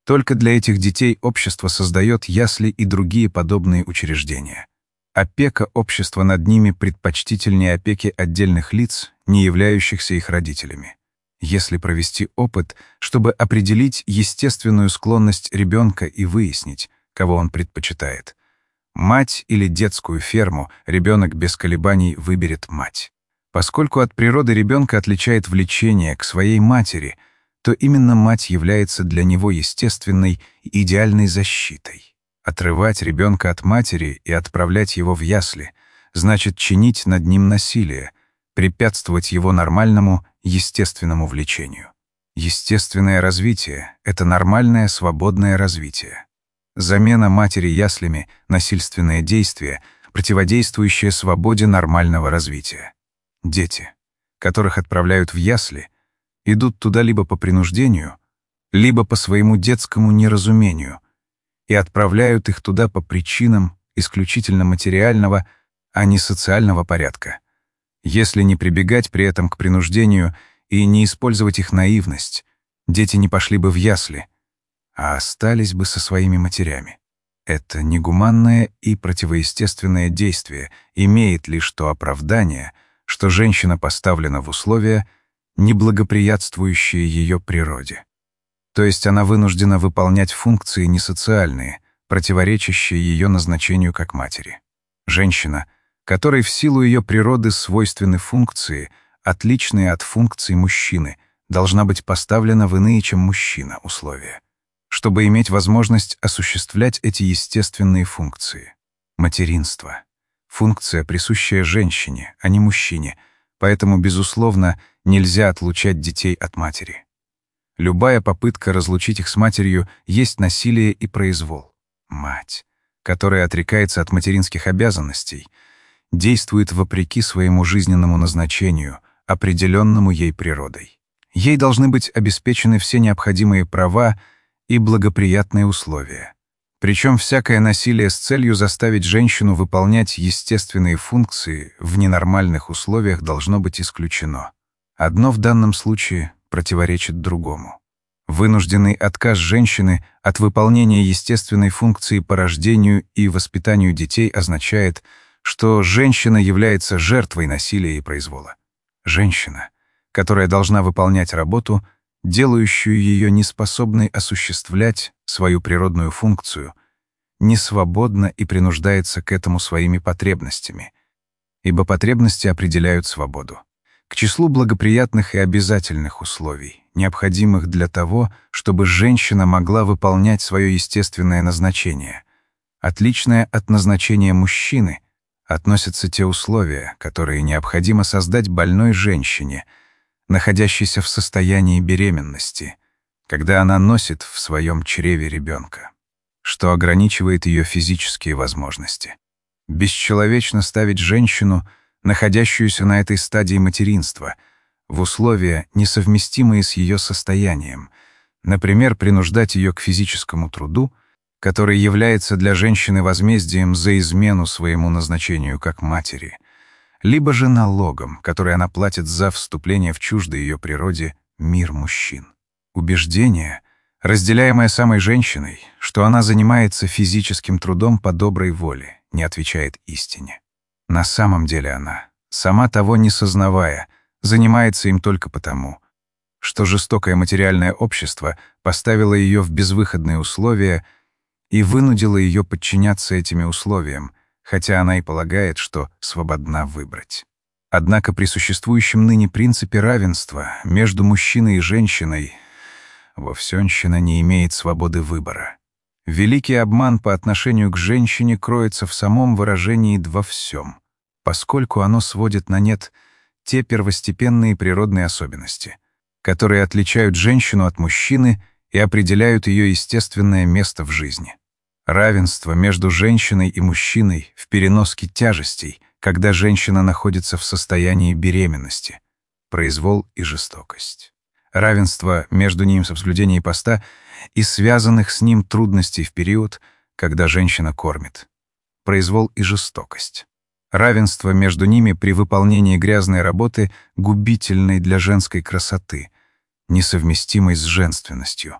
Только для этих детей общество создает ясли и другие подобные учреждения. Опека общества над ними предпочтительнее опеки отдельных лиц, не являющихся их родителями. Если провести опыт, чтобы определить естественную склонность ребенка и выяснить, кого он предпочитает, мать или детскую ферму, ребенок без колебаний выберет мать. Поскольку от природы ребенка отличает влечение к своей матери, то именно мать является для него естественной и идеальной защитой. Отрывать ребенка от матери и отправлять его в ясли значит чинить над ним насилие, препятствовать его нормальному, естественному влечению. Естественное развитие — это нормальное, свободное развитие. Замена матери яслями — насильственное действие, противодействующее свободе нормального развития. Дети, которых отправляют в ясли, идут туда либо по принуждению, либо по своему детскому неразумению, и отправляют их туда по причинам исключительно материального, а не социального порядка. Если не прибегать при этом к принуждению и не использовать их наивность, дети не пошли бы в ясли, а остались бы со своими матерями. Это негуманное и противоестественное действие имеет лишь то оправдание, что женщина поставлена в условия, неблагоприятствующие ее природе. То есть она вынуждена выполнять функции несоциальные, противоречащие ее назначению как матери. Женщина, которой в силу ее природы свойственны функции, отличные от функций мужчины, должна быть поставлена в иные, чем мужчина, условия, чтобы иметь возможность осуществлять эти естественные функции. Материнство — функция, присущая женщине, а не мужчине, поэтому, безусловно, нельзя отлучать детей от матери. Любая попытка разлучить их с матерью есть насилие и произвол. Мать, которая отрекается от материнских обязанностей, действует вопреки своему жизненному назначению, определенному ей природой. Ей должны быть обеспечены все необходимые права и благоприятные условия. Причем всякое насилие с целью заставить женщину выполнять естественные функции в ненормальных условиях должно быть исключено. Одно в данном случае противоречит другому. Вынужденный отказ женщины от выполнения естественной функции по рождению и воспитанию детей означает, что женщина является жертвой насилия и произвола. Женщина, которая должна выполнять работу, делающую ее неспособной осуществлять свою природную функцию, не свободна и принуждается к этому своими потребностями, ибо потребности определяют свободу. К числу благоприятных и обязательных условий, необходимых для того, чтобы женщина могла выполнять свое естественное назначение, отличное от назначения мужчины, относятся те условия, которые необходимо создать больной женщине, находящейся в состоянии беременности, когда она носит в своем чреве ребенка, что ограничивает ее физические возможности. Бесчеловечно ставить женщину, находящуюся на этой стадии материнства, в условия, несовместимые с ее состоянием, например, принуждать ее к физическому труду, который является для женщины возмездием за измену своему назначению как матери, либо же налогом, который она платит за вступление в чуждый ее природе мир мужчин. Убеждение, разделяемое самой женщиной, что она занимается физическим трудом по доброй воле, не отвечает истине. На самом деле она, сама того не сознавая, занимается им только потому, что жестокое материальное общество поставило ее в безвыходные условия и вынудило ее подчиняться этими условиям, хотя она и полагает, что свободна выбрать. Однако при существующем ныне принципе равенства между мужчиной и женщиной вовсёнщина не имеет свободы выбора. Великий обман по отношению к женщине кроется в самом выражении «во всем», поскольку оно сводит на нет те первостепенные природные особенности, которые отличают женщину от мужчины и определяют ее естественное место в жизни. Равенство между женщиной и мужчиной в переноске тяжестей, когда женщина находится в состоянии беременности, произвол и жестокость. Равенство между ним в соблюдении поста и связанных с ним трудностей в период, когда женщина кормит, произвол и жестокость. Равенство между ними при выполнении грязной работы, губительной для женской красоты, несовместимой с женственностью,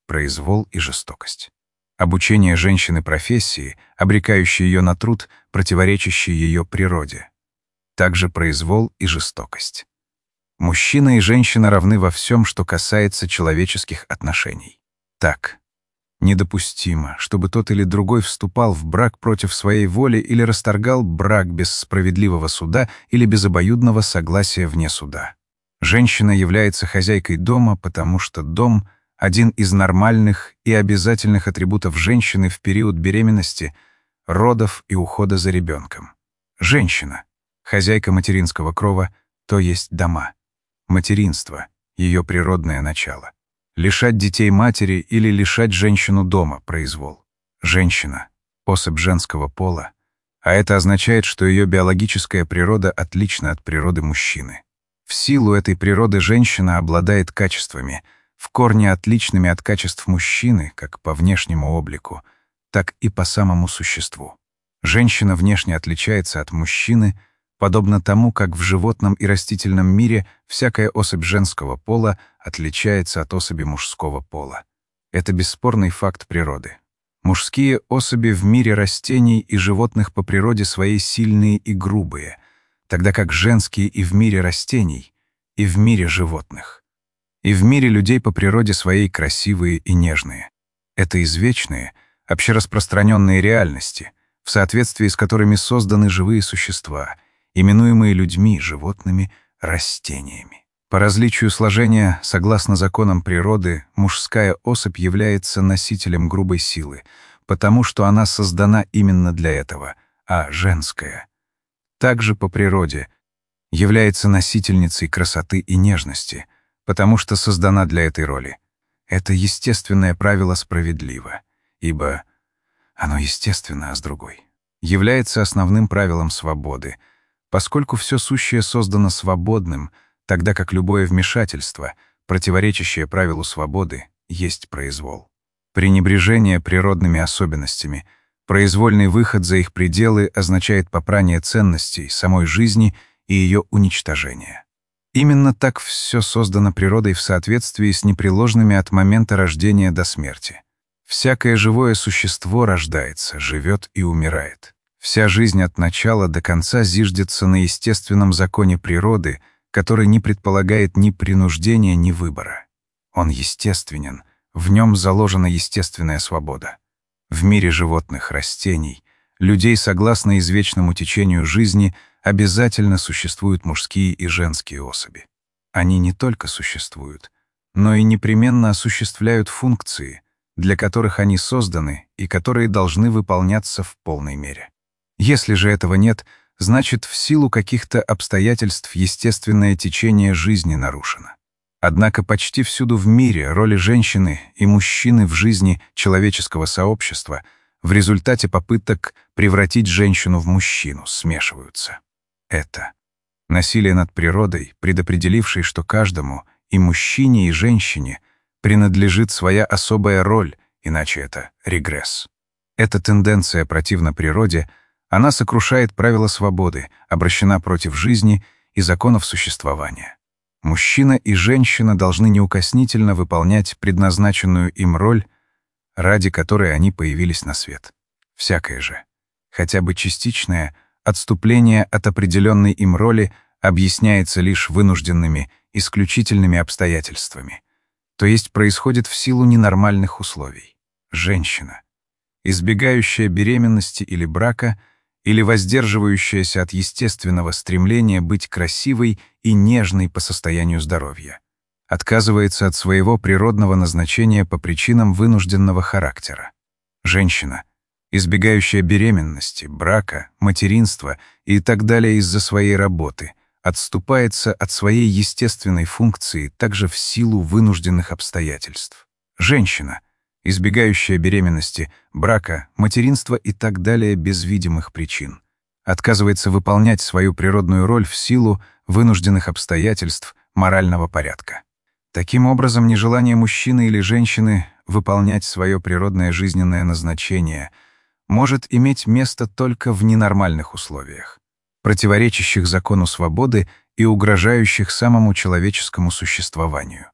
произвол и жестокость. Обучение женщины профессии, обрекающей ее на труд, противоречащий ее природе. Также произвол и жестокость. Мужчина и женщина равны во всем, что касается человеческих отношений. Так, недопустимо, чтобы тот или другой вступал в брак против своей воли или расторгал брак без справедливого суда или без обоюдного согласия вне суда. Женщина является хозяйкой дома, потому что дом — один из нормальных и обязательных атрибутов женщины в период беременности, родов и ухода за ребенком. Женщина — хозяйка материнского крова, то есть дома. Материнство — ее природное начало. Лишать детей матери или лишать женщину дома — произвол. Женщина — особь женского пола, а это означает, что ее биологическая природа отлична от природы мужчины. В силу этой природы женщина обладает качествами, в корне отличными от качеств мужчины, как по внешнему облику, так и по самому существу. Женщина внешне отличается от мужчины, подобно тому, как в животном и растительном мире всякая особь женского пола отличается от особи мужского пола. Это бесспорный факт природы. Мужские особи в мире растений и животных по природе своей сильные и грубые, тогда как женские и в мире растений, и в мире животных. И в мире людей по природе своей красивые и нежные. Это извечные, общераспространенные реальности, в соответствии с которыми созданы живые существа, именуемые людьми, животными, растениями. По различию сложения, согласно законам природы, мужская особь является носителем грубой силы, потому что она создана именно для этого, а женская также по природе является носительницей красоты и нежности, потому что создана для этой роли. Это естественное правило справедливо, ибо оно естественно, а с другой является основным правилом свободы, поскольку все сущее создано свободным, тогда как любое вмешательство, противоречащее правилу свободы, есть произвол. Пренебрежение природными особенностями, произвольный выход за их пределы означает попрание ценностей самой жизни и ее уничтожение. Именно так все создано природой в соответствии с непреложными от момента рождения до смерти. Всякое живое существо рождается, живет и умирает. Вся жизнь от начала до конца зиждется на естественном законе природы, который не предполагает ни принуждения, ни выбора. Он естественен, в нем заложена естественная свобода. В мире животных, растений, людей, согласно извечному течению жизни, обязательно существуют мужские и женские особи. Они не только существуют, но и непременно осуществляют функции, для которых они созданы и которые должны выполняться в полной мере. Если же этого нет, значит, в силу каких-то обстоятельств естественное течение жизни нарушено. Однако почти всюду в мире роли женщины и мужчины в жизни человеческого сообщества в результате попыток превратить женщину в мужчину смешиваются. Это насилие над природой, предопределившей, что каждому, и мужчине, и женщине, принадлежит своя особая роль, иначе это регресс. Эта тенденция противна природе, она сокрушает правила свободы, обращена против жизни и законов существования. Мужчина и женщина должны неукоснительно выполнять предназначенную им роль, ради которой они появились на свет. Всякое же, хотя бы частичное, отступление от определенной им роли объясняется лишь вынужденными, исключительными обстоятельствами, то есть происходит в силу ненормальных условий. Женщина, избегающая беременности или брака, или воздерживающаяся от естественного стремления быть красивой и нежной по состоянию здоровья, отказывается от своего природного назначения по причинам вынужденного характера. Женщина, избегающая беременности, брака, материнства и так далее из-за своей работы, отступается от своей естественной функции также в силу вынужденных обстоятельств. Женщина, избегающая беременности, брака, материнства и так далее без видимых причин, отказывается выполнять свою природную роль в силу вынужденных обстоятельств морального порядка. Таким образом, нежелание мужчины или женщины выполнять свое природное жизненное назначение может иметь место только в ненормальных условиях, противоречащих закону свободы и угрожающих самому человеческому существованию.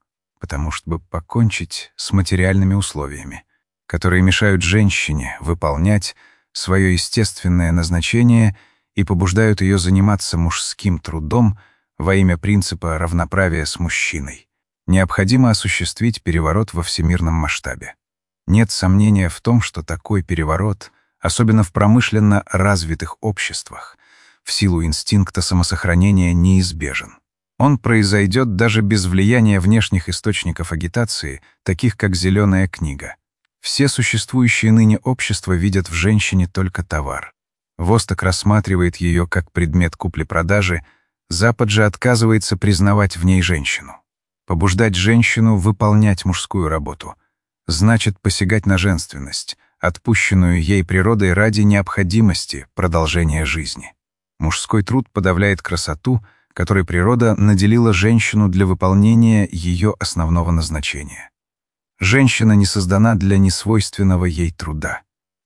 потому чтобы покончить с материальными условиями, которые мешают женщине выполнять свое естественное назначение и побуждают ее заниматься мужским трудом во имя принципа равноправия с мужчиной. Необходимо осуществить переворот во всемирном масштабе. Нет сомнения в том, что такой переворот, особенно в промышленно развитых обществах, в силу инстинкта самосохранения неизбежен. Он произойдет даже без влияния внешних источников агитации, таких как «Зеленая книга». Все существующие ныне общества видят в женщине только товар. Восток рассматривает ее как предмет купли-продажи, Запад же отказывается признавать в ней женщину. Побуждать женщину выполнять мужскую работу значит посягать на женственность, отпущенную ей природой ради необходимости продолжения жизни. Мужской труд подавляет красоту, которой природа наделила женщину для выполнения ее основного назначения. Женщина не создана для несвойственного ей труда.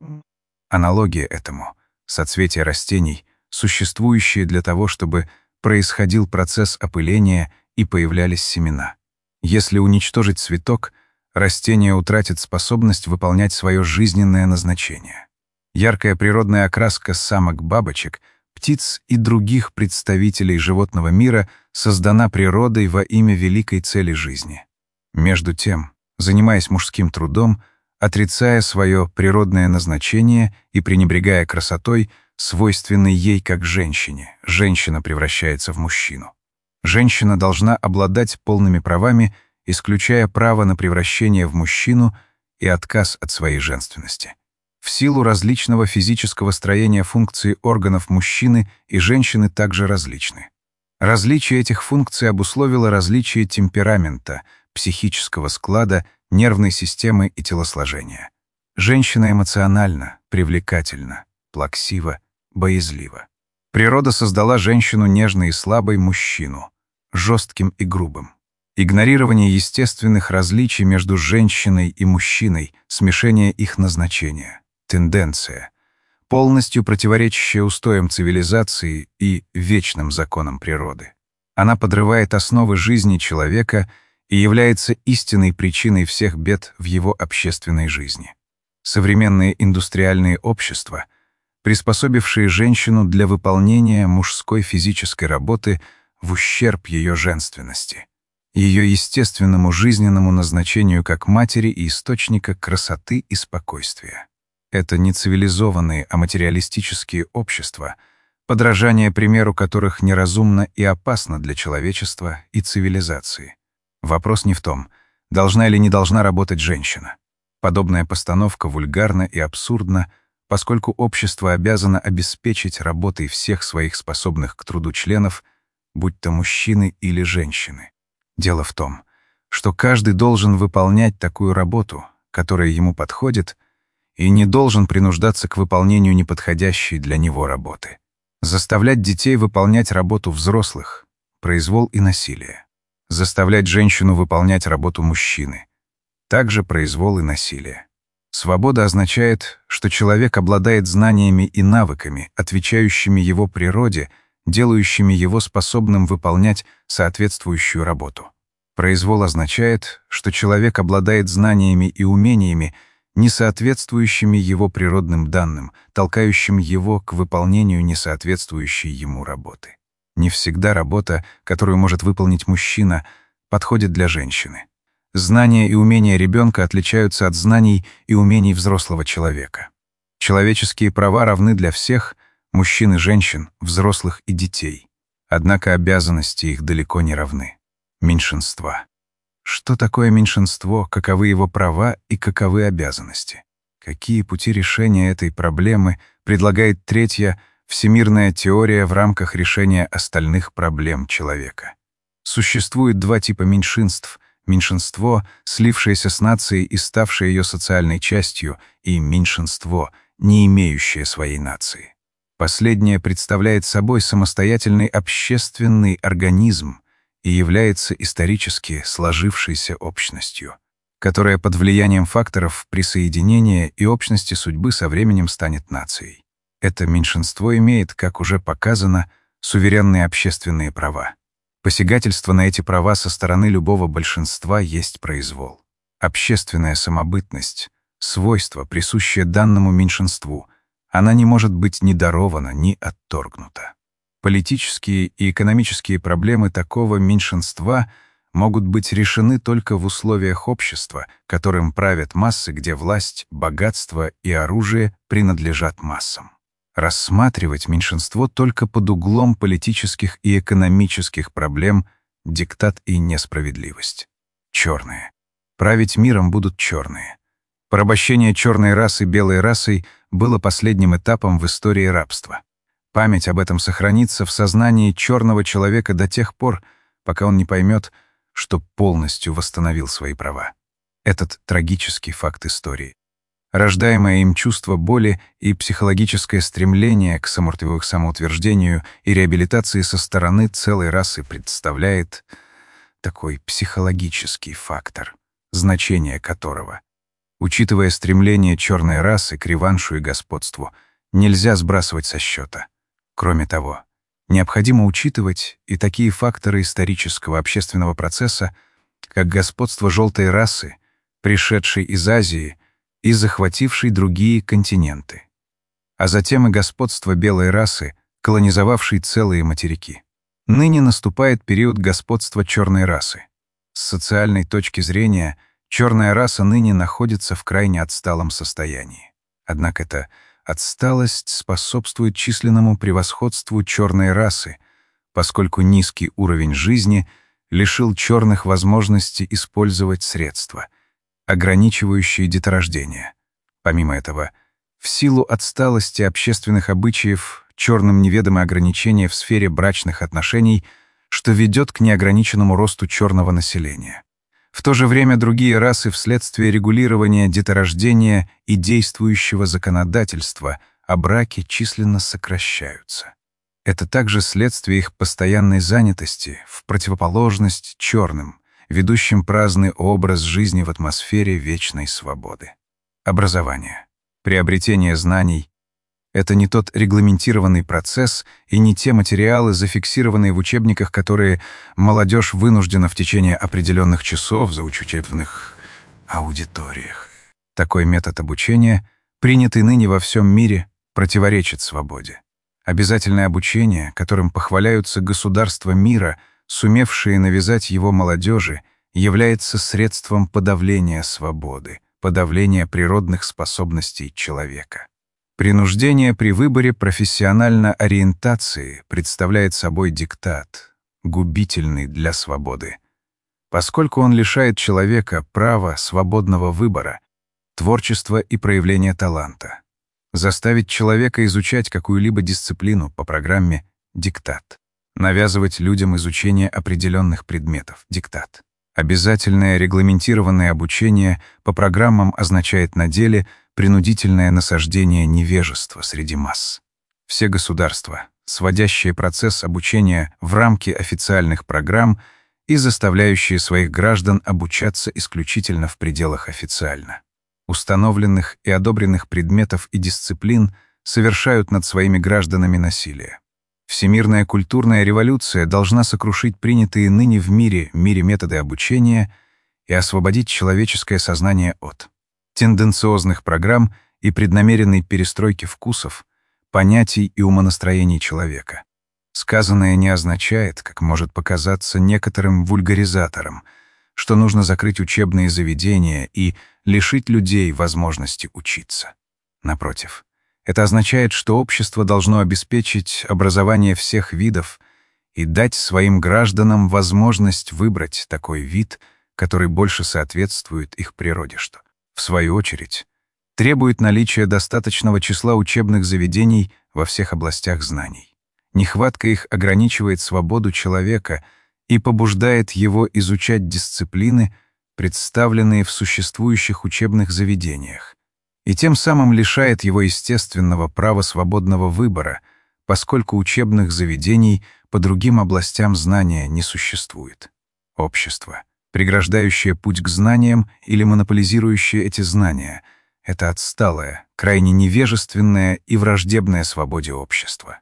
Аналогия этому — соцветия растений, существующие для того, чтобы происходил процесс опыления и появлялись семена. Если уничтожить цветок, растение утратит способность выполнять свое жизненное назначение. Яркая природная окраска самок-бабочек, птиц и других представителей животного мира создана природой во имя великой цели жизни. Между тем, занимаясь мужским трудом, отрицая свое природное назначение и пренебрегая красотой, свойственной ей как женщине, женщина превращается в мужчину. Женщина должна обладать полными правами, исключая право на превращение в мужчину и отказ от своей женственности. В силу различного физического строения функции органов мужчины и женщины также различны. Различие этих функций обусловило различие темперамента, психического склада, нервной системы и телосложения. Женщина эмоциональна, привлекательна, плаксива, боязлива. Природа создала женщину нежной и слабой, мужчину жестким и грубым. Игнорирование естественных различий между женщиной и мужчиной, смешение их назначения, тенденция, полностью противоречащая устоям цивилизации и вечным законам природы. Она подрывает основы жизни человека и является истинной причиной всех бед в его общественной жизни. Современные индустриальные общества, приспособившие женщину для выполнения мужской физической работы в ущерб ее женственности, ее естественному жизненному назначению как матери и источника красоты и спокойствия. Это не цивилизованные, а материалистические общества, подражание примеру которых неразумно и опасно для человечества и цивилизации. Вопрос не в том, должна или не должна работать женщина. Подобная постановка вульгарна и абсурдна, поскольку общество обязано обеспечить работой всех своих способных к труду членов, будь то мужчины или женщины. Дело в том, что каждый должен выполнять такую работу, которая ему подходит, и не должен принуждаться к выполнению неподходящей для него работы. Заставлять детей выполнять работу взрослых — произвол и насилие. Заставлять женщину выполнять работу мужчины — также произвол и насилие. Свобода означает, что человек обладает знаниями и навыками, отвечающими его природе, делающими его способным выполнять соответствующую работу. Произвол означает, что человек обладает знаниями и умениями, не соответствующими его природным данным, толкающим его к выполнению несоответствующей ему работы. Не всегда работа, которую может выполнить мужчина, подходит для женщины. Знания и умения ребенка отличаются от знаний и умений взрослого человека. Человеческие права равны для всех — мужчин и женщин, взрослых и детей. Однако обязанности их далеко не равны. Меньшинства. Что такое меньшинство, каковы его права и каковы обязанности? Какие пути решения этой проблемы предлагает третья всемирная теория в рамках решения остальных проблем человека? Существует два типа меньшинств: меньшинство, слившееся с нацией и ставшее ее социальной частью, и меньшинство, не имеющее своей нации. Последнее представляет собой самостоятельный общественный организм и является исторически сложившейся общностью, которая под влиянием факторов присоединения и общности судьбы со временем станет нацией. Это меньшинство имеет, как уже показано, суверенные общественные права. Посягательство на эти права со стороны любого большинства есть произвол. Общественная самобытность — свойство, присущее данному меньшинству. Она не может быть ни дарована, ни отторгнута. Политические и экономические проблемы такого меньшинства могут быть решены только в условиях общества, которым правят массы, где власть, богатство и оружие принадлежат массам. Рассматривать меньшинство только под углом политических и экономических проблем — диктат и несправедливость. Черные. Править миром будут черные. Порабощение черной расы белой расой было последним этапом в истории рабства. Память об этом сохранится в сознании черного человека до тех пор, пока он не поймет, что полностью восстановил свои права. Этот трагический факт истории. Рождаемое им чувство боли и психологическое стремление к самоутверждению и реабилитации со стороны целой расы представляет такой психологический фактор, значение которого, учитывая стремление черной расы к реваншу и господству, нельзя сбрасывать со счета. Кроме того, необходимо учитывать и такие факторы исторического общественного процесса, как господство желтой расы, пришедшей из Азии и захватившей другие континенты, а затем и господство белой расы, колонизовавшей целые материки. Ныне наступает период господства черной расы. С социальной точки зрения, черная раса ныне находится в крайне отсталом состоянии. Однако эта отсталость способствует численному превосходству черной расы, поскольку низкий уровень жизни лишил черных возможности использовать средства, ограничивающие деторождение. Помимо этого, в силу отсталости общественных обычаев черным неведомы ограничения в сфере брачных отношений, что ведет к неограниченному росту черного населения. В то же время другие расы вследствие регулирования деторождения и действующего законодательства о браке численно сокращаются. Это также следствие их постоянной занятости в противоположность черным, ведущим праздный образ жизни в атмосфере вечной свободы. Образование, приобретение знаний — это не тот регламентированный процесс и не те материалы, зафиксированные в учебниках, которые молодежь вынуждена в течение определенных часов заучить в аудиториях. Такой метод обучения, принятый ныне во всем мире, противоречит свободе. Обязательное обучение, которым похваляются государства мира, сумевшие навязать его молодежи, является средством подавления свободы, подавления природных способностей человека. Принуждение при выборе профессиональной ориентации представляет собой диктат, губительный для свободы, поскольку он лишает человека права свободного выбора, творчества и проявления таланта. Заставить человека изучать какую-либо дисциплину по программе — диктат. Навязывать людям изучение определенных предметов — диктат. Обязательное регламентированное обучение по программам означает на деле принудительное насаждение невежества среди масс. Все государства, сводящие процесс обучения в рамки официальных программ и заставляющие своих граждан обучаться исключительно в пределах официально установленных и одобренных предметов и дисциплин, совершают над своими гражданами насилие. Всемирная культурная революция должна сокрушить принятые ныне в мире методы обучения и освободить человеческое сознание от тенденциозных программ и преднамеренной перестройки вкусов, понятий и умонастроений человека. Сказанное не означает, как может показаться некоторым вульгаризаторам, что нужно закрыть учебные заведения и лишить людей возможности учиться. Напротив, это означает, что общество должно обеспечить образование всех видов и дать своим гражданам возможность выбрать такой вид, который больше соответствует их природе, что, в свою очередь, требует наличия достаточного числа учебных заведений во всех областях знаний. Нехватка их ограничивает свободу человека и побуждает его изучать дисциплины, представленные в существующих учебных заведениях, и тем самым лишает его естественного права свободного выбора, поскольку учебных заведений по другим областям знания не существует. Общество, преграждающее путь к знаниям или монополизирующее эти знания — это отсталое, крайне невежественное и враждебное свободе общество.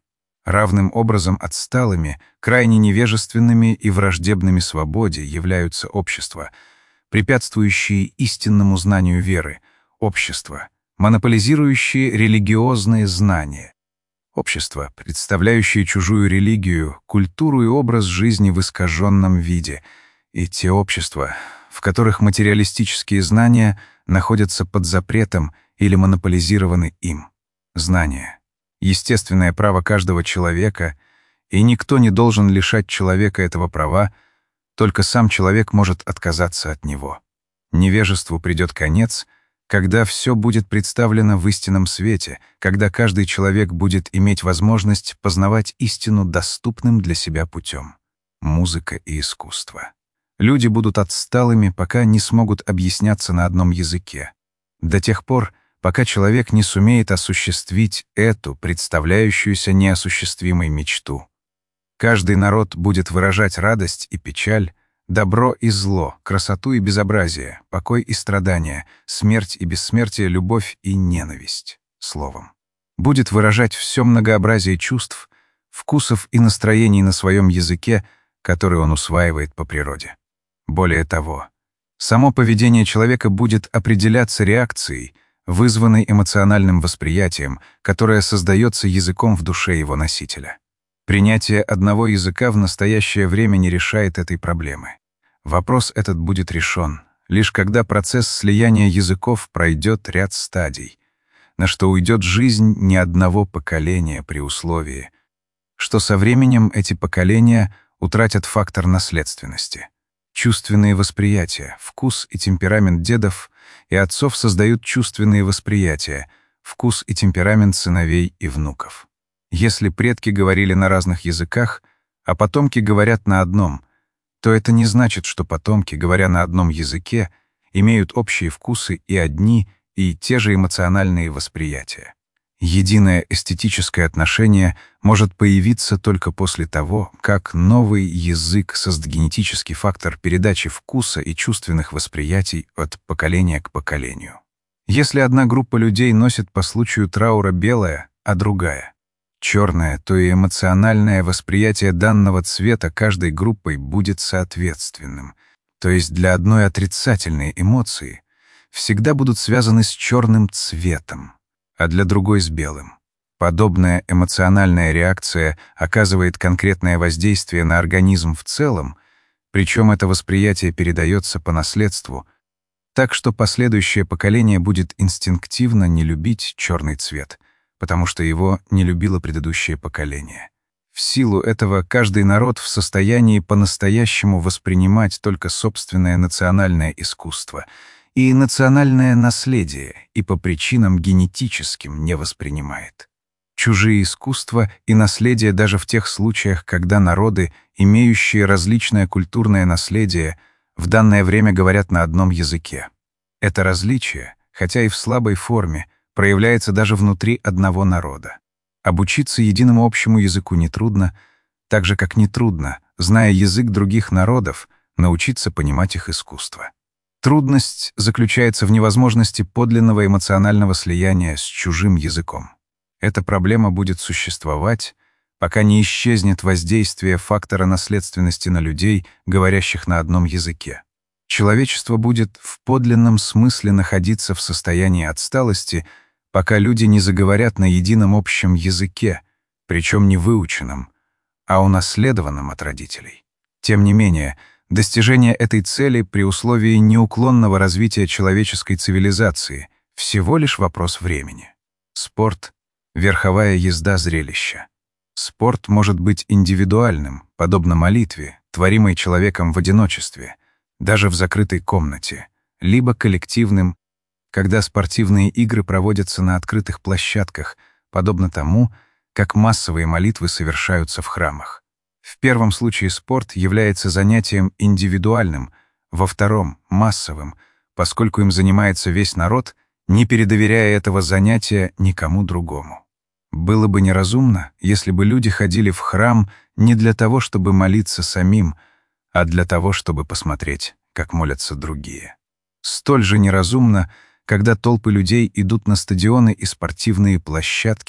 Равным образом отсталыми, крайне невежественными и враждебными свободе являются общества, препятствующие истинному знанию веры, общества, монополизирующие религиозные знания, общества, представляющие чужую религию, культуру и образ жизни в искаженном виде, и те общества, в которых материалистические знания находятся под запретом или монополизированы им. Знания — естественное право каждого человека, и никто не должен лишать человека этого права, только сам человек может отказаться от него. Невежеству придет конец, когда все будет представлено в истинном свете, когда каждый человек будет иметь возможность познавать истину доступным для себя путем. Музыка и искусство. Люди будут отсталыми, пока не смогут объясняться на одном языке. До тех пор, пока человек не сумеет осуществить эту, представляющуюся неосуществимой мечту. Каждый народ будет выражать радость и печаль, добро и зло, красоту и безобразие, покой и страдания, смерть и бессмертие, любовь и ненависть, словом. Будет выражать все многообразие чувств, вкусов и настроений на своем языке, который он усваивает по природе. Более того, само поведение человека будет определяться реакцией, вызванной эмоциональным восприятием, которое создается языком в душе его носителя. Принятие одного языка в настоящее время не решает этой проблемы. Вопрос этот будет решен, лишь когда процесс слияния языков пройдет ряд стадий, на что уйдет жизнь не одного поколения при условии, что со временем эти поколения утратят фактор наследственности. Чувственные восприятия, вкус и темперамент дедов и отцов создают чувственные восприятия, вкус и темперамент сыновей и внуков. Если предки говорили на разных языках, а потомки говорят на одном, то это не значит, что потомки, говоря на одном языке, имеют общие вкусы и одни, и те же эмоциональные восприятия. Единое эстетическое отношение может появиться только после того, как новый язык создаст генетический фактор передачи вкуса и чувственных восприятий от поколения к поколению. Если одна группа людей носит по случаю траура белое, а другая — черное, то и эмоциональное восприятие данного цвета каждой группой будет соответственным. То есть для одной отрицательной эмоции всегда будут связаны с черным цветом, а для другой — с белым. Подобная эмоциональная реакция оказывает конкретное воздействие на организм в целом, причем это восприятие передается по наследству, так что последующее поколение будет инстинктивно не любить черный цвет, потому что его не любило предыдущее поколение. В силу этого каждый народ в состоянии по-настоящему воспринимать только собственное национальное искусство и национальное наследие, и по причинам генетическим не воспринимает чужие искусства и наследие даже в тех случаях, когда народы, имеющие различное культурное наследие, в данное время говорят на одном языке. Это различие, хотя и в слабой форме, проявляется даже внутри одного народа. Обучиться единому общему языку нетрудно, так же, как нетрудно, зная язык других народов, научиться понимать их искусство. Трудность заключается в невозможности подлинного эмоционального слияния с чужим языком. Эта проблема будет существовать, пока не исчезнет воздействие фактора наследственности на людей, говорящих на одном языке. Человечество будет в подлинном смысле находиться в состоянии отсталости, пока люди не заговорят на едином общем языке, причем не выученном, а унаследованном от родителей. Тем не менее, достижение этой цели при условии неуклонного развития человеческой цивилизации — всего лишь вопрос времени. Спорт — верховая езда зрелища. Спорт может быть индивидуальным, подобно молитве, творимой человеком в одиночестве, даже в закрытой комнате, либо коллективным, когда спортивные игры проводятся на открытых площадках, подобно тому, как массовые молитвы совершаются в храмах. В первом случае спорт является занятием индивидуальным, во втором — массовым, поскольку им занимается весь народ, не передоверяя этого занятия никому другому. Было бы неразумно, если бы люди ходили в храм не для того, чтобы молиться самим, а для того, чтобы посмотреть, как молятся другие. Столь же неразумно, когда толпы людей идут на стадионы и спортивные площадки,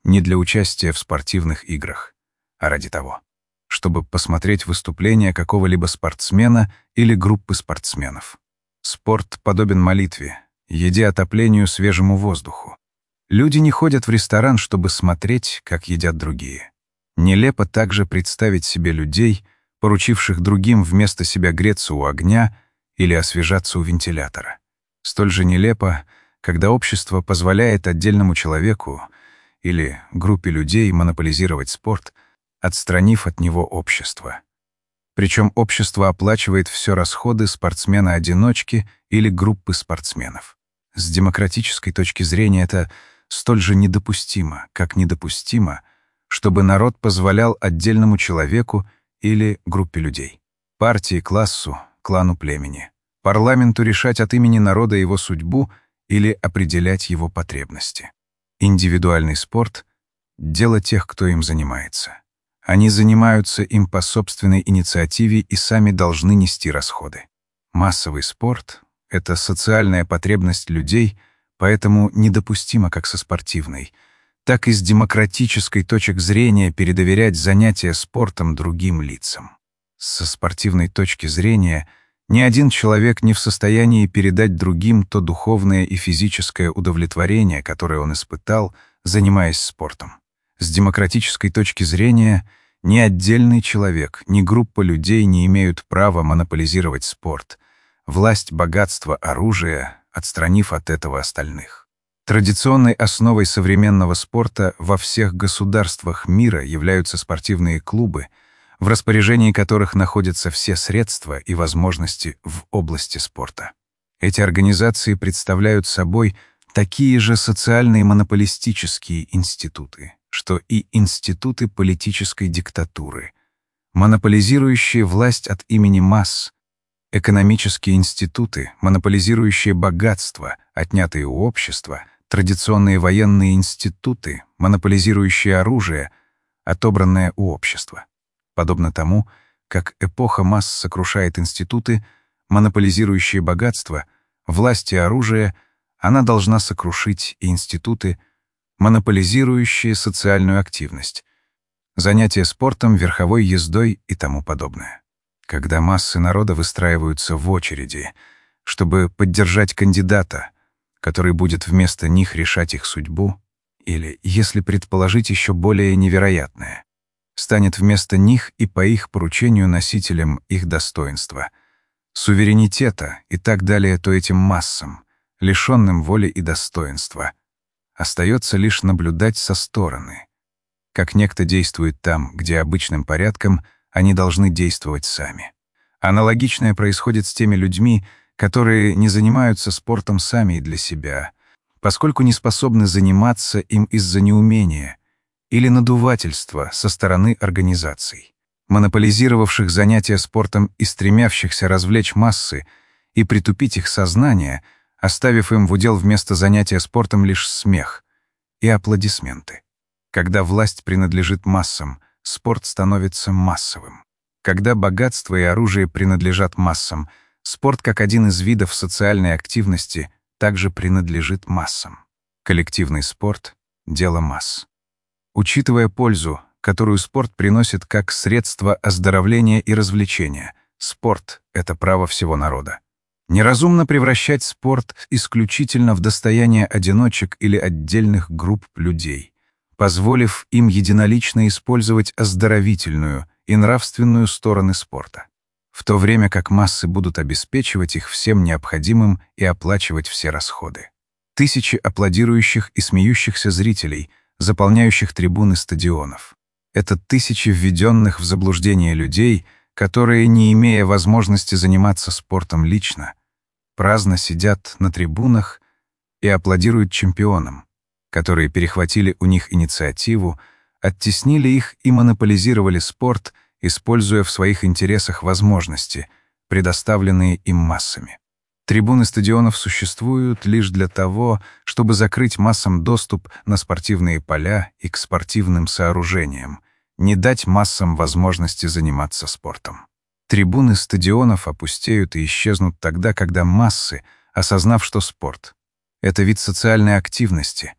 не для участия в спортивных играх, а ради того, чтобы посмотреть выступление какого-либо спортсмена или группы спортсменов. Спорт подобен молитве, еде, отоплению, свежему воздуху. Люди не ходят в ресторан, чтобы смотреть, как едят другие. Нелепо также представить себе людей, поручивших другим вместо себя греться у огня или освежаться у вентилятора. Столь же нелепо, когда общество позволяет отдельному человеку или группе людей монополизировать спорт, отстранив от него общество. Причем общество оплачивает все расходы спортсмена-одиночки или группы спортсменов. С демократической точки зрения это столь же недопустимо, как недопустимо, чтобы народ позволял отдельному человеку или группе людей, партии, классу, клану, племени, парламенту решать от имени народа его судьбу или определять его потребности. Индивидуальный спорт — дело тех, кто им занимается. Они занимаются им по собственной инициативе и сами должны нести расходы. Массовый спорт — это социальная потребность людей, поэтому недопустимо как со спортивной, так и с демократической точек зрения передоверять занятия спортом другим лицам. Со спортивной точки зрения ни один человек не в состоянии передать другим то духовное и физическое удовлетворение, которое он испытал, занимаясь спортом. С демократической точки зрения ни отдельный человек, ни группа людей не имеют права монополизировать спорт, власть, богатство, оружие, отстранив от этого остальных. Традиционной основой современного спорта во всех государствах мира являются спортивные клубы, в распоряжении которых находятся все средства и возможности в области спорта. Эти организации представляют собой такие же социальные монополистические институты, что и институты политической диктатуры, монополизирующие власть от имени масс, экономические институты, монополизирующие богатство, отнятые у общества, традиционные военные институты, монополизирующие оружие, отобранное у общества. Подобно тому, как эпоха масс сокрушает институты, монополизирующие богатство, власть и оружие, она должна сокрушить и институты, монополизирующие социальную активность, занятия спортом, верховой ездой и тому подобное. Когда массы народа выстраиваются в очереди, чтобы поддержать кандидата, который будет вместо них решать их судьбу, или, если предположить еще более невероятное, станет вместо них и по их поручению носителем их достоинства, суверенитета и так далее, то этим массам, лишенным воли и достоинства, остается лишь наблюдать со стороны, как некто действует там, где обычным порядком они должны действовать сами. Аналогичное происходит с теми людьми, которые не занимаются спортом сами и для себя, поскольку не способны заниматься им из-за неумения или надувательства со стороны организаций, монополизировавших занятия спортом и стремящихся развлечь массы и притупить их сознание, оставив им в удел вместо занятия спортом лишь смех и аплодисменты. Когда власть принадлежит массам, спорт становится массовым. Когда богатство и оружие принадлежат массам, спорт как один из видов социальной активности также принадлежит массам. Коллективный спорт — дело масс. Учитывая пользу, которую спорт приносит как средство оздоровления и развлечения, спорт — это право всего народа. Неразумно превращать спорт исключительно в достояние одиночек или отдельных групп людей, позволив им единолично использовать оздоровительную и нравственную стороны спорта, в то время как массы будут обеспечивать их всем необходимым и оплачивать все расходы. Тысячи аплодирующих и смеющихся зрителей, заполняющих трибуны стадионов. Это тысячи введенных в заблуждение людей, которые, не имея возможности заниматься спортом лично, праздно сидят на трибунах и аплодируют чемпионам, которые перехватили у них инициативу, оттеснили их и монополизировали спорт, используя в своих интересах возможности, предоставленные им массами. Трибуны стадионов существуют лишь для того, чтобы закрыть массам доступ на спортивные поля и к спортивным сооружениям, не дать массам возможности заниматься спортом. Трибуны стадионов опустеют и исчезнут тогда, когда массы, осознав, что спорт — это вид социальной активности,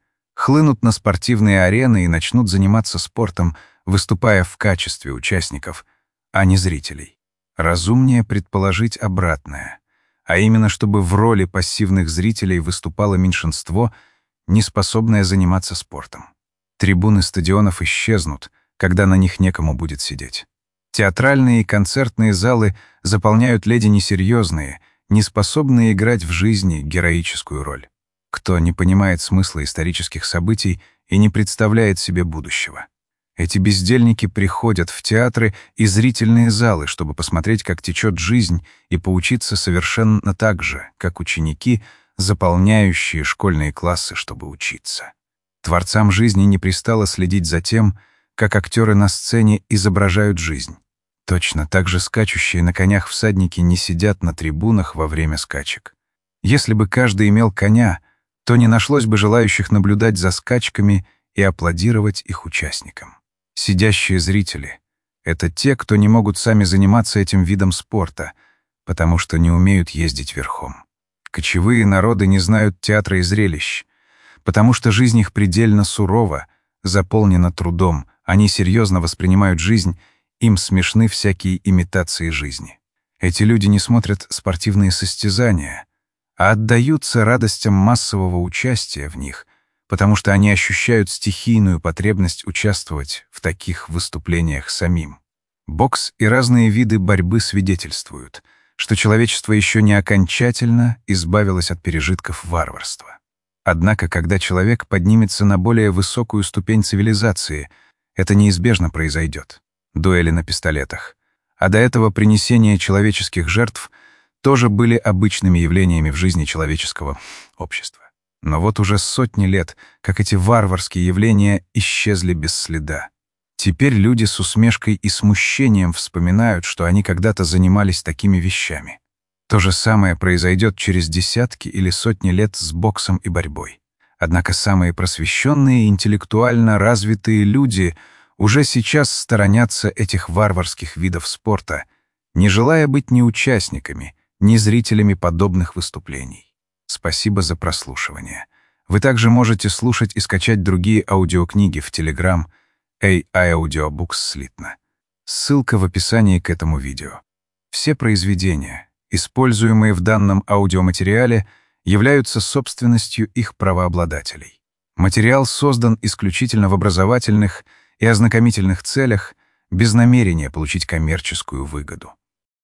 хлынут на спортивные арены и начнут заниматься спортом, выступая в качестве участников, а не зрителей. Разумнее предположить обратное, а именно, чтобы в роли пассивных зрителей выступало меньшинство, не способное заниматься спортом. Трибуны стадионов исчезнут, когда на них некому будет сидеть. Театральные и концертные залы заполняют леди несерьезные, не способные играть в жизни героическую роль. Кто не понимает смысла исторических событий и не представляет себе будущего. Эти бездельники приходят в театры и зрительные залы, чтобы посмотреть, как течет жизнь, и поучиться совершенно так же, как ученики, заполняющие школьные классы, чтобы учиться. Творцам жизни не пристало следить за тем, как актеры на сцене изображают жизнь. Точно так же скачущие на конях всадники не сидят на трибунах во время скачек. Если бы каждый имел коня, то не нашлось бы желающих наблюдать за скачками и аплодировать их участникам. Сидящие зрители — это те, кто не могут сами заниматься этим видом спорта, потому что не умеют ездить верхом. Кочевые народы не знают театра и зрелищ, потому что жизнь их предельно сурова, заполнена трудом, они серьезно воспринимают жизнь, им смешны всякие имитации жизни. Эти люди не смотрят спортивные состязания, а отдаются радостям массового участия в них, потому что они ощущают стихийную потребность участвовать в таких выступлениях самим. Бокс и разные виды борьбы свидетельствуют, что человечество еще не окончательно избавилось от пережитков варварства. Однако, когда человек поднимется на более высокую ступень цивилизации, это неизбежно произойдет. Дуэли на пистолетах. А до этого принесение человеческих жертв тоже были обычными явлениями в жизни человеческого общества. Но вот уже сотни лет, как эти варварские явления исчезли без следа. Теперь люди с усмешкой и смущением вспоминают, что они когда-то занимались такими вещами. То же самое произойдет через десятки или сотни лет с боксом и борьбой. Однако самые просвещенные и интеллектуально развитые люди уже сейчас сторонятся этих варварских видов спорта, не желая быть ни участниками, ни зрителями подобных выступлений. Спасибо за прослушивание. Вы также можете слушать и скачать другие аудиокниги в Telegram AI Audiobooks слитно. Ссылка в описании к этому видео. Все произведения, используемые в данном аудиоматериале, являются собственностью их правообладателей. Материал создан исключительно в образовательных и ознакомительных целях, без намерения получить коммерческую выгоду.